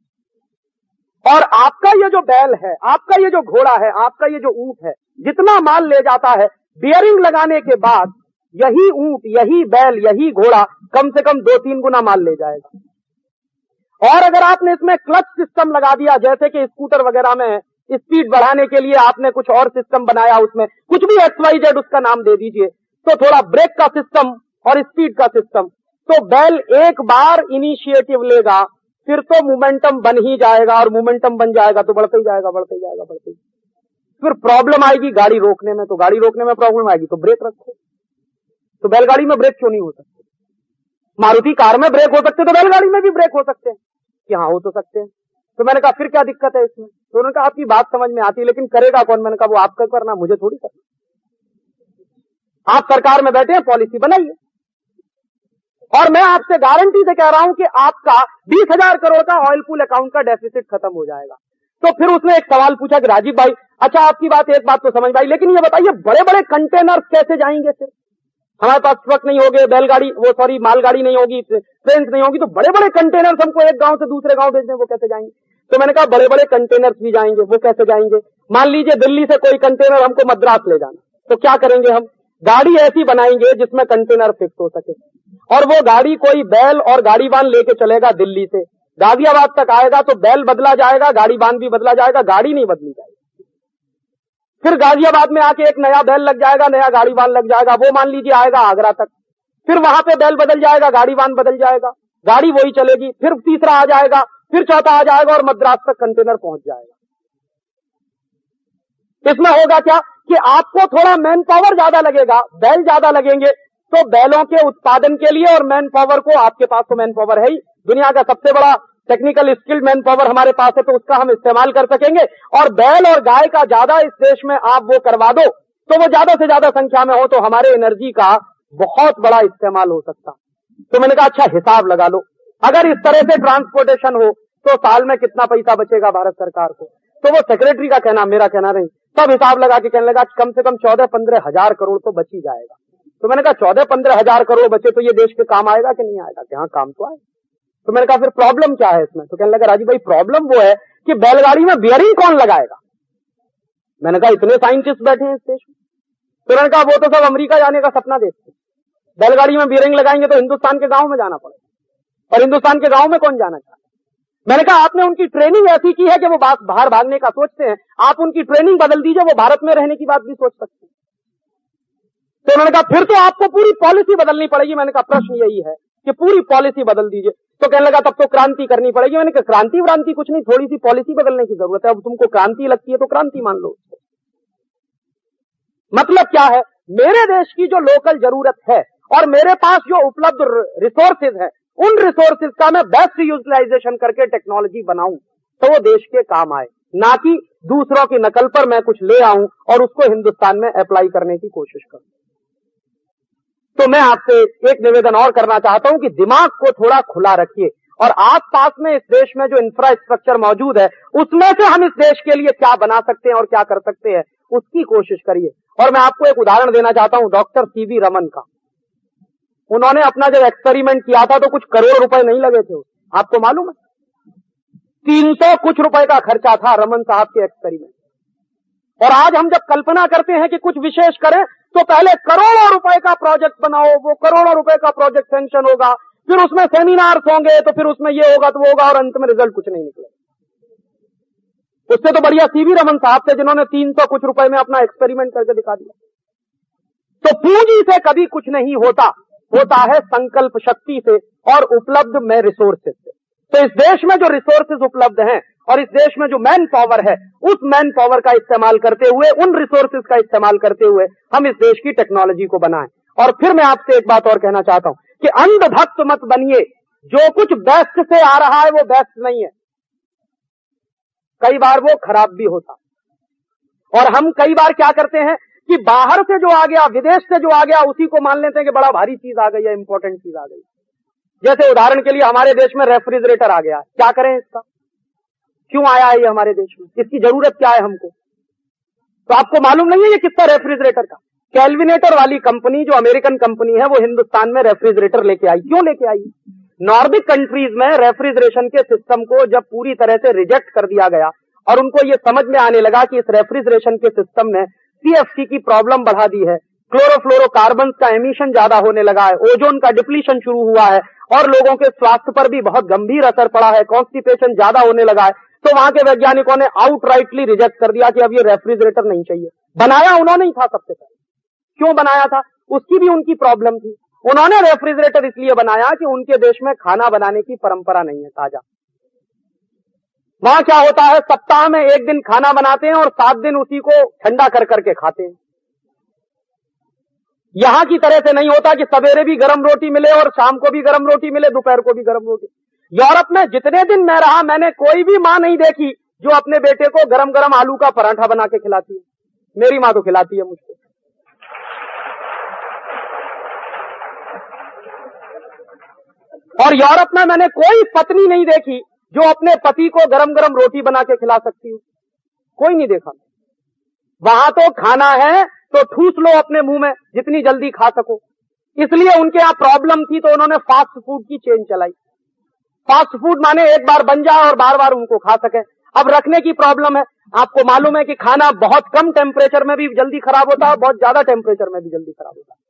Speaker 2: और आपका ये जो बैल है, आपका ये जो घोड़ा है, आपका ये जो ऊंट है, जितना माल ले जाता है बियरिंग लगाने के बाद यही ऊंट, यही बैल, यही घोड़ा कम से कम 2-3 गुना माल ले जाएगा। और अगर आपने इसमें क्लच सिस्टम लगा दिया, जैसे कि स्कूटर वगैरह में स्पीड बढ़ाने के लिए आपने कुछ और सिस्टम बनाया, उसमें कुछ भी XYZ उसका नाम दे दीजिए, तो थोड़ा ब्रेक का सिस्टम और स्पीड का सिस्टम, तो बैल एक बार इनिशिएटिव लेगा फिर तो मोमेंटम बन ही जाएगा, और मोमेंटम बन जाएगा तो बढ़ते ही जाएगा, बढ़ते ही जाएगा, बढ़ते ही। फिर प्रॉब्लम आएगी गाड़ी रोकने में, तो गाड़ी रोकने में प्रॉब्लम आएगी तो ब्रेक रखो। तो बैलगाड़ी में ब्रेक क्यों नहीं हो सकते? मारुति कार में ब्रेक हो सकते तो बैलगाड़ी में भी ब्रेक हो सकते हैं कि हाँ हो तो सकते हैं। तो मैंने कहा फिर क्या दिक्कत है इसमें? तो उन्होंने कहा आपकी बात समझ में आती है, लेकिन करेगा कौन? मैंने कहा वो आपका करना, मुझे थोड़ी करना। आप सरकार में बैठे हैं, पॉलिसी बनाइए, और मैं आपसे गारंटी से कह रहा हूं कि आपका 20,000 करोड़ का ऑयल पूल अकाउंट का डेफिसिट खत्म हो जाएगा। तो फिर उसने एक सवाल पूछा कि राजीव भाई, अच्छा आपकी बात, एक बात तो समझ भाई, लेकिन ये बताइए बड़े बड़े कंटेनर्स कैसे जाएंगे? फिर हमारे पास ट्रक नहीं होगे, बैलगाड़ी, मालगाड़ी नहीं होगी, ट्रेन नहीं होगी, तो बड़े बड़े कंटेनर्स हमको एक गांव से दूसरे गांव भेजने, वो कैसे जाएंगे? तो मैंने कहा बड़े बड़े कंटेनर्स भी जाएंगे, वो कैसे जाएंगे? मान लीजिए दिल्ली से कोई कंटेनर हमको मद्रास ले जाना, तो क्या करेंगे हम? गाड़ी ऐसी बनाएंगे जिसमें कंटेनर फिक्स हो सके, और वो गाड़ी कोई बैल और गाड़ी बांध लेके चलेगा दिल्ली से गाजियाबाद तक आएगा, तो बैल बदला जाएगा, गाड़ी बांध भी बदला जाएगा, गाड़ी नहीं बदली जाएगी। फिर गाजियाबाद में आके एक नया बैल लग जाएगा, नया गाड़ी बांध लग जाएगा, वो मान लीजिए आएगा आगरा तक, फिर वहां पे बैल बदल जाएगा, गाड़ी बांध बदल जाएगा, गाड़ी वही चलेगी, फिर तीसरा आ जाएगा, फिर चौथा आ जाएगा, और मद्रास तक कंटेनर पहुंच जाएगा। इसमें होगा क्या कि आपको थोड़ा मैन पावर ज्यादा लगेगा, बैल ज्यादा लगेंगे, तो बैलों के उत्पादन के लिए, और मैन पावर को, आपके पास तो मैन पावर है ही, दुनिया का सबसे बड़ा टेक्निकल स्किल्ड मैन पावर हमारे पास है, तो उसका हम इस्तेमाल कर सकेंगे, और बैल और गाय का ज्यादा इस देश में आप वो करवा दो, तो वो ज्यादा से ज्यादा संख्या में हो, तो हमारे एनर्जी का बहुत बड़ा इस्तेमाल हो सकता। तो मैंने कहा अच्छा हिसाब लगा लो, अगर इस तरह से ट्रांसपोर्टेशन हो तो साल में कितना पैसा बचेगा भारत सरकार को? तो वो सेक्रेटरी का कहना, मेरा कहना नहीं, सब हिसाब लगा के कहने लगा कम से कम 14-15 हजार करोड़ तो बच ही जाएगा। तो मैंने कहा 14-15 हजार करोड़ बचे तो ये देश के काम आएगा कि नहीं आएगा? कि हाँ काम तो आए। तो मैंने कहा फिर प्रॉब्लम क्या है इसमें? तो कहने लगा राजीव भाई प्रॉब्लम वो है कि बैलगाड़ी में बियरिंग कौन लगाएगा? मैंने कहा इतने साइंटिस्ट बैठे हैं इस देश में। तो मैंने कहा वो तो सब अमेरिका जाने का सपना देखते हैं, बैलगाड़ी में बियरिंग लगाएंगे तो हिंदुस्तान के गांव में जाना पड़ेगा, और हिंदुस्तान के गांव में कौन जाना चाहता? मैंने कहा आपने उनकी ट्रेनिंग ऐसी की है कि वो बाहर भागने का सोचते हैं, आप उनकी ट्रेनिंग बदल दीजिए, वो भारत में रहने की बात भी सोच सकते हैं। तो उन्होंने कहा फिर तो आपको पूरी पॉलिसी बदलनी पड़ेगी। मैंने कहा प्रश्न यही है कि पूरी पॉलिसी बदल दीजिए। तो कहने लगा तब तो क्रांति करनी पड़ेगी। मैंने कहा क्रांति व्रांति कुछ नहीं, थोड़ी सी पॉलिसी बदलने की जरूरत है। अब तुमको क्रांति लगती है तो क्रांति मान लो। मतलब क्या है, मेरे देश की जो लोकल जरूरत है और मेरे पास जो उपलब्ध रिसोर्सेज है, उन रिसोर्सेज का मैं बेस्ट यूटिलाइजेशन करके टेक्नोलॉजी बनाऊं तो वो देश के काम आए, ना कि दूसरों की नकल पर मैं कुछ ले आऊं और उसको हिंदुस्तान में अप्लाई करने की कोशिश करूं। तो मैं आपसे एक निवेदन और करना चाहता हूं कि दिमाग को थोड़ा खुला रखिए और आसपास में इस देश में जो इंफ्रास्ट्रक्चर मौजूद है उसमें से हम इस देश के लिए क्या बना सकते हैं और क्या कर सकते हैं उसकी कोशिश करिए। और मैं आपको एक उदाहरण देना चाहता हूं डॉक्टर सीवी रमन का। उन्होंने अपना जब एक्सपेरिमेंट किया था तो कुछ करोड़ रुपए नहीं लगे थे, आपको मालूम है 300 कुछ रुपए का खर्चा था रमन साहब के एक्सपेरिमेंट। और आज हम जब कल्पना करते हैं कि कुछ विशेष करें तो पहले करोड़ों रुपए का प्रोजेक्ट बनाओ, वो करोड़ों रुपए का प्रोजेक्ट सैंक्शन होगा, फिर उसमें सेमिनार्स होंगे, तो फिर उसमें ये होगा तो वो होगा और अंत में रिजल्ट कुछ नहीं निकले। उससे तो बढ़िया सीवी रमन साहब थे जिन्होंने 300 कुछ रुपए में अपना एक्सपेरिमेंट करके दिखा दिया। तो पूंजी से कभी कुछ नहीं होता, होता है संकल्प शक्ति से और उपलब्ध में रिसोर्सेज से। तो इस देश में जो रिसोर्सेज उपलब्ध हैं और इस देश में जो मैन पावर है, उस मैन पावर का इस्तेमाल करते हुए, उन रिसोर्सेज का इस्तेमाल करते हुए हम इस देश की टेक्नोलॉजी को बनाएं। और फिर मैं आपसे एक बात और कहना चाहता हूं कि अंधभक्त मत बनिए। जो कुछ बेस्ट से आ रहा है वो बेस्ट नहीं है, कई बार वो खराब भी होता। और हम कई बार क्या करते हैं कि बाहर से जो आ गया, विदेश से जो आ गया, उसी को मान लेते हैं कि बड़ा भारी चीज आ गई है, इंपॉर्टेंट चीज आ गई। जैसे उदाहरण के लिए हमारे देश में रेफ्रिजरेटर आ गया, क्या करें इसका, क्यों आया है ये हमारे देश में, इसकी जरूरत क्या है हमको? तो आपको मालूम नहीं है ये किसका रेफ्रिजरेटर का? कैलविनेटर वाली कंपनी, जो अमेरिकन कंपनी है, वो हिंदुस्तान में रेफ्रिजरेटर लेके आई। क्यों लेके आई? नॉर्डिक कंट्रीज में रेफ्रिजरेशन के सिस्टम को जब पूरी तरह से रिजेक्ट कर दिया गया और उनको ये समझ में आने लगा कि इस रेफ्रिजरेशन के सिस्टम ने सीएफसी की प्रॉब्लम बढ़ा दी है, क्लोरोफ्लोरोकार्बन का एमिशन ज्यादा होने लगा है, ओजोन का डिप्लीशन शुरू हुआ है और लोगों के स्वास्थ्य पर भी बहुत गंभीर असर पड़ा है, कॉन्स्टिपेशन ज्यादा होने लगा है, तो वहां के वैज्ञानिकों ने आउटराइटली रिजेक्ट कर दिया कि अब ये रेफ्रिजरेटर नहीं चाहिए। बनाया उन्होंने ही था सबसे पहले। क्यों बनाया था? उसकी भी उनकी प्रॉब्लम थी। उन्होंने रेफ्रिजरेटर इसलिए बनाया कि उनके देश में खाना बनाने की परंपरा नहीं है ताजा। वहां क्या होता है, सप्ताह में एक दिन खाना बनाते हैं और 7 दिन उसी को ठंडा कर करके खाते हैं। यहां की तरह से नहीं होता कि सवेरे भी गरम रोटी मिले और शाम को भी गरम रोटी मिले, दोपहर को भी गरम रोटी। यूरोप में जितने दिन मैं रहा, मैंने कोई भी मां नहीं देखी जो अपने बेटे को गरम गरम आलू का पराठा बना के खिलाती है। मेरी मां तो खिलाती है मुझको। और यूरोप में मैंने कोई पत्नी नहीं देखी जो अपने पति को गरम गरम रोटी बना के खिला सकती हो, कोई नहीं देखा। वहां तो खाना है तो ठूस लो अपने मुंह में जितनी जल्दी खा सको। इसलिए उनके यहां प्रॉब्लम थी तो उन्होंने फास्ट फूड की चेन चलाई। फास्ट फूड माने एक बार बन जाए और बार बार उनको खा सके। अब रखने की प्रॉब्लम है। आपको मालूम है कि खाना बहुत कम टेम्परेचर में भी जल्दी खराब होता है, बहुत ज्यादा टेम्परेचर में भी जल्दी खराब होता है।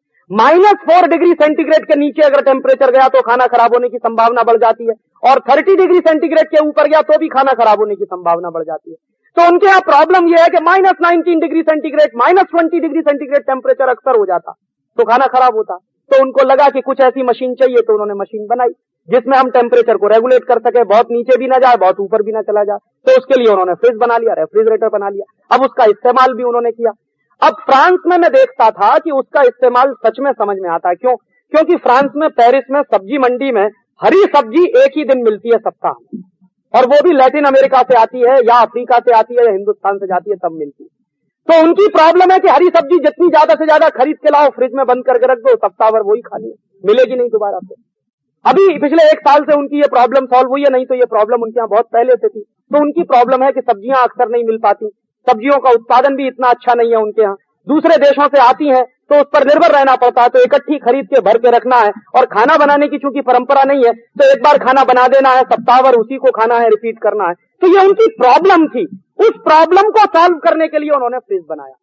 Speaker 2: -4 डिग्री सेंटीग्रेड के नीचे अगर टेम्परेचर गया तो खाना खराब होने की संभावना बढ़ जाती है, और 30 डिग्री सेंटीग्रेड के ऊपर गया तो भी खाना खराब होने की संभावना बढ़ जाती है। तो उनके यहाँ प्रॉब्लम यह है कि -19 degree centigrade, -20 degree centigrade temperature अक्सर हो जाता तो खाना खराब होता। तो उनको लगा कि कुछ ऐसी मशीन चाहिए, तो उन्होंने मशीन बनाई जिसमें हम टेम्परेचर को रेगुलेट कर सके, बहुत नीचे भी ना जाए, बहुत ऊपर भी ना चला जाए। तो उसके लिए उन्होंने फ्रिज बना लिया, रेफ्रिजरेटर बना लिया। अब उसका इस्तेमाल भी उन्होंने किया। अब फ्रांस में मैं देखता था कि उसका इस्तेमाल सच में समझ में आता है। क्यों? क्योंकि फ्रांस में, पेरिस में सब्जी मंडी में हरी सब्जी एक ही दिन मिलती है सप्ताह में, और वो भी लैटिन अमेरिका से आती है या अफ्रीका से आती है या हिंदुस्तान से जाती है, तब मिलती है। तो उनकी प्रॉब्लम है कि हरी सब्जी जितनी ज्यादा से ज्यादा खरीद के लाओ, फ्रिज में बंद करके रख दो, सप्ताह भर वही खानी है, मिलेगी नहीं दोबारा से। अभी पिछले 1 साल से उनकी ये प्रॉब्लम सॉल्व हुई है, नहीं तो ये प्रॉब्लम उनके यहाँ बहुत पहले से थी। तो उनकी प्रॉब्लम है कि सब्जियां अक्सर नहीं मिल पाती, सब्जियों का उत्पादन भी इतना अच्छा नहीं है उनके यहाँ, दूसरे देशों से आती हैं तो उस पर निर्भर रहना पड़ता है, तो इकट्ठी खरीद के भर के रखना है। और खाना बनाने की चूंकि परंपरा नहीं है तो एक बार खाना बना देना है, सप्ताह भर उसी को खाना है, रिपीट करना है। तो ये उनकी प्रॉब्लम थी। उस प्रॉब्लम को सॉल्व करने के लिए उन्होंने फ्रिज बनाया।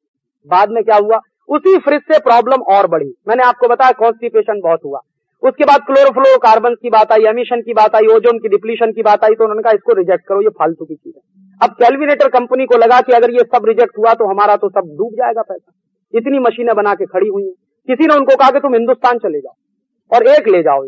Speaker 2: बाद में क्या हुआ, उसी फ्रिज से प्रॉब्लम और बढ़ी। मैंने आपको बताया कॉन्स्टिपेशन बहुत हुआ, उसके बाद क्लोरोफ्लोरोकार्बन की बात आई, एमिशन की बात आई, ओजोन की डिप्लीशन की बात आई, तो उन्होंने कहा इसको रिजेक्ट करो, ये फालतू की चीज है। अब कैलविनेटर कंपनी को लगा कि अगर ये सब रिजेक्ट हुआ तो हमारा तो सब डूब जाएगा पैसा, इतनी मशीनें बना के खड़ी हुई हैं। किसी ने उनको कहा कि तुम हिंदुस्तान चले जाओ और एक ले जाओ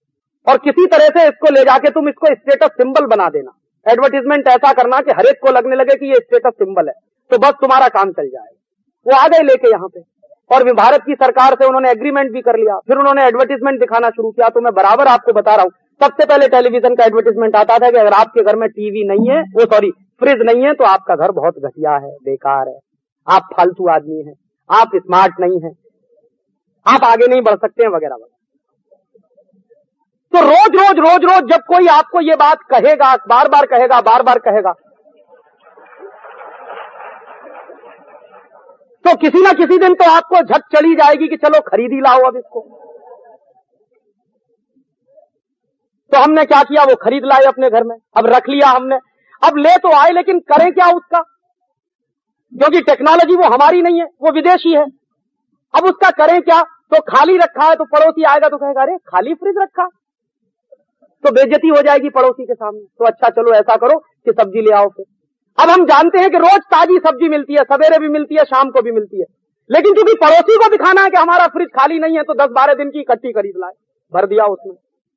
Speaker 2: और किसी तरह से इसको ले जाके तुम इसको स्टेटस सिंबल बना देना, एडवर्टीजमेंट ऐसा करना कि हर एक को लगने लगे कि ये स्टेटस सिंबल है, तो बस तुम्हारा काम चल जाएगा। वो आ गए लेके यहाँ पे, और भारत की सरकार से उन्होंने एग्रीमेंट भी कर लिया। फिर उन्होंने एडवर्टीजमेंट दिखाना शुरू किया। तो मैं बराबर आपको बता रहा हूं, सबसे पहले टेलीविजन का एडवर्टीजमेंट आता था कि अगर आपके घर में टीवी नहीं है, फ्रिज नहीं है, तो आपका घर बहुत घटिया है, बेकार है, आप फालतू आदमी हैं, आप स्मार्ट नहीं हैं, आप आगे नहीं बढ़ सकते हैं, वगैरह वगैरह। तो रोज रोज जब कोई आपको ये बात कहेगा, बार बार कहेगा, तो किसी ना किसी दिन तो आपको झक चली जाएगी कि चलो खरीद ही लाओ अब इसको। तो हमने क्या किया, वो खरीद लाए अपने घर में, अब रख लिया हमने। अब ले तो आए, लेकिन करें क्या उसका, क्योंकि टेक्नोलॉजी वो हमारी नहीं है, वो विदेशी है। अब उसका करें क्या, तो खाली रखा है, तो पड़ोसी आएगा तो कहेगा अरे खाली फ्रिज रखा, तो बेइज्जती हो जाएगी पड़ोसी के सामने। तो अच्छा चलो ऐसा करो कि सब्जी ले आओ फिर। अब हम जानते हैं कि रोज ताजी सब्जी मिलती है, सवेरे भी मिलती है, शाम को भी मिलती है, लेकिन क्योंकि पड़ोसी को दिखाना है कि हमारा फ्रिज खाली नहीं है, तो 10-12 दिन की इकट्ठी खरीद लाए, भर दिया उसमें।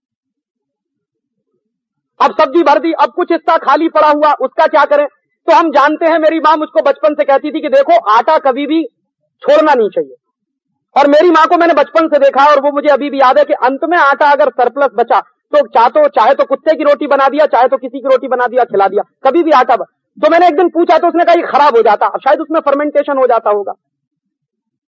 Speaker 2: अब सब्जी भर दी, अब कुछ हिस्सा खाली पड़ा हुआ, उसका क्या करें। तो हम जानते हैं, मेरी मां मुझको बचपन से कहती थी कि देखो आटा कभी भी छोड़ना नहीं चाहिए, और मेरी मां को मैंने बचपन से देखा और वो मुझे अभी भी याद है कि अंत में आटा अगर सरप्लस बचा तो चाहे तो कुत्ते की रोटी बना दिया, चाहे तो किसी की रोटी बना दिया, खिला दिया, कभी भी आटा तो मैंने एक दिन पूछा तो उसने कहा ये खराब हो जाता, अब शायद उसमें फर्मेंटेशन हो जाता होगा।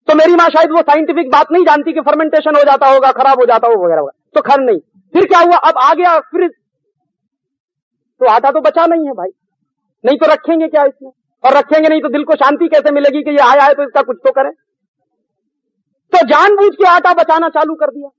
Speaker 2: तो मेरी माँ शायद वो साइंटिफिक बात नहीं जानती कि फर्मेंटेशन हो जाता होगा, खराब हो जाता होगा वगैरह वगैरह, तो खैर नहीं। फिर क्या हुआ, अब आ गया फ्रिज, तो आटा तो बचा नहीं है भाई, नहीं तो रखेंगे क्या इसमें, और रखेंगे नहीं तो दिल को शांति कैसे मिलेगी कि ये आया है तो इसका कुछ तो करें। तो जानबूझ के आटा बचाना चालू कर दिया।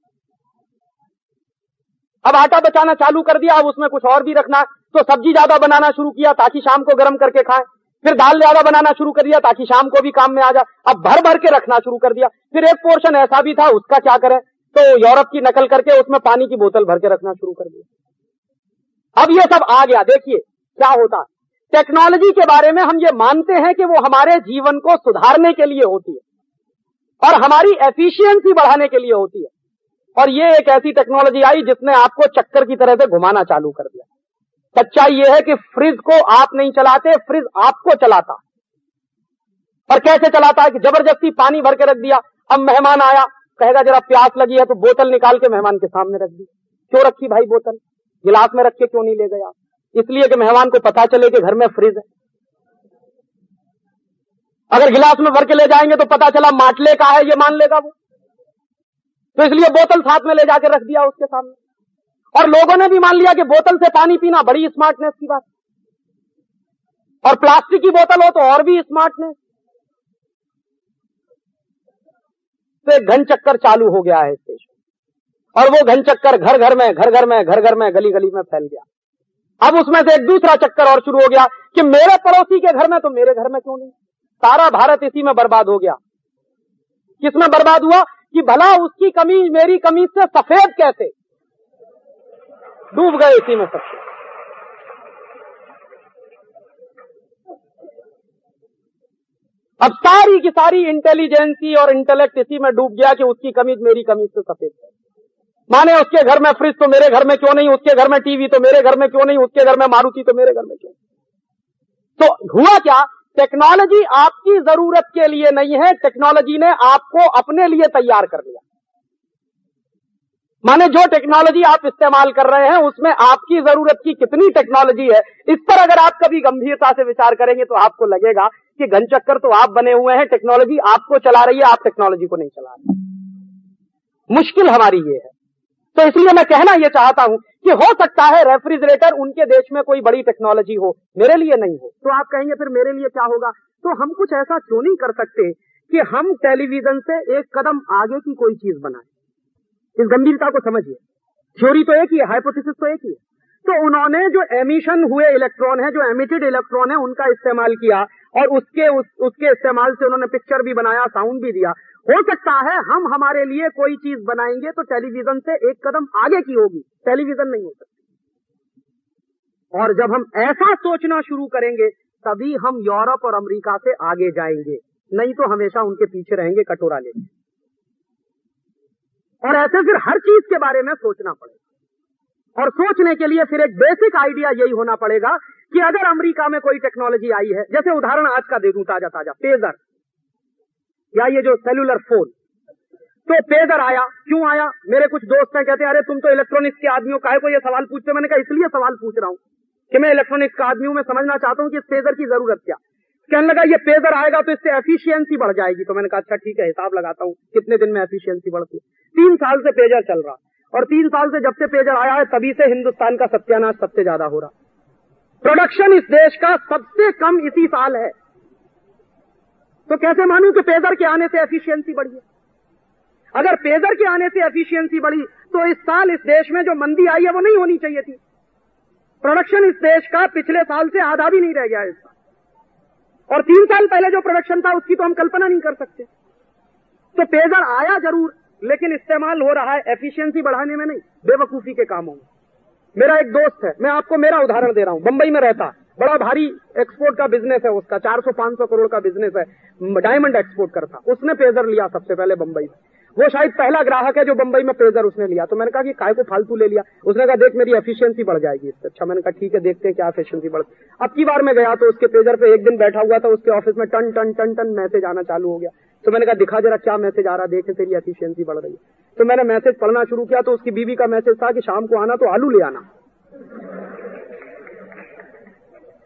Speaker 2: अब आटा बचाना चालू कर दिया, अब उसमें कुछ और भी रखना, तो सब्जी ज्यादा बनाना शुरू किया ताकि शाम को गर्म करके खाएं, फिर दाल ज्यादा बनाना शुरू कर दिया ताकि शाम को भी काम में आ जाए। अब भर भर के रखना शुरू कर दिया। फिर एक पोर्शन ऐसा भी था, उसका क्या करें, तो यूरोप की नकल करके उसमें पानी की बोतल भर के रखना शुरू कर दिया। अब ये सब आ गया। देखिए क्या होता है, टेक्नोलॉजी के बारे में हम ये मानते हैं कि वो हमारे जीवन को सुधारने के लिए होती है और हमारी एफिशिएंसी बढ़ाने के लिए होती है, और ये एक ऐसी टेक्नोलॉजी आई जिसने आपको चक्कर की तरह से घुमाना चालू कर दिया। सच्चाई ये है कि फ्रिज को आप नहीं चलाते, फ्रिज आपको चलाता। और कैसे चलाता है कि जबरदस्ती पानी भर के रख दिया। अब मेहमान आया, कहेगा जरा प्यास लगी है, तो बोतल निकाल के मेहमान के सामने रख दी। क्यों रखी भाई बोतल, गिलास में रख के क्यों नहीं ले गया? इसलिए कि मेहमान को पता चले कि घर में फ्रिज है। अगर गिलास में भर के ले जाएंगे तो पता चला माटले का है, ये मान लेगा वो, तो इसलिए बोतल साथ में ले जाकर रख दिया उसके सामने। और लोगों ने भी मान लिया कि बोतल से पानी पीना बड़ी स्मार्टनेस की बात, और प्लास्टिक की बोतल हो तो और भी स्मार्टनेस। तो एक घन चक्कर चालू हो गया है इस देश में, और वो घन चक्कर घर घर में, घर घर में, घर घर में, गली गली में फैल गया। अब उसमें से एक दूसरा चक्कर और शुरू हो गया कि मेरे पड़ोसी के घर में तो मेरे घर में क्यों नहीं। सारा भारत इसी में बर्बाद हो गया। किसमें बर्बाद हुआ कि भला उसकी कमीज मेरी कमीज से सफेद कैसे, डूब गए इसी में सबसे। अब सारी की सारी इंटेलिजेंसी और इंटेलेक्ट इसी में डूब गया कि उसकी कमीज मेरी कमीज से सफेद है। माने उसके घर में फ्रिज तो मेरे घर में क्यों नहीं, उसके घर में टीवी तो मेरे घर में क्यों नहीं, उसके घर में मारुति तो मेरे घर में क्यों। तो हुआ क्या, टेक्नोलॉजी आपकी जरूरत के लिए नहीं है, टेक्नोलॉजी ने आपको अपने लिए तैयार कर लिया। माने जो टेक्नोलॉजी आप इस्तेमाल कर रहे हैं उसमें आपकी जरूरत की कितनी टेक्नोलॉजी है, इस पर अगर आप कभी गंभीरता से विचार करेंगे तो आपको लगेगा कि घनचक्कर तो आप बने हुए हैं, टेक्नोलॉजी आपको चला रही है, आप टेक्नोलॉजी को नहीं चला रहे। मुश्किल हमारी ये है। तो इसलिए मैं कहना यह चाहता हूं कि हो सकता है रेफ्रिजरेटर उनके देश में कोई बड़ी टेक्नोलॉजी हो, मेरे लिए नहीं हो। तो आप कहेंगे फिर मेरे लिए क्या होगा? तो हम कुछ ऐसा क्यों नहीं कर सकते कि हम टेलीविजन से एक कदम आगे की कोई चीज बनाएं? इस गंभीरता को समझिए। थ्योरी तो एक ही है, हाइपोथेसिस तो एक ही है। तो उन्होंने जो एमिशन हुए इलेक्ट्रॉन है, जो एमिटेड इलेक्ट्रॉन है, उनका इस्तेमाल किया, और उसके इस्तेमाल से उन्होंने पिक्चर भी बनाया, साउंड भी दिया। हो सकता है हम हमारे लिए कोई चीज बनाएंगे तो टेलीविजन से एक कदम आगे की होगी, टेलीविजन नहीं हो सकती। और जब हम ऐसा सोचना शुरू करेंगे तभी हम यूरोप और अमेरिका से आगे जाएंगे, नहीं तो हमेशा उनके पीछे रहेंगे कटोरा लेके। और ऐसे फिर हर चीज के बारे में सोचना पड़ेगा, और सोचने के लिए फिर एक बेसिक आइडिया यही होना पड़ेगा कि अगर अमेरिका में कोई टेक्नोलॉजी आई है, जैसे उदाहरण आज का दे दूं ताजा ताजा, पेजर या ये जो सेलुलर फोन। तो पेजर आया, क्यों आया? मेरे कुछ दोस्त हैं, कहते हैं अरे तुम तो इलेक्ट्रॉनिक्स के आदमी हो, काहे को ये सवाल पूछते? मैंने कहा इसलिए सवाल पूछ रहा हूं कि मैं इलेक्ट्रॉनिक्स का आदमी हूं, मैं समझना चाहता हूं कि इस पेजर की जरूरत क्या। कहने लगा ये पेजर आएगा तो इससे एफिशिएंसी बढ़ जाएगी। तो मैंने कहा अच्छा ठीक है, हिसाब लगाता हूं कितने दिन में एफिशिएंसी बढ़ती है। 3 साल से पेजर चल रहा, और 3 साल से जब से पेजर आया है तभी से हिंदुस्तान का सत्यानाश सबसे ज्यादा हो रहा। प्रोडक्शन इस देश का सबसे कम इसी साल है। तो कैसे मानूं कि पेजर के आने से एफिशिएंसी बढ़ी है? अगर पेजर के आने से एफिशिएंसी बढ़ी तो इस साल इस देश में जो मंदी आई है वो नहीं होनी चाहिए थी। प्रोडक्शन इस देश का पिछले साल से आधा भी नहीं रह गया इस साल, और 3 साल पहले जो प्रोडक्शन था उसकी तो हम कल्पना नहीं कर सकते। तो पेजर आया जरूर, लेकिन इस्तेमाल हो रहा है एफिशिएंसी बढ़ाने में नहीं, बेवकूफी के कामों में। मेरा एक दोस्त है, मैं आपको मेरा उदाहरण दे रहा हूं, बंबई में रहता, बड़ा भारी एक्सपोर्ट का बिजनेस है उसका, 400-500 करोड़ का बिजनेस है, डायमंड एक्सपोर्ट करता। उसने पेजर लिया सबसे पहले बंबई में, वो शायद पहला ग्राहक है जो बंबई में पेजर उसने लिया। तो मैंने कहा कि काय को फालतू ले लिया? उसने कहा देख मेरी एफिशिएंसी बढ़ जाएगी इससे। अच्छा, मैंने कहा ठीक है, देखते हैं क्या एफिशिएंसी बढ़। अब की बार मैं गया तो उसके पेजर पे एक दिन बैठा हुआ था, उसके ऑफिस में टन टन टन टन मैसेज आना चालू हो गया। तो मैंने कहा दिखा जरा क्या मैसेज आ रहा, देखे तेरी एफिशिएंसी बढ़ रही है। तो मैंने मैसेज पढ़ना शुरू किया तो उसकी बीवी का मैसेज था कि शाम को आना तो आलू ले आना।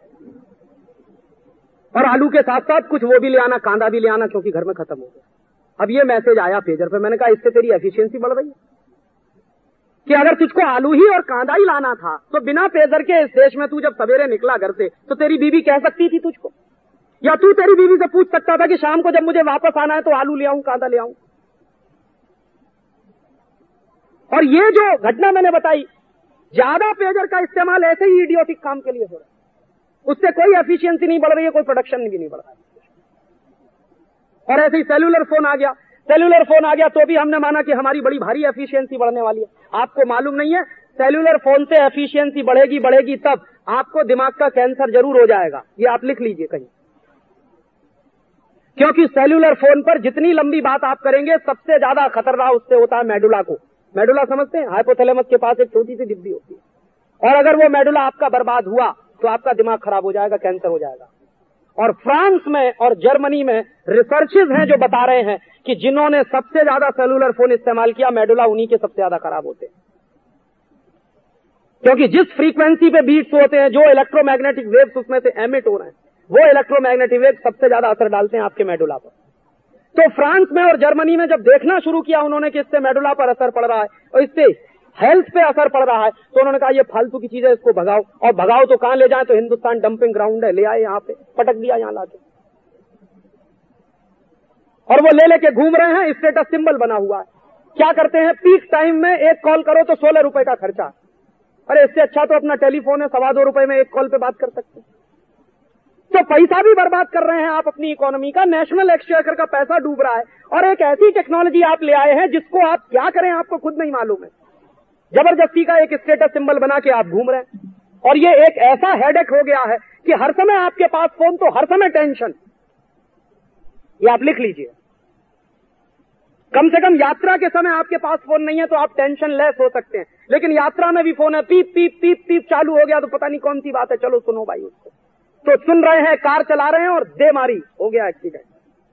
Speaker 2: और आलू के साथ साथ कुछ वो भी ले आना, कांदा भी ले आना, क्योंकि घर में खत्म हो गया। अब ये मैसेज आया पेजर पे, मैंने कहा इससे तेरी एफिशिएंसी बढ़ रही है कि अगर तुझको आलू ही और कांदा ही लाना था तो बिना पेजर के इस देश में तू जब सवेरे निकला घर से तो तेरी बीवी कह सकती थी तुझको, या तू तेरी बीवी से पूछ सकता था कि शाम को जब मुझे वापस आना है तो आलू ले आऊं, कांदा ले आऊं। और ये जो घटना मैंने बताई, ज्यादा पेजर का इस्तेमाल ऐसे ही इडियोटिक काम के लिए हो रहा है, उससे कोई एफिशिएंसी नहीं बढ़ रही है, कोई प्रोडक्शन भी नहीं बढ़ रहा है। और ऐसे ही सेल्यूलर फोन आ गया, सेल्यूलर फोन आ गया तो भी हमने माना कि हमारी बड़ी भारी एफिशिएंसी बढ़ने वाली है। आपको मालूम नहीं है, सेल्यूलर फोन से एफिशिएंसी बढ़ेगी तब आपको दिमाग का कैंसर जरूर हो जाएगा, ये आप लिख लीजिए कहीं। क्योंकि सेल्यूलर फोन पर जितनी लंबी बात आप करेंगे सबसे ज्यादा खतरा उससे होता है मेडुला को। मेडुला समझते हैं, हाइपोथैलेमस के पास एक छोटी सी डिब्बी होती है, और अगर वो मेडुला आपका बर्बाद हुआ तो आपका दिमाग खराब हो जाएगा, कैंसर हो जाएगा। और फ्रांस में और जर्मनी में रिसर्चेज हैं जो बता रहे हैं कि जिन्होंने सबसे ज्यादा सेल्यूलर फोन इस्तेमाल किया, मेडुला उन्हीं के सबसे ज्यादा खराब होते हैं। क्योंकि जिस फ्रीक्वेंसी पे बीट्स होते हैं, जो इलेक्ट्रोमैग्नेटिक वेव्स उसमें से एमिट हो रहे हैं, वो इलेक्ट्रोमैग्नेटिक वेव्स सबसे ज्यादा असर डालते हैं आपके मेडुला पर। तो फ्रांस में और जर्मनी में जब देखना शुरू किया उन्होंने कि इससे मेडुला पर असर पड़ रहा है और इससे हेल्थ पे असर पड़ रहा है, तो उन्होंने कहा ये फालतू की चीज है, इसको भगाओ। और भगाओ तो कहां ले जाए, तो हिंदुस्तान डंपिंग ग्राउंड है, ले आए यहाँ पे, पटक दिया यहाँ लाके, और वो ले लेके घूम रहे हैं, स्टेटस सिंबल बना हुआ है। क्या करते हैं, पीक टाइम में एक कॉल करो तो 16 रुपए का खर्चा। अरे इससे अच्छा तो अपना टेलीफोन है, 2.25 रुपए में एक कॉल पे बात कर सकते हैं। तो पैसा भी बर्बाद कर रहे हैं आप अपनी इकोनॉमी का, नेशनल एक्सचेकर का पैसा डूब रहा है, और एक ऐसी टेक्नोलॉजी आप ले आए हैं जिसको आप क्या करें आपको खुद नहीं मालूम है। जबरदस्ती का एक स्टेटस सिंबल बना के आप घूम रहे हैं, और ये एक ऐसा हेडेक हो गया है कि हर समय आपके पास फोन तो हर समय टेंशन। ये आप लिख लीजिए, कम से कम यात्रा के समय आपके पास फोन नहीं है तो आप टेंशन लेस हो सकते हैं, लेकिन यात्रा में भी फोन है, पीप पीप पीप पीप चालू हो गया तो पता नहीं कौन सी बात है, चलो सुनो भाई उसको। तो सुन रहे हैं, कार चला रहे हैं और दे मारी, हो गया एक्सीडेंट।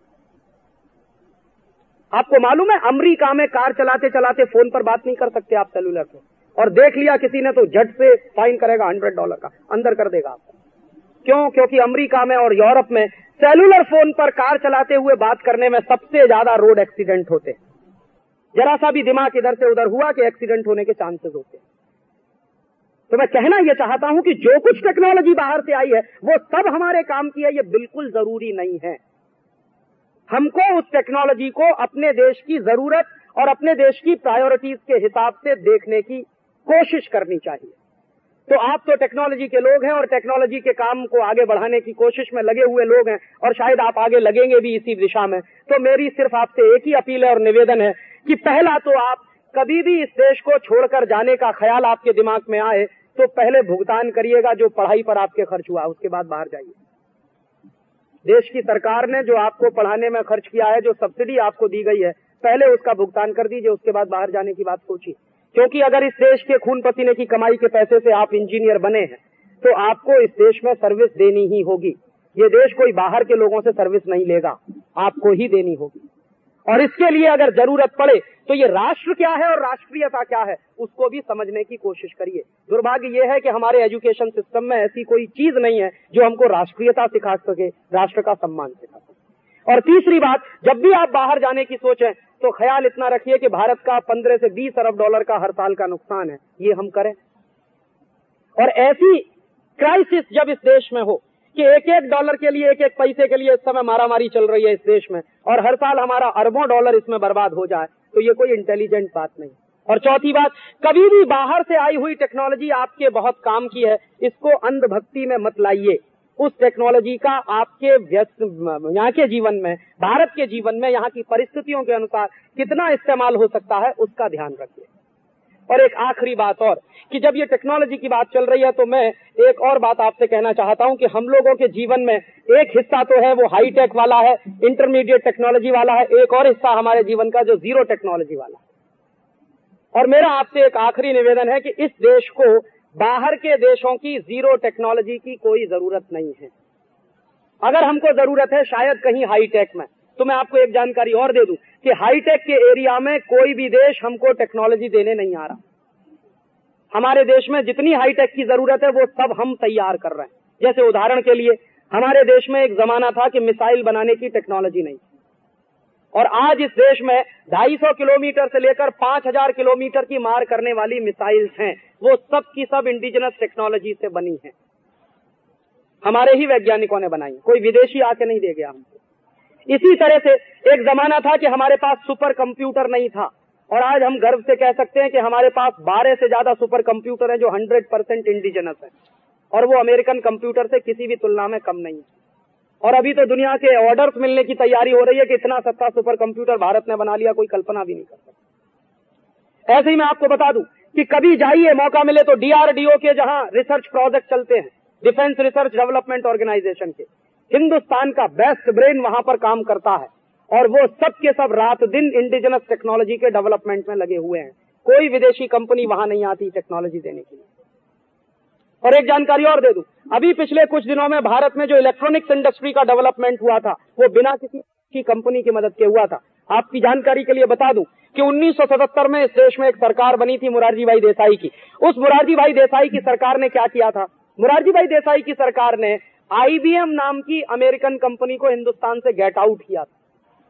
Speaker 2: आपको मालूम है अमेरिका में कार चलाते चलाते फोन पर बात नहीं कर सकते आप सेल्यूलर पे, और देख लिया किसी ने तो झट से फाइन करेगा $100 का, अंदर कर देगा आपको। क्यों? क्योंकि अमेरिका में और यूरोप में सेल्यूलर फोन पर कार चलाते हुए बात करने में सबसे ज्यादा रोड एक्सीडेंट होते हैं। जरा सा भी दिमाग इधर से उधर हुआ कि एक्सीडेंट होने के चांसेस होते हैं। तो मैं कहना यह चाहता हूं कि जो कुछ टेक्नोलॉजी बाहर से आई है वो सब हमारे काम की है, ये बिल्कुल जरूरी नहीं है। हमको उस टेक्नोलॉजी को अपने देश की जरूरत और अपने देश की प्रायोरिटीज के हिसाब से देखने की कोशिश करनी चाहिए। तो आप तो टेक्नोलॉजी के लोग हैं और टेक्नोलॉजी के काम को आगे बढ़ाने की कोशिश में लगे हुए लोग हैं, और शायद आप आगे लगेंगे भी इसी दिशा में। तो मेरी सिर्फ आपसे एक ही अपील है और निवेदन है कि पहला तो आप कभी भी इस देश को छोड़कर जाने का ख्याल आपके दिमाग में आए तो पहले भुगतान करिएगा जो पढ़ाई पर आपके खर्च हुआ, उसके बाद बाहर जाइए। देश की सरकार ने जो आपको पढ़ाने में खर्च किया है, जो सब्सिडी आपको दी गई है, पहले उसका भुगतान कर दीजिए, उसके बाद बाहर जाने की बात सोचिए। क्योंकि अगर इस देश के खून पसीने की कमाई के पैसे से आप इंजीनियर बने हैं तो आपको इस देश में सर्विस देनी ही होगी। ये देश कोई बाहर के लोगों से सर्विस नहीं लेगा, आपको ही देनी होगी। और इसके लिए अगर जरूरत पड़े तो ये राष्ट्र क्या है और राष्ट्रीयता क्या है उसको भी समझने की कोशिश करिए। दुर्भाग्य यह है कि हमारे एजुकेशन सिस्टम में ऐसी कोई चीज नहीं है जो हमको राष्ट्रीयता सिखा सके, राष्ट्र का सम्मान सिखा सके। और तीसरी बात, जब भी आप बाहर जाने की सोचें तो ख्याल इतना रखिए कि भारत का 15 से 20 अरब डॉलर का हर साल का नुकसान है, ये हम करें। और ऐसी क्राइसिस जब इस देश में हो कि एक डॉलर के लिए, एक पैसे के लिए इस समय मारामारी चल रही है इस देश में, और हर साल हमारा अरबों डॉलर इसमें बर्बाद हो जाए, तो ये कोई इंटेलिजेंट बात नहीं। और चौथी बात, कभी भी बाहर से आई हुई टेक्नोलॉजी आपके बहुत काम की है, इसको अंधभक्ति में मत लाइए। उस टेक्नोलॉजी का आपके यहाँ के जीवन में, भारत के जीवन में, यहाँ की परिस्थितियों के अनुसार कितना इस्तेमाल हो सकता है उसका ध्यान रखिए। और एक आखिरी बात और, कि जब ये टेक्नोलॉजी की बात चल रही है तो मैं एक और बात आपसे कहना चाहता हूं कि हम लोगों के जीवन में एक हिस्सा तो है वो हाई टेक वाला है, इंटरमीडिएट टेक्नोलॉजी वाला है, एक और हिस्सा हमारे जीवन का जो जीरो टेक्नोलॉजी वाला है। और मेरा आपसे एक आखिरी निवेदन है कि इस देश को बाहर के देशों की जीरो टेक्नोलॉजी की कोई जरूरत नहीं है। अगर हमको जरूरत है शायद कहीं हाई टेक में, तो मैं आपको एक जानकारी और दे दूं कि हाईटेक के एरिया में कोई भी देश हमको टेक्नोलॉजी देने नहीं आ रहा। हमारे देश में जितनी हाईटेक की जरूरत है वो सब हम तैयार कर रहे हैं। जैसे उदाहरण के लिए, हमारे देश में एक जमाना था कि मिसाइल बनाने की टेक्नोलॉजी नहीं, और आज इस देश में 250 किलोमीटर से लेकर 5000 किलोमीटर की मार करने वाली मिसाइल्स हैं, वो सब की सब इंडिजिनस टेक्नोलॉजी से बनी हैं, हमारे ही वैज्ञानिकों ने बनाई, कोई विदेशी आके नहीं दे गया हमको। इसी तरह से एक जमाना था कि हमारे पास सुपर कंप्यूटर नहीं था, और आज हम गर्व से कह सकते हैं कि हमारे पास 12 से ज्यादा सुपर कंप्यूटर हैं जो 100% इंडिजिनस है, और वो अमेरिकन कंप्यूटर से किसी भी तुलना में कम नहीं है। और अभी तो दुनिया के ऑर्डर्स मिलने की तैयारी हो रही है कि इतना सस्ता सुपर कंप्यूटर भारत ने बना लिया, कोई कल्पना भी नहीं कर सकता। ऐसे ही मैं आपको बता दूं कि कभी जाइए, मौका मिले तो DRDO के जहां रिसर्च प्रोजेक्ट चलते हैं, डिफेंस रिसर्च डेवलपमेंट ऑर्गेनाइजेशन के, हिंदुस्तान का बेस्ट ब्रेन वहां पर काम करता है, और वो सब के सब रात दिन इंडिजिनस टेक्नोलॉजी के डेवलपमेंट में लगे हुए हैं। कोई विदेशी कंपनी वहां नहीं आती टेक्नोलॉजी देने के लिए। और एक जानकारी और दे दूं, अभी पिछले कुछ दिनों में भारत में जो इलेक्ट्रॉनिक्स इंडस्ट्री का डेवलपमेंट हुआ था, वो बिना किसी की कंपनी की मदद के हुआ था। आपकी जानकारी के लिए बता दूं कि 1977 में इस देश में एक सरकार बनी थी मुरारजी भाई देसाई की। उस मुरारजी भाई देसाई की सरकार ने क्या किया था? मुरारजी भाई देसाई की सरकार ने IBM नाम की अमेरिकन कंपनी को हिंदुस्तान से गेट आउट किया था।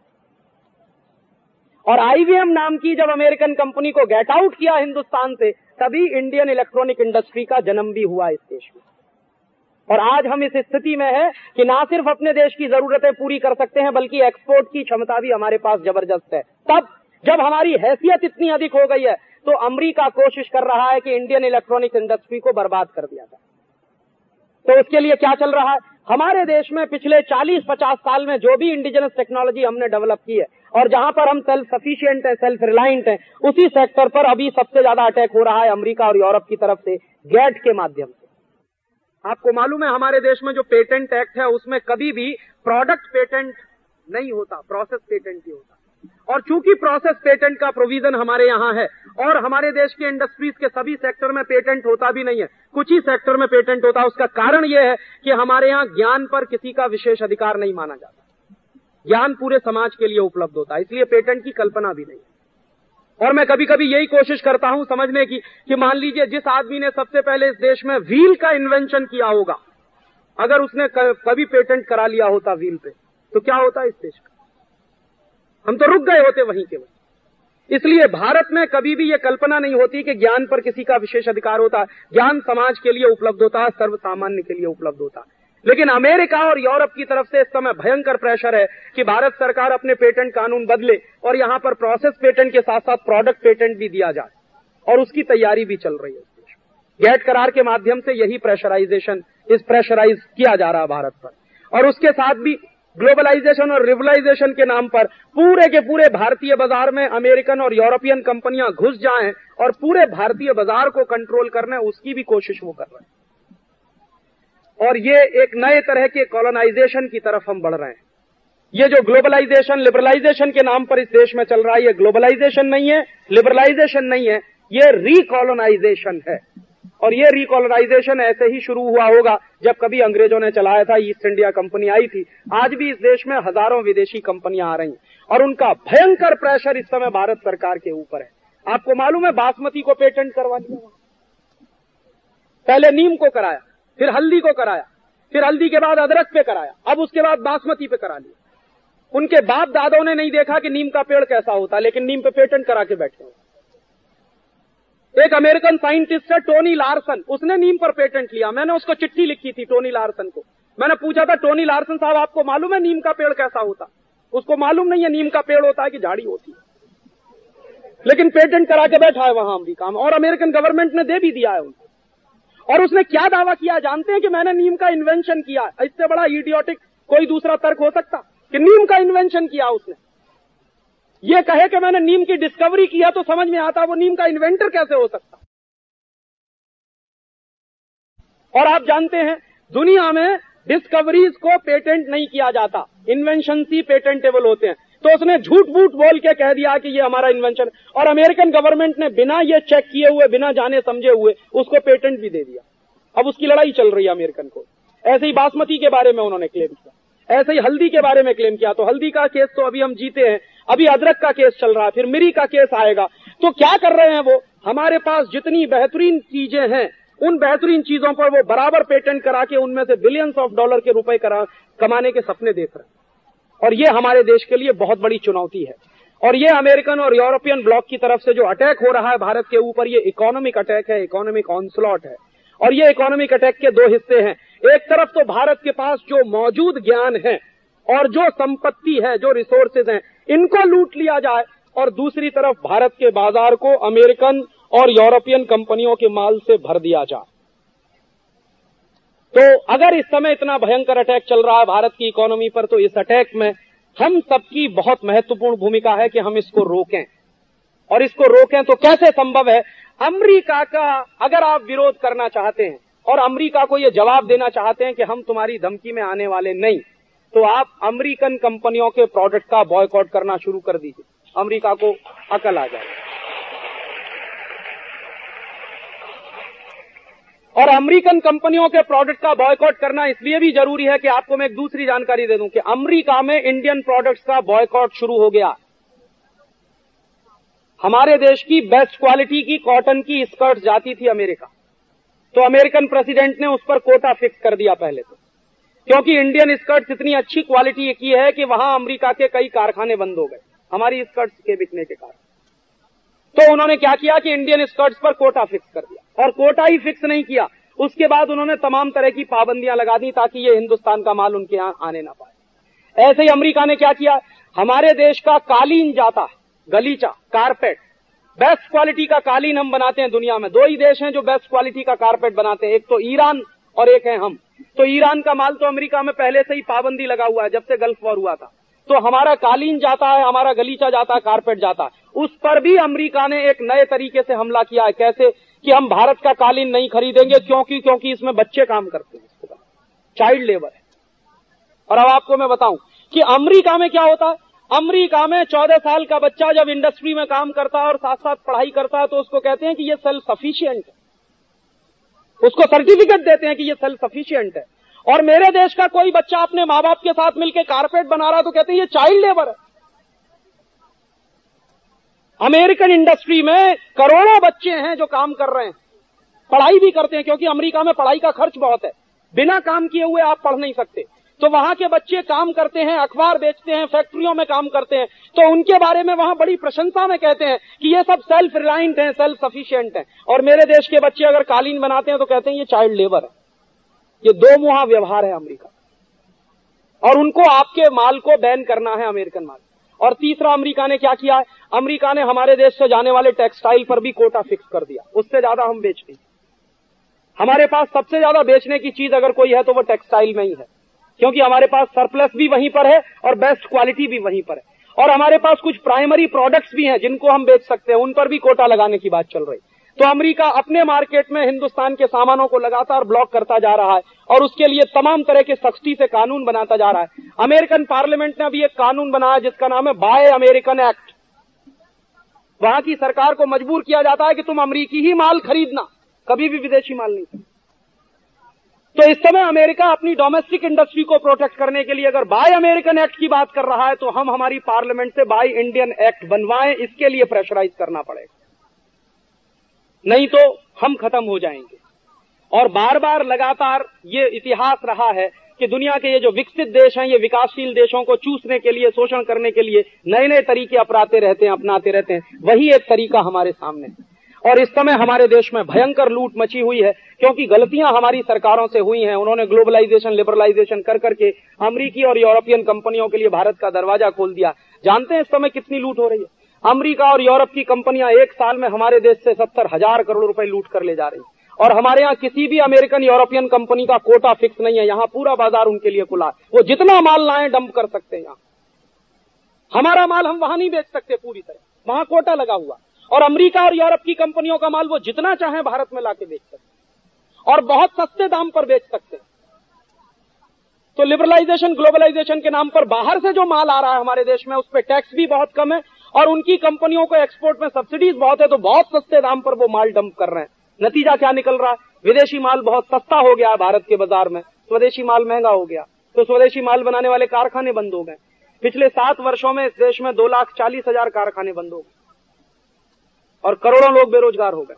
Speaker 2: और IBM नाम की जब अमेरिकन कंपनी को गेट आउट किया हिंदुस्तान से, तभी इंडियन इलेक्ट्रॉनिक इंडस्ट्री का जन्म भी हुआ इस देश में। और आज हम इस स्थिति में है कि ना सिर्फ अपने देश की जरूरतें पूरी कर सकते हैं, बल्कि एक्सपोर्ट की क्षमता भी हमारे पास जबरदस्त है। तब जब हमारी हैसियत इतनी अधिक हो गई है, तो अमेरिका कोशिश कर रहा है कि इंडियन इलेक्ट्रॉनिक इंडस्ट्री को बर्बाद कर दिया जाए। तो उसके लिए क्या चल रहा है? हमारे देश में पिछले 40-50 साल में जो भी इंडिजिनस टेक्नोलॉजी हमने डेवलप की है, और जहां पर हम सेल्फ सफिशिएंट है, सेल्फ रिलायंट है, उसी सेक्टर पर अभी सबसे ज्यादा अटैक हो रहा है अमेरिका और यूरोप की तरफ से, गैट के माध्यम से। आपको मालूम है हमारे देश में जो पेटेंट एक्ट है, उसमें कभी भी प्रोडक्ट पेटेंट नहीं होता, प्रोसेस पेटेंट ही होता। और चूंकि प्रोसेस पेटेंट का प्रोविजन हमारे यहाँ है, और हमारे देश के इंडस्ट्रीज के सभी सेक्टर में पेटेंट होता भी नहीं है, कुछ ही सेक्टर में पेटेंट होता है। उसका कारण यह है कि हमारे यहाँ ज्ञान पर किसी का विशेष अधिकार नहीं माना जाता, ज्ञान पूरे समाज के लिए उपलब्ध होता है, इसलिए पेटेंट की कल्पना भी नहीं है। और मैं कभी कभी यही कोशिश करता हूं समझने की कि मान लीजिए जिस आदमी ने सबसे पहले इस देश में व्हील का इन्वेंशन किया होगा, अगर उसने कभी पेटेंट करा लिया होता व्हील पे, तो क्या होता इस देश का? हम तो रुक गए होते वहीं के वहीं। इसलिए भारत में कभी भी यह कल्पना नहीं होती कि ज्ञान पर किसी का विशेष अधिकार होता है। ज्ञान समाज के लिए उपलब्ध होता है, सर्व सामान्य के लिए उपलब्ध होता है। लेकिन अमेरिका और यूरोप की तरफ से इस समय भयंकर प्रेशर है कि भारत सरकार अपने पेटेंट कानून बदले और यहां पर प्रोसेस पेटेंट के साथ साथ प्रोडक्ट पेटेंट भी दिया जाए, और उसकी तैयारी भी चल रही है। गैट करार के माध्यम से यही प्रेशराइज किया जा रहा है भारत पर। और उसके साथ भी ग्लोबलाइजेशन और रिवलाइजेशन के नाम पर पूरे के पूरे भारतीय बाजार में अमेरिकन और यूरोपियन कंपनियां घुस जाएं और पूरे भारतीय बाजार को कंट्रोल करने, उसकी भी कोशिश वो कर रहे हैं। और ये एक नए तरह के कॉलोनाइजेशन की तरफ हम बढ़ रहे हैं। ये जो ग्लोबलाइजेशन लिबरलाइजेशन के नाम पर इस देश में चल रहा है, ये ग्लोबलाइजेशन नहीं है, लिबरलाइजेशन नहीं है, ये रिकॉलोनाइजेशन है। और ये रिकॉलोनाइजेशन ऐसे ही शुरू हुआ होगा जब कभी अंग्रेजों ने चलाया था, ईस्ट इंडिया कंपनी आई थी। आज भी इस देश में हजारों विदेशी कंपनियां आ रही हैं, और उनका भयंकर प्रेशर इस समय भारत सरकार के ऊपर है। आपको मालूम है बासमती को पेटेंट करवा दिया, पहले नीम को कराया, फिर हल्दी को कराया, फिर हल्दी के बाद अदरक पे कराया, अब उसके बाद बासमती पे करा लिया। उनके बाप दादों ने नहीं देखा कि नीम का पेड़ कैसा होता, लेकिन नीम पे पेटेंट करा के बैठे हो। एक अमेरिकन साइंटिस्ट है टोनी लार्सन, उसने नीम पर पेटेंट लिया। मैंने उसको चिट्ठी लिखी थी टोनी लार्सन को, मैंने पूछा था टोनी लार्सन साहब आपको मालूम है नीम का पेड़ कैसा होता? उसको मालूम नहीं है नीम का पेड़ होता है कि झाड़ी होती है, लेकिन पेटेंट करा के बैठा है वहां अमेरिका में, और अमेरिकन गवर्नमेंट ने दे भी दिया है उनको। और उसने क्या दावा किया जानते हैं? कि मैंने नीम का इन्वेंशन किया। इससे बड़ा इडियोटिक कोई दूसरा तर्क हो सकता कि नीम का इन्वेंशन किया उसने? ये कहे कि मैंने नीम की डिस्कवरी किया तो समझ में आता, वो नीम का इन्वेंटर कैसे हो सकता? और आप जानते हैं दुनिया में डिस्कवरीज को पेटेंट नहीं किया जाता, इन्वेंशन ही पेटेंटेबल होते हैं। तो उसने झूठ बूठ बोल के कह दिया कि ये हमारा इन्वेंशन, और अमेरिकन गवर्नमेंट ने बिना ये चेक किए हुए, बिना जाने समझे हुए उसको पेटेंट भी दे दिया। अब उसकी लड़ाई चल रही है अमेरिकन को। ऐसे ही बासमती के बारे में उन्होंने क्लेम किया, ऐसे ही हल्दी के बारे में क्लेम किया। तो हल्दी का केस तो अभी हम जीते हैं, अभी अदरक का केस चल रहा है, फिर मिरी का केस आएगा। तो क्या कर रहे हैं वो? हमारे पास जितनी बेहतरीन चीजें हैं, उन बेहतरीन चीजों पर वो बराबर पेटेंट करा के उनमें से बिलियंस ऑफ डॉलर के रुपए कमाने के सपने देख रहे हैं। और ये हमारे देश के लिए बहुत बड़ी चुनौती है। और ये अमेरिकन और यूरोपियन ब्लॉक की तरफ से जो अटैक हो रहा है भारत के ऊपर, ये इकोनॉमिक अटैक है, इकोनॉमिक ऑनस्लॉट है। और ये इकोनॉमिक अटैक के दो हिस्से हैं। एक तरफ तो भारत के पास जो मौजूद ज्ञान है और जो संपत्ति है, जो रिसोर्सेज हैं, इनको लूट लिया जाए, और दूसरी तरफ भारत के बाजार को अमेरिकन और यूरोपियन कंपनियों के माल से भर दिया जाए। तो अगर इस समय इतना भयंकर अटैक चल रहा है भारत की इकोनॉमी पर, तो इस अटैक में हम सबकी बहुत महत्वपूर्ण भूमिका है कि हम इसको रोकें। और इसको रोकें तो कैसे संभव है? अमेरिका का अगर आप विरोध करना चाहते हैं और अमेरिका को ये जवाब देना चाहते हैं कि हम तुम्हारी धमकी में आने वाले नहीं, तो आप अमेरिकन कंपनियों के प्रोडक्ट का बॉयकॉट करना शुरू कर दीजिए। अमेरिका को अकल आ जाए। और अमेरिकन कंपनियों के प्रोडक्ट का बॉयकॉट करना इसलिए भी जरूरी है कि आपको मैं एक दूसरी जानकारी दे दूं कि अमेरिका में इंडियन प्रोडक्ट्स का बॉयकॉट शुरू हो गया। हमारे देश की बेस्ट क्वालिटी की कॉटन की स्कर्ट जाती थी अमेरिका, तो अमेरिकन प्रेसिडेंट ने उस पर कोटा फिक्स कर दिया पहले तो, क्योंकि इंडियन स्कर्ट्स इतनी अच्छी क्वालिटी की है कि वहां अमेरिका के कई कारखाने बंद हो गए हमारी स्कर्ट्स के बिकने के कारण। तो उन्होंने क्या किया कि इंडियन स्कर्ट्स पर कोटा फिक्स कर दिया। और कोटा ही फिक्स नहीं किया, उसके बाद उन्होंने तमाम तरह की पाबंदियां लगा दी ताकि ये हिंदुस्तान का माल उनके यहां आने ना पाए। ऐसे ही अमेरिका ने क्या किया, हमारे देश का कालीन जाता, गलीचा, कारपेट, बेस्ट क्वालिटी का कालीन हम बनाते हैं दुनिया में। दो ही देश हैं जो बेस्ट क्वालिटी का कारपेट बनाते हैं, एक तो ईरान और एक है हम। तो ईरान का माल तो अमेरिका में पहले से ही पाबंदी लगा हुआ है जब से गल्फ वॉर हुआ था। तो हमारा कालीन जाता है, हमारा गलीचा जाता है, कारपेट जाता है, उस पर भी अमेरिका ने एक नए तरीके से हमला किया है। कैसे कि हम भारत का कालीन नहीं खरीदेंगे क्योंकि इसमें बच्चे काम करते हैं, चाइल्ड लेबर है। और अब आपको मैं बताऊं कि अमेरिका में क्या होता है। अमेरिका में 14 साल का बच्चा जब इंडस्ट्री में काम करता है और साथ साथ पढ़ाई करता है तो उसको कहते हैं कि ये सेल्फ सफिशिएंट है, उसको सर्टिफिकेट देते हैं कि ये सेल्फ सफिशिएंट है। और मेरे देश का कोई बच्चा अपने माँ बाप के साथ मिलकर कारपेट बना रहा है तो कहते हैं ये चाइल्ड लेबर है। अमेरिकन इंडस्ट्री में करोड़ों बच्चे हैं जो काम कर रहे हैं, पढ़ाई भी करते हैं, क्योंकि अमेरिका में पढ़ाई का खर्च बहुत है, बिना काम किए हुए आप पढ़ नहीं सकते। तो वहां के बच्चे काम करते हैं, अखबार बेचते हैं, फैक्ट्रियों में काम करते हैं, तो उनके बारे में वहां बड़ी प्रशंसा में कहते हैं कि ये सब सेल्फ रिलायंट हैं, सेल्फ सफिशिएंट हैं। और मेरे देश के बच्चे अगर कालीन बनाते हैं तो कहते हैं ये चाइल्ड लेबर है। ये दो मुहा व्यवहार है अमेरिका, और उनको आपके माल को बैन करना है, अमेरिकन माल। और तीसरा अमेरिका ने क्या किया है, अमेरिका ने हमारे देश से जाने वाले टेक्सटाइल पर भी कोटा फिक्स कर दिया, उससे ज्यादा हम बेचते हैं। हमारे पास सबसे ज्यादा बेचने की चीज अगर कोई है तो वो टेक्सटाइल में ही है, क्योंकि हमारे पास सरप्लस भी वहीं पर है और बेस्ट क्वालिटी भी वहीं पर है। और हमारे पास कुछ प्राइमरी प्रोडक्ट्स भी हैं जिनको हम बेच सकते हैं, उन पर भी कोटा लगाने की बात चल रही। तो अमेरिका अपने मार्केट में हिंदुस्तान के सामानों को लगातार ब्लॉक करता जा रहा है और उसके लिए तमाम तरह के सख्ती से कानून बनाता जा रहा है। अमेरिकन पार्लियामेंट ने अभी एक कानून बनाया जिसका नाम है बाय अमेरिकन एक्ट। वहां की सरकार को मजबूर किया जाता है कि तुम अमेरिकी ही माल खरीदना, कभी भी विदेशी माल नहीं खरीदना। तो इस समय अमेरिका अपनी डोमेस्टिक इंडस्ट्री को प्रोटेक्ट करने के लिए अगर बाय अमेरिकन एक्ट की बात कर रहा है तो हम हमारी पार्लियामेंट से बाय इंडियन एक्ट बनवाएं, इसके लिए प्रेशराइज करना पड़ेगा, नहीं तो हम खत्म हो जाएंगे। और बार बार लगातार ये इतिहास रहा है कि दुनिया के ये जो विकसित देश हैं, ये विकासशील देशों को चूसने के लिए, शोषण करने के लिए नए नए तरीके अपनाते रहते हैं, अपनाते रहते हैं। वही एक तरीका हमारे सामने है। और इस समय हमारे देश में भयंकर लूट मची हुई है, क्योंकि गलतियां हमारी सरकारों से हुई हैं। उन्होंने ग्लोबलाइजेशन, लिबरलाइजेशन कर करके अमेरिकी और यूरोपियन कंपनियों के लिए भारत का दरवाजा खोल दिया। जानते हैं इस समय कितनी लूट हो रही है? अमेरिका और यूरोप की कंपनियां एक साल में हमारे देश से 70,000 करोड़ रुपए लूट कर ले जा रही हैं। और हमारे यहाँ किसी भी अमेरिकन यूरोपियन कंपनी का कोटा फिक्स नहीं है, यहाँ पूरा बाजार उनके लिए खुला है, वो जितना माल लाएं डंप कर सकते हैं। यहाँ हमारा माल हम वहां नहीं बेच सकते पूरी तरह, वहां कोटा लगा हुआ। और अमेरिका और यूरोप की कंपनियों का माल वो जितना चाहें भारत में लाके बेच सकते हैं और बहुत सस्ते दाम पर बेच सकते हैं। तो लिबरलाइजेशन, ग्लोबलाइजेशन के नाम पर बाहर से जो माल आ रहा है हमारे देश में, उस पर टैक्स भी बहुत कम है और उनकी कंपनियों को एक्सपोर्ट में सब्सिडीज बहुत है, तो बहुत सस्ते दाम पर वो माल डंप कर रहे हैं। नतीजा क्या निकल रहा है? विदेशी माल बहुत सस्ता हो गया है भारत के बाजार में, स्वदेशी माल महंगा हो गया, तो स्वदेशी माल बनाने वाले कारखाने बंद हो गए। पिछले 7 वर्षों में इस देश में 2,40,000 कारखाने बंद हो गए और करोड़ों लोग बेरोजगार हो गए।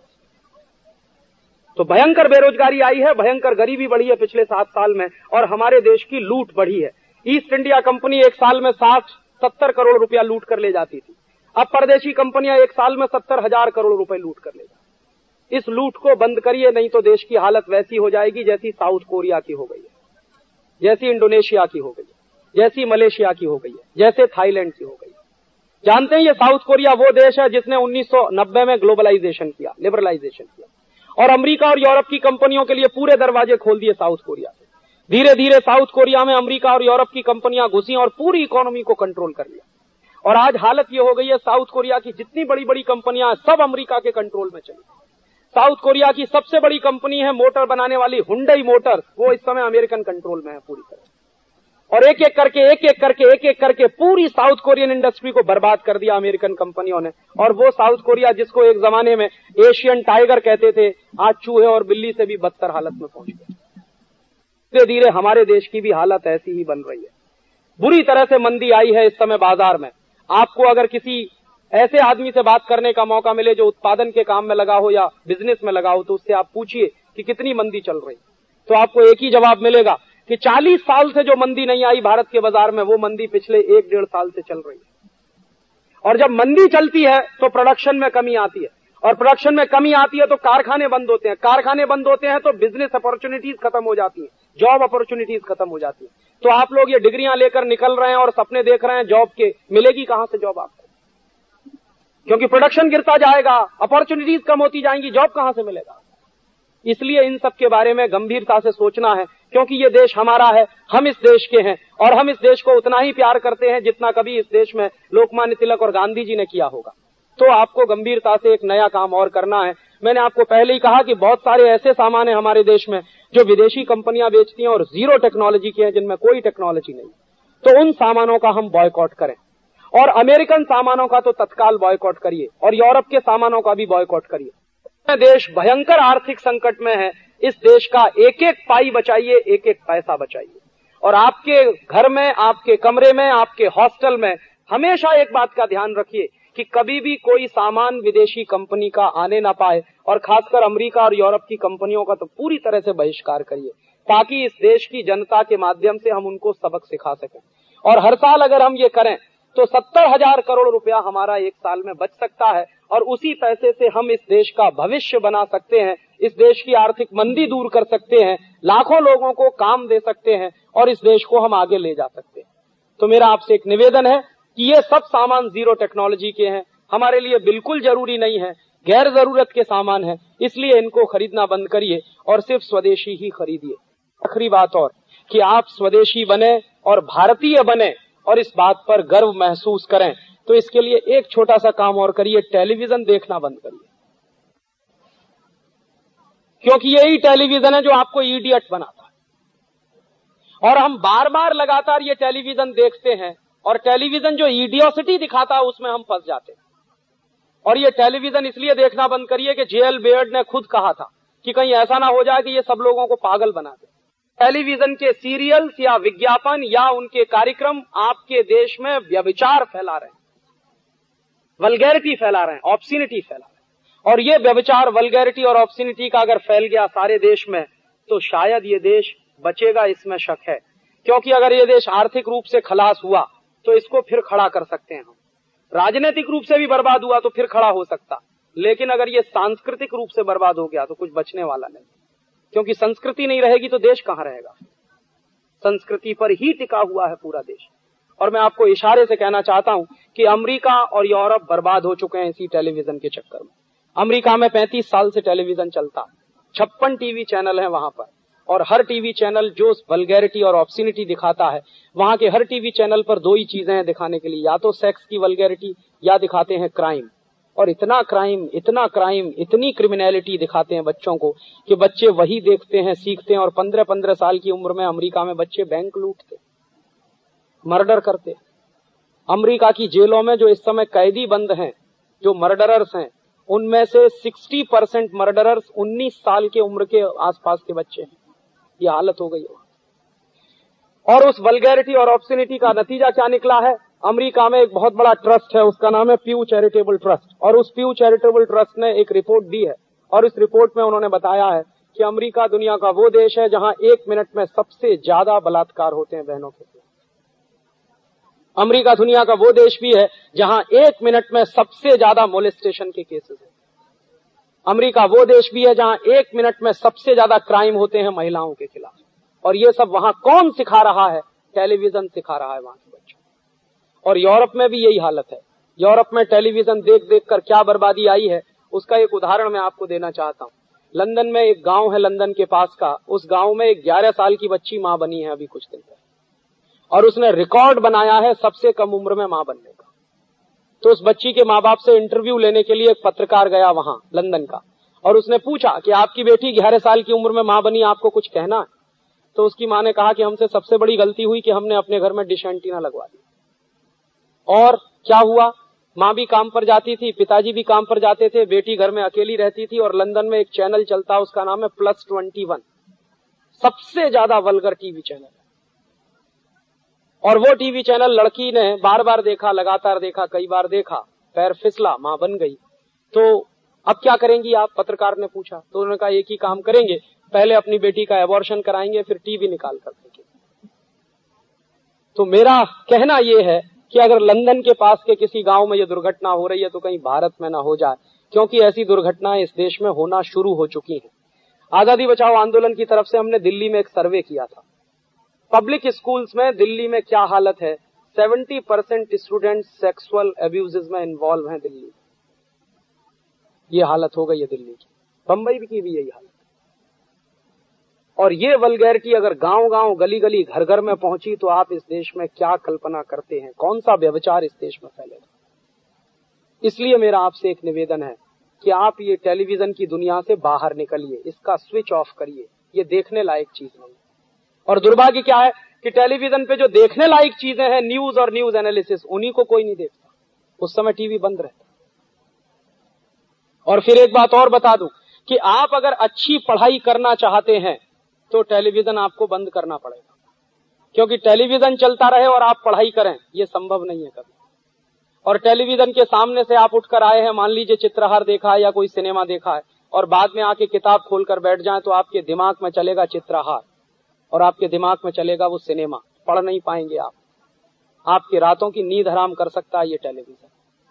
Speaker 2: तो भयंकर बेरोजगारी आई है, भयंकर गरीबी बढ़ी है पिछले 7 साल में, और हमारे देश की लूट बढ़ी है। ईस्ट इंडिया कंपनी एक साल में 60-70 करोड़ रुपया लूट कर ले जाती थी। अब परदेशी कंपनियां एक साल में 70,000 करोड़ रुपए लूट कर ले जाती। इस लूट को बंद करिए, नहीं तो देश की हालत वैसी हो जाएगी जैसी साउथ कोरिया की हो गई है, जैसी इंडोनेशिया की हो गई है, जैसी मलेशिया की हो गई है, जैसे थाईलैंड की हो गई है। जानते हैं ये साउथ कोरिया वो देश है जिसने 1990 में ग्लोबलाइजेशन किया, लिबरलाइजेशन किया, और अमेरिका और यूरोप की कंपनियों के लिए पूरे दरवाजे खोल दिए साउथ कोरिया से। धीरे धीरे साउथ कोरिया में अमेरिका और यूरोप की कंपनियां घुसी और पूरी इकोनॉमी को कंट्रोल कर लिया। और आज हालत ये हो गई है, साउथ कोरिया की जितनी बड़ी बड़ी कंपनियां सब अमेरिका के कंट्रोल में चली। साउथ कोरिया की सबसे बड़ी कंपनी है मोटर बनाने वाली हुंडई मोटर्स, वो इस समय अमेरिकन कंट्रोल में है पूरी तरह। और एक एक करके पूरी साउथ कोरियन इंडस्ट्री को बर्बाद कर दिया अमेरिकन कंपनियों ने। और वो साउथ कोरिया जिसको एक जमाने में एशियन टाइगर कहते थे, आज चूहे और बिल्ली से भी बदतर हालत में पहुंच गए। धीरे धीरे हमारे देश की भी हालत ऐसी ही बन रही है। बुरी तरह से मंदी आई है इस समय बाजार में। आपको अगर किसी ऐसे आदमी से बात करने का मौका मिले जो उत्पादन के काम में लगा हो या बिजनेस में लगा हो, तो उससे आप पूछिए कि कितनी मंदी चल रही, तो आपको एक ही जवाब मिलेगा कि 40 साल से जो मंदी नहीं आई भारत के बाजार में, वो मंदी पिछले 1-1.5 साल से चल रही है। और जब मंदी चलती है तो प्रोडक्शन में कमी आती है, और प्रोडक्शन में कमी आती है तो कारखाने बंद होते हैं, कारखाने बंद होते हैं तो बिजनेस अपॉर्चुनिटीज खत्म हो जाती है, जॉब अपॉर्चुनिटीज खत्म हो जाती है। तो आप लोग ये डिग्रियां लेकर निकल रहे हैं और सपने देख रहे हैं जॉब के, मिलेगी कहां से जॉब आपको? क्योंकि प्रोडक्शन गिरता जाएगा, अपॉर्चुनिटीज कम होती जाएंगी, जॉब कहां से मिलेगा? इसलिए इन सब के बारे में गंभीरता से सोचना है, क्योंकि ये देश हमारा है, हम इस देश के हैं, और हम इस देश को उतना ही प्यार करते हैं जितना कभी इस देश में लोकमान्य तिलक और गांधी जी ने किया होगा। तो आपको गंभीरता से एक नया काम और करना है। मैंने आपको पहले ही कहा कि बहुत सारे ऐसे सामान है हमारे देश में जो विदेशी कंपनियां बेचती हैं और जीरो टेक्नोलॉजी के हैं, जिनमें कोई टेक्नोलॉजी नहीं। तो उन सामानों का हम बॉयकॉट करें, और अमेरिकन सामानों का तो तत्काल बॉयकॉट करिए, और यूरोप के सामानों का भी बॉयकॉट करिए। देश भयंकर आर्थिक संकट में है, इस देश का एक एक पाई बचाइए, एक एक पैसा बचाइए। और आपके घर में, आपके कमरे में, आपके हॉस्टल में हमेशा एक बात का ध्यान रखिए कि कभी भी कोई सामान विदेशी कंपनी का आने ना पाए, और खासकर अमेरिका और यूरोप की कंपनियों का तो पूरी तरह से बहिष्कार करिए, ताकि इस देश की जनता के माध्यम से हम उनको सबक सिखा सकें। और हर साल अगर हम ये करें तो 70,000 करोड़ रुपया हमारा एक साल में बच सकता है, और उसी पैसे से हम इस देश का भविष्य बना सकते हैं, इस देश की आर्थिक मंदी दूर कर सकते हैं, लाखों लोगों को काम दे सकते हैं, और इस देश को हम आगे ले जा सकते हैं। तो मेरा आपसे एक निवेदन है कि ये सब सामान जीरो टेक्नोलॉजी के हैं, हमारे लिए बिल्कुल जरूरी नहीं है, गैर जरूरत के सामान है, इसलिए इनको खरीदना बंद करिए और सिर्फ स्वदेशी ही खरीदिए। आखिरी बात और कि आप स्वदेशी बने और भारतीय बने और इस बात पर गर्व महसूस करें, तो इसके लिए एक छोटा सा काम और करिए, टेलीविजन देखना बंद करिए। क्योंकि यही टेलीविजन है जो आपको इडियट बनाता है, और हम बार बार लगातार ये टेलीविजन देखते हैं, और टेलीविजन जो इडियोसिटी दिखाता है उसमें हम फंस जाते हैं। और ये टेलीविजन इसलिए देखना बंद करिए कि जेएल बेयर्ड ने खुद कहा था कि कहीं ऐसा ना हो जाए कि ये सब लोगों को पागल बना दे। टेलीविजन के सीरियल्स या विज्ञापन या उनके कार्यक्रम आपके देश में व्यभिचार फैला रहे हैं, वल्गैरिटी फैला रहे हैं, ऑब्सिनिटी फैला रहे हैं। और ये व्यभिचार, वल्गैरिटी और ऑब्सिनिटी का अगर फैल गया सारे देश में, तो शायद ये देश बचेगा, इसमें शक है। क्योंकि अगर ये देश आर्थिक रूप से खलास हुआ तो इसको फिर खड़ा कर सकते हैं हम, राजनीतिक रूप से भी बर्बाद हुआ तो फिर खड़ा हो सकता, लेकिन अगर ये सांस्कृतिक रूप से बर्बाद हो गया तो कुछ बचने वाला नहीं। क्योंकि संस्कृति नहीं रहेगी तो देश कहां रहेगा? संस्कृति पर ही टिका हुआ है पूरा देश। और मैं आपको इशारे से कहना चाहता हूं कि अमेरिका और यूरोप बर्बाद हो चुके हैं इसी टेलीविजन के चक्कर में। अमेरिका में 35 साल से टेलीविजन चलता, 56 टीवी चैनल हैं वहां पर, और हर टीवी चैनल जो वल्गैरिटी और ऑब्सिनिटी दिखाता है, वहां के हर टीवी चैनल पर दो ही चीजें हैं दिखाने के लिए, या तो सेक्स की वल्गैरिटी या दिखाते हैं क्राइम। और इतना क्राइम, इतनी क्रिमिनलिटी दिखाते हैं बच्चों को कि बच्चे वही देखते हैं, सीखते हैं। और 15-15 साल की उम्र में अमेरिका में बच्चे बैंक लूटते, मर्डर करते। अमेरिका की जेलों में जो इस समय कैदी बंद हैं, जो मर्डरर्स हैं, उनमें से 60% मर्डरर्स 19 साल के उम्र के आसपास के बच्चे हैं। ये हालत हो गई है। और उस वल्गैरिटी और ऑब्सिनिटी का नतीजा क्या निकला है? अमेरिका में एक बहुत बड़ा ट्रस्ट है, उसका नाम है प्यू चैरिटेबल ट्रस्ट, और उस प्यू चैरिटेबल ट्रस्ट ने एक रिपोर्ट दी है, और इस रिपोर्ट में उन्होंने बताया है कि अमेरिका दुनिया का वो देश है जहां 1 मिनट में सबसे ज्यादा बलात्कार होते हैं बहनों के। अमेरिका दुनिया का वो देश भी है जहां 1 मिनट में सबसे ज्यादा मोलेस्टेशन के केसेस हैं। अमेरिका वो देश भी है जहां 1 मिनट में सबसे ज्यादा क्राइम होते हैं महिलाओं के खिलाफ। और ये सब वहां कौन सिखा रहा है? टेलीविजन सिखा रहा है वहां के बच्चों को। और यूरोप में भी यही हालत है। यूरोप में टेलीविजन देख देख कर क्या बर्बादी आई है, उसका एक उदाहरण मैं आपको देना चाहता हूं। लंदन में एक गांव है, लंदन के पास का, उस गांव में एक 11 साल की बच्ची मां बनी है अभी कुछ दिन पहले, और उसने रिकॉर्ड बनाया है सबसे कम उम्र में मां बनने का। तो उस बच्ची के माँ बाप से इंटरव्यू लेने के लिए एक पत्रकार गया वहां लंदन का, और उसने पूछा कि आपकी बेटी 11 साल की उम्र में मां बनी, आपको कुछ कहना है? तो उसकी मां ने कहा कि हमसे सबसे बड़ी गलती हुई कि हमने अपने घर में डिश एंटीना लगवा दी। और क्या हुआ? मां भी काम पर जाती थी, पिताजी भी काम पर जाते थे, बेटी घर में अकेली रहती थी। और लंदन में एक चैनल चलता है, उसका नाम है +21, सबसे ज्यादा वल्गर टीवी चैनल। और वो टीवी चैनल लड़की ने बार बार देखा, लगातार देखा, कई बार देखा, पैर फिसला, मां बन गई। तो अब क्या करेंगी आप? पत्रकार ने पूछा। तो उन्होंने कहा एक ही काम करेंगे, पहले अपनी बेटी का एबॉर्शन कराएंगे, फिर टीवी निकाल कर देंगे। तो मेरा कहना यह है कि अगर लंदन के पास के किसी गांव में यह दुर्घटना हो रही है तो कहीं भारत में ना हो जाए, क्योंकि ऐसी दुर्घटनाएं इस देश में होना शुरू हो चुकी हैं। आजादी बचाओ आंदोलन की तरफ से हमने दिल्ली में एक सर्वे किया था। पब्लिक स्कूल्स में दिल्ली में क्या हालत है? 70% स्टूडेंट सेक्सुअल अब्यूजेस में इन्वॉल्व हैं दिल्ली। ये हालत हो गई है दिल्ली की। बंबई की भी यही हालत। और ये वल्गैरिटी अगर गांव गांव, गली गली, घर घर में पहुंची तो आप इस देश में क्या कल्पना करते हैं, कौन सा व्यभिचार इस देश में फैलेगा। इसलिए मेरा आपसे एक निवेदन है कि आप ये टेलीविजन की दुनिया से बाहर निकलिए, इसका स्विच ऑफ करिए। ये देखने लायक चीज नहीं। और दुर्भाग्य क्या है कि टेलीविजन पे जो देखने लायक चीजें हैं, न्यूज और न्यूज एनालिसिस, उन्हीं को कोई नहीं देखता। उस समय टीवी बंद रहता। और फिर एक बात और बता दूं कि आप अगर अच्छी पढ़ाई करना चाहते हैं तो टेलीविजन आपको बंद करना पड़ेगा, क्योंकि टेलीविजन चलता रहे और आप पढ़ाई करें, यह संभव नहीं है कभी। और टेलीविजन के सामने से आप उठकर आए हैं, मान लीजिए चित्रहार देखा है या कोई सिनेमा देखा है, और बाद में आके किताब खोलकर बैठ जाएं तो आपके दिमाग में चलेगा चित्रहार और आपके दिमाग में चलेगा वो सिनेमा। पढ़ नहीं पाएंगे आप। आपकी रातों की नींद हराम कर सकता है ये टेलीविजन।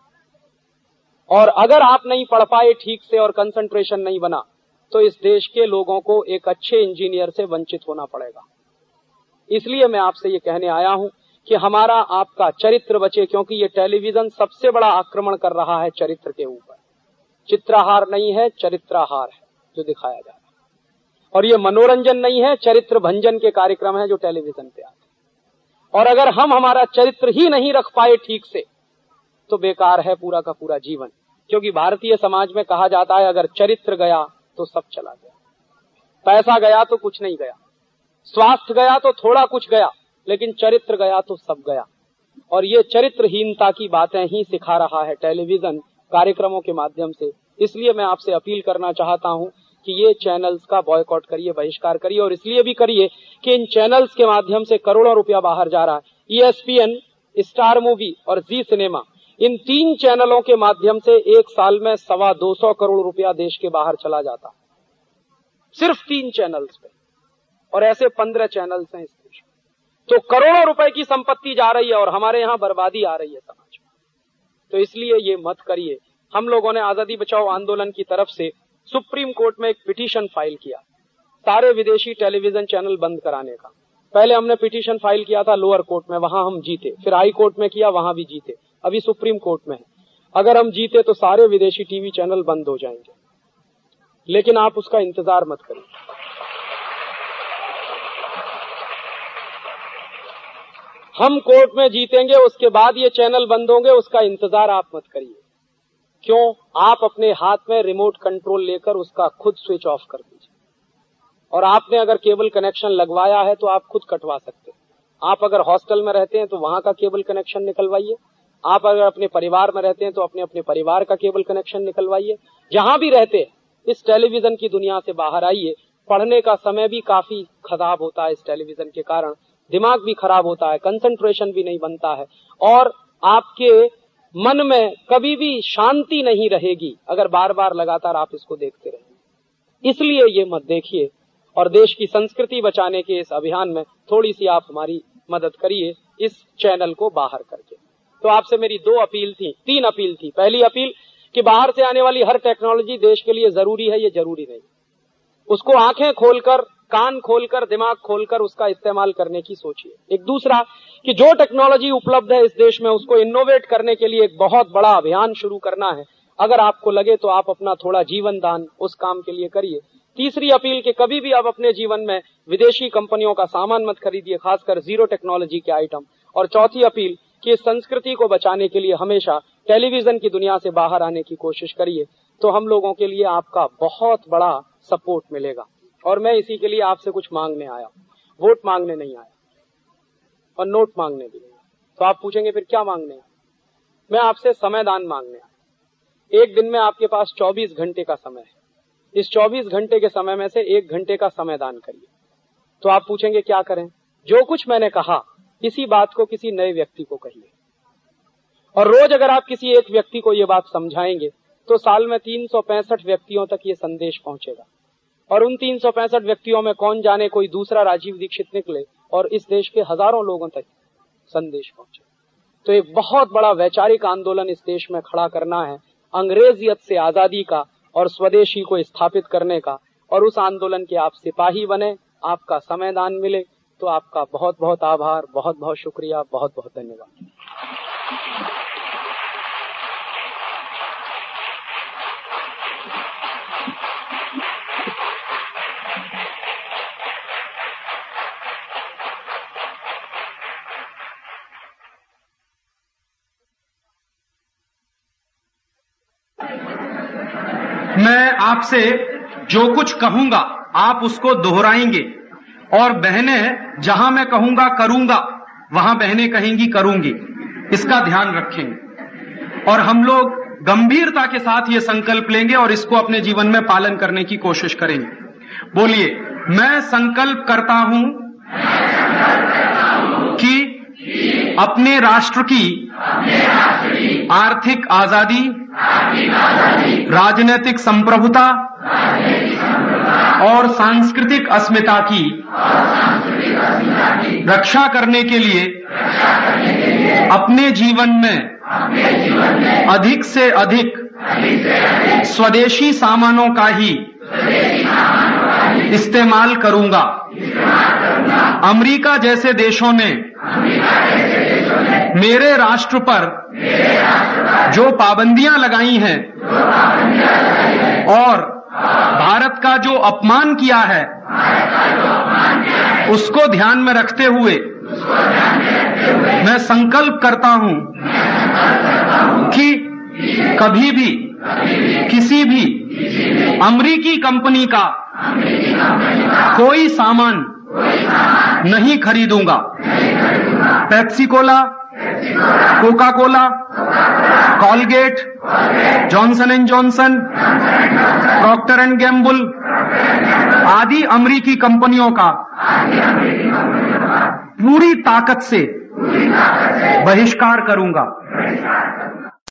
Speaker 2: और अगर आप नहीं पढ़ पाए ठीक से और कंसंट्रेशन नहीं बना तो इस देश के लोगों को एक अच्छे इंजीनियर से वंचित होना पड़ेगा। इसलिए मैं आपसे ये कहने आया हूं कि हमारा आपका चरित्र बचे, क्योंकि ये टेलीविजन सबसे बड़ा आक्रमण कर रहा है चरित्र के ऊपर। चित्रहार नहीं है, चरित्रहार है जो दिखाया जा रहा है। और ये मनोरंजन नहीं है, चरित्र भंजन के कार्यक्रम है जो टेलीविजन पे आते हैं। और अगर हम हमारा चरित्र ही नहीं रख पाए ठीक से तो बेकार है पूरा का पूरा जीवन। क्योंकि भारतीय समाज में कहा जाता है अगर चरित्र गया तो सब चला गया, पैसा गया तो कुछ नहीं गया, स्वास्थ्य गया तो थोड़ा कुछ गया, लेकिन चरित्र गया तो सब गया। और ये चरित्रहीनता की बातें ही सिखा रहा है टेलीविजन कार्यक्रमों के माध्यम से। इसलिए मैं आपसे अपील करना चाहता हूं कि ये चैनल्स का बॉयकॉट करिए, बहिष्कार करिए। और इसलिए भी करिए कि इन चैनल्स के माध्यम से करोड़ों रुपया बाहर जा रहा है। ESPN, स्टार मूवी और जी सिनेमा, इन 3 चैनलों के माध्यम से एक साल में 225 करोड़ रुपया देश के बाहर चला जाता, सिर्फ 3 चैनल्स पे। और ऐसे 15 चैनल्स हैं इस देश में। तो करोड़ों रुपए की संपत्ति जा रही है और हमारे यहां बर्बादी आ रही है समाज में। तो इसलिए ये मत करिए। हम लोगों ने आजादी बचाओ आंदोलन की तरफ से सुप्रीम कोर्ट में एक पिटीशन फाइल किया सारे विदेशी टेलीविजन चैनल बंद कराने का। पहले हमने पिटीशन फाइल किया था लोअर कोर्ट में, वहां हम जीते, फिर हाई कोर्ट में किया, वहां भी जीते, अभी सुप्रीम कोर्ट में है। अगर हम जीते तो सारे विदेशी टीवी चैनल बंद हो जाएंगे, लेकिन आप उसका इंतजार मत करिए। हम कोर्ट में जीतेंगे, उसके बाद ये चैनल बंद होंगे, उसका इंतजार आप मत करिए। क्यों? आप अपने हाथ में रिमोट कंट्रोल लेकर उसका खुद स्विच ऑफ कर दीजिए। और आपने अगर केबल कनेक्शन लगवाया है तो आप खुद कटवा सकते हैं। आप अगर हॉस्टल में रहते हैं तो वहां का केबल कनेक्शन निकलवाइए। आप अगर अपने परिवार में रहते हैं तो अपने अपने परिवार का केबल कनेक्शन निकलवाइए। जहां भी रहते हैं इस टेलीविजन की दुनिया से बाहर आइए। पढ़ने का समय भी काफी खराब होता है इस टेलीविजन के कारण, दिमाग भी खराब होता है, कंसंट्रेशन भी नहीं बनता है, और आपके मन में कभी भी शांति नहीं रहेगी अगर बार बार लगातार आप इसको देखते रहेंगे। इसलिए ये मत देखिए और देश की संस्कृति बचाने के इस अभियान में थोड़ी सी आप हमारी मदद करिए। इस चैनल को बाहर करके। तो आपसे मेरी तीन अपील थी। पहली अपील कि बाहर से आने वाली हर टेक्नोलॉजी देश के लिए जरूरी है, ये जरूरी नहीं। उसको आंखें खोलकर, कान खोलकर, दिमाग खोलकर उसका इस्तेमाल करने की सोचिए। एक दूसरा कि जो टेक्नोलॉजी उपलब्ध है इस देश में उसको इनोवेट करने के लिए एक बहुत बड़ा अभियान शुरू करना है। अगर आपको लगे तो आप अपना थोड़ा जीवन दान उस काम के लिए करिए। तीसरी अपील कि कभी भी आप अपने जीवन में विदेशी कंपनियों का सामान मत खरीदिए, खासकर जीरो टेक्नोलॉजी के आइटम। और चौथी अपील कि इस संस्कृति को बचाने के लिए हमेशा टेलीविजन की दुनिया से बाहर आने की कोशिश करिए, तो हम लोगों के लिए आपका बहुत बड़ा सपोर्ट मिलेगा। और मैं इसी के लिए आपसे कुछ मांगने आया, वोट मांगने नहीं आया और नोट मांगने भी नहीं। तो आप पूछेंगे फिर क्या मांगने आया? मैं आपसे समय दान मांगने आया। एक दिन में आपके पास 24 घंटे का समय है। इस 24 घंटे के समय में से 1 घंटे का समय दान करिए। तो आप पूछेंगे क्या करें? जो कुछ मैंने कहा इसी बात को किसी नए व्यक्ति को कहिए। और रोज अगर आप किसी एक व्यक्ति को ये बात समझाएंगे तो साल में 365 व्यक्तियों तक ये संदेश पहुंचेगा। और उन 365 व्यक्तियों में कौन जाने कोई दूसरा राजीव दीक्षित निकले और इस देश के हजारों लोगों तक संदेश पहुंचे। तो एक बहुत बड़ा वैचारिक आंदोलन इस देश में खड़ा करना है, अंग्रेजियत से आजादी का और स्वदेशी को स्थापित करने का। और उस आंदोलन के आप सिपाही बने, आपका समय दान मिले, तो आपका बहुत बहुत आभार, बहुत बहुत शुक्रिया, बहुत बहुत धन्यवाद।
Speaker 3: मैं आपसे जो कुछ कहूंगा आप उसको दोहराएंगे, और बहनें जहां मैं कहूंगा करूंगा वहां बहनें कहेंगी करूंगी। इसका ध्यान रखेंगे और हम लोग गंभीरता के साथ ये संकल्प लेंगे और इसको अपने जीवन में पालन करने की कोशिश करेंगे। बोलिए, मैं संकल्प करता हूं कि अपने राष्ट्र की आर्थिक आजादी, राजनीतिक संप्रभुता और सांस्कृतिक अस्मिता की रक्षा करने के लिए अपने जीवन में अधिक से अधिक स्वदेशी सामानों का ही इस्तेमाल करूंगा। अमेरिका जैसे देशों ने मेरे राष्ट्र पर जो पाबंदियां लगाई हैं और भारत का जो अपमान किया है, उसको ध्यान में रखते हुए मैं संकल्प करता हूं कि कभी भी किसी भी अमेरिकी कंपनी का कोई सामान नहीं खरीदूंगा। Pepsi Cola, Coca Cola, Colgate, Johnson and Johnson, Procter and Gamble आदि अमेरिकी कंपनियों का पूरी ताकत से बहिष्कार करूंगा।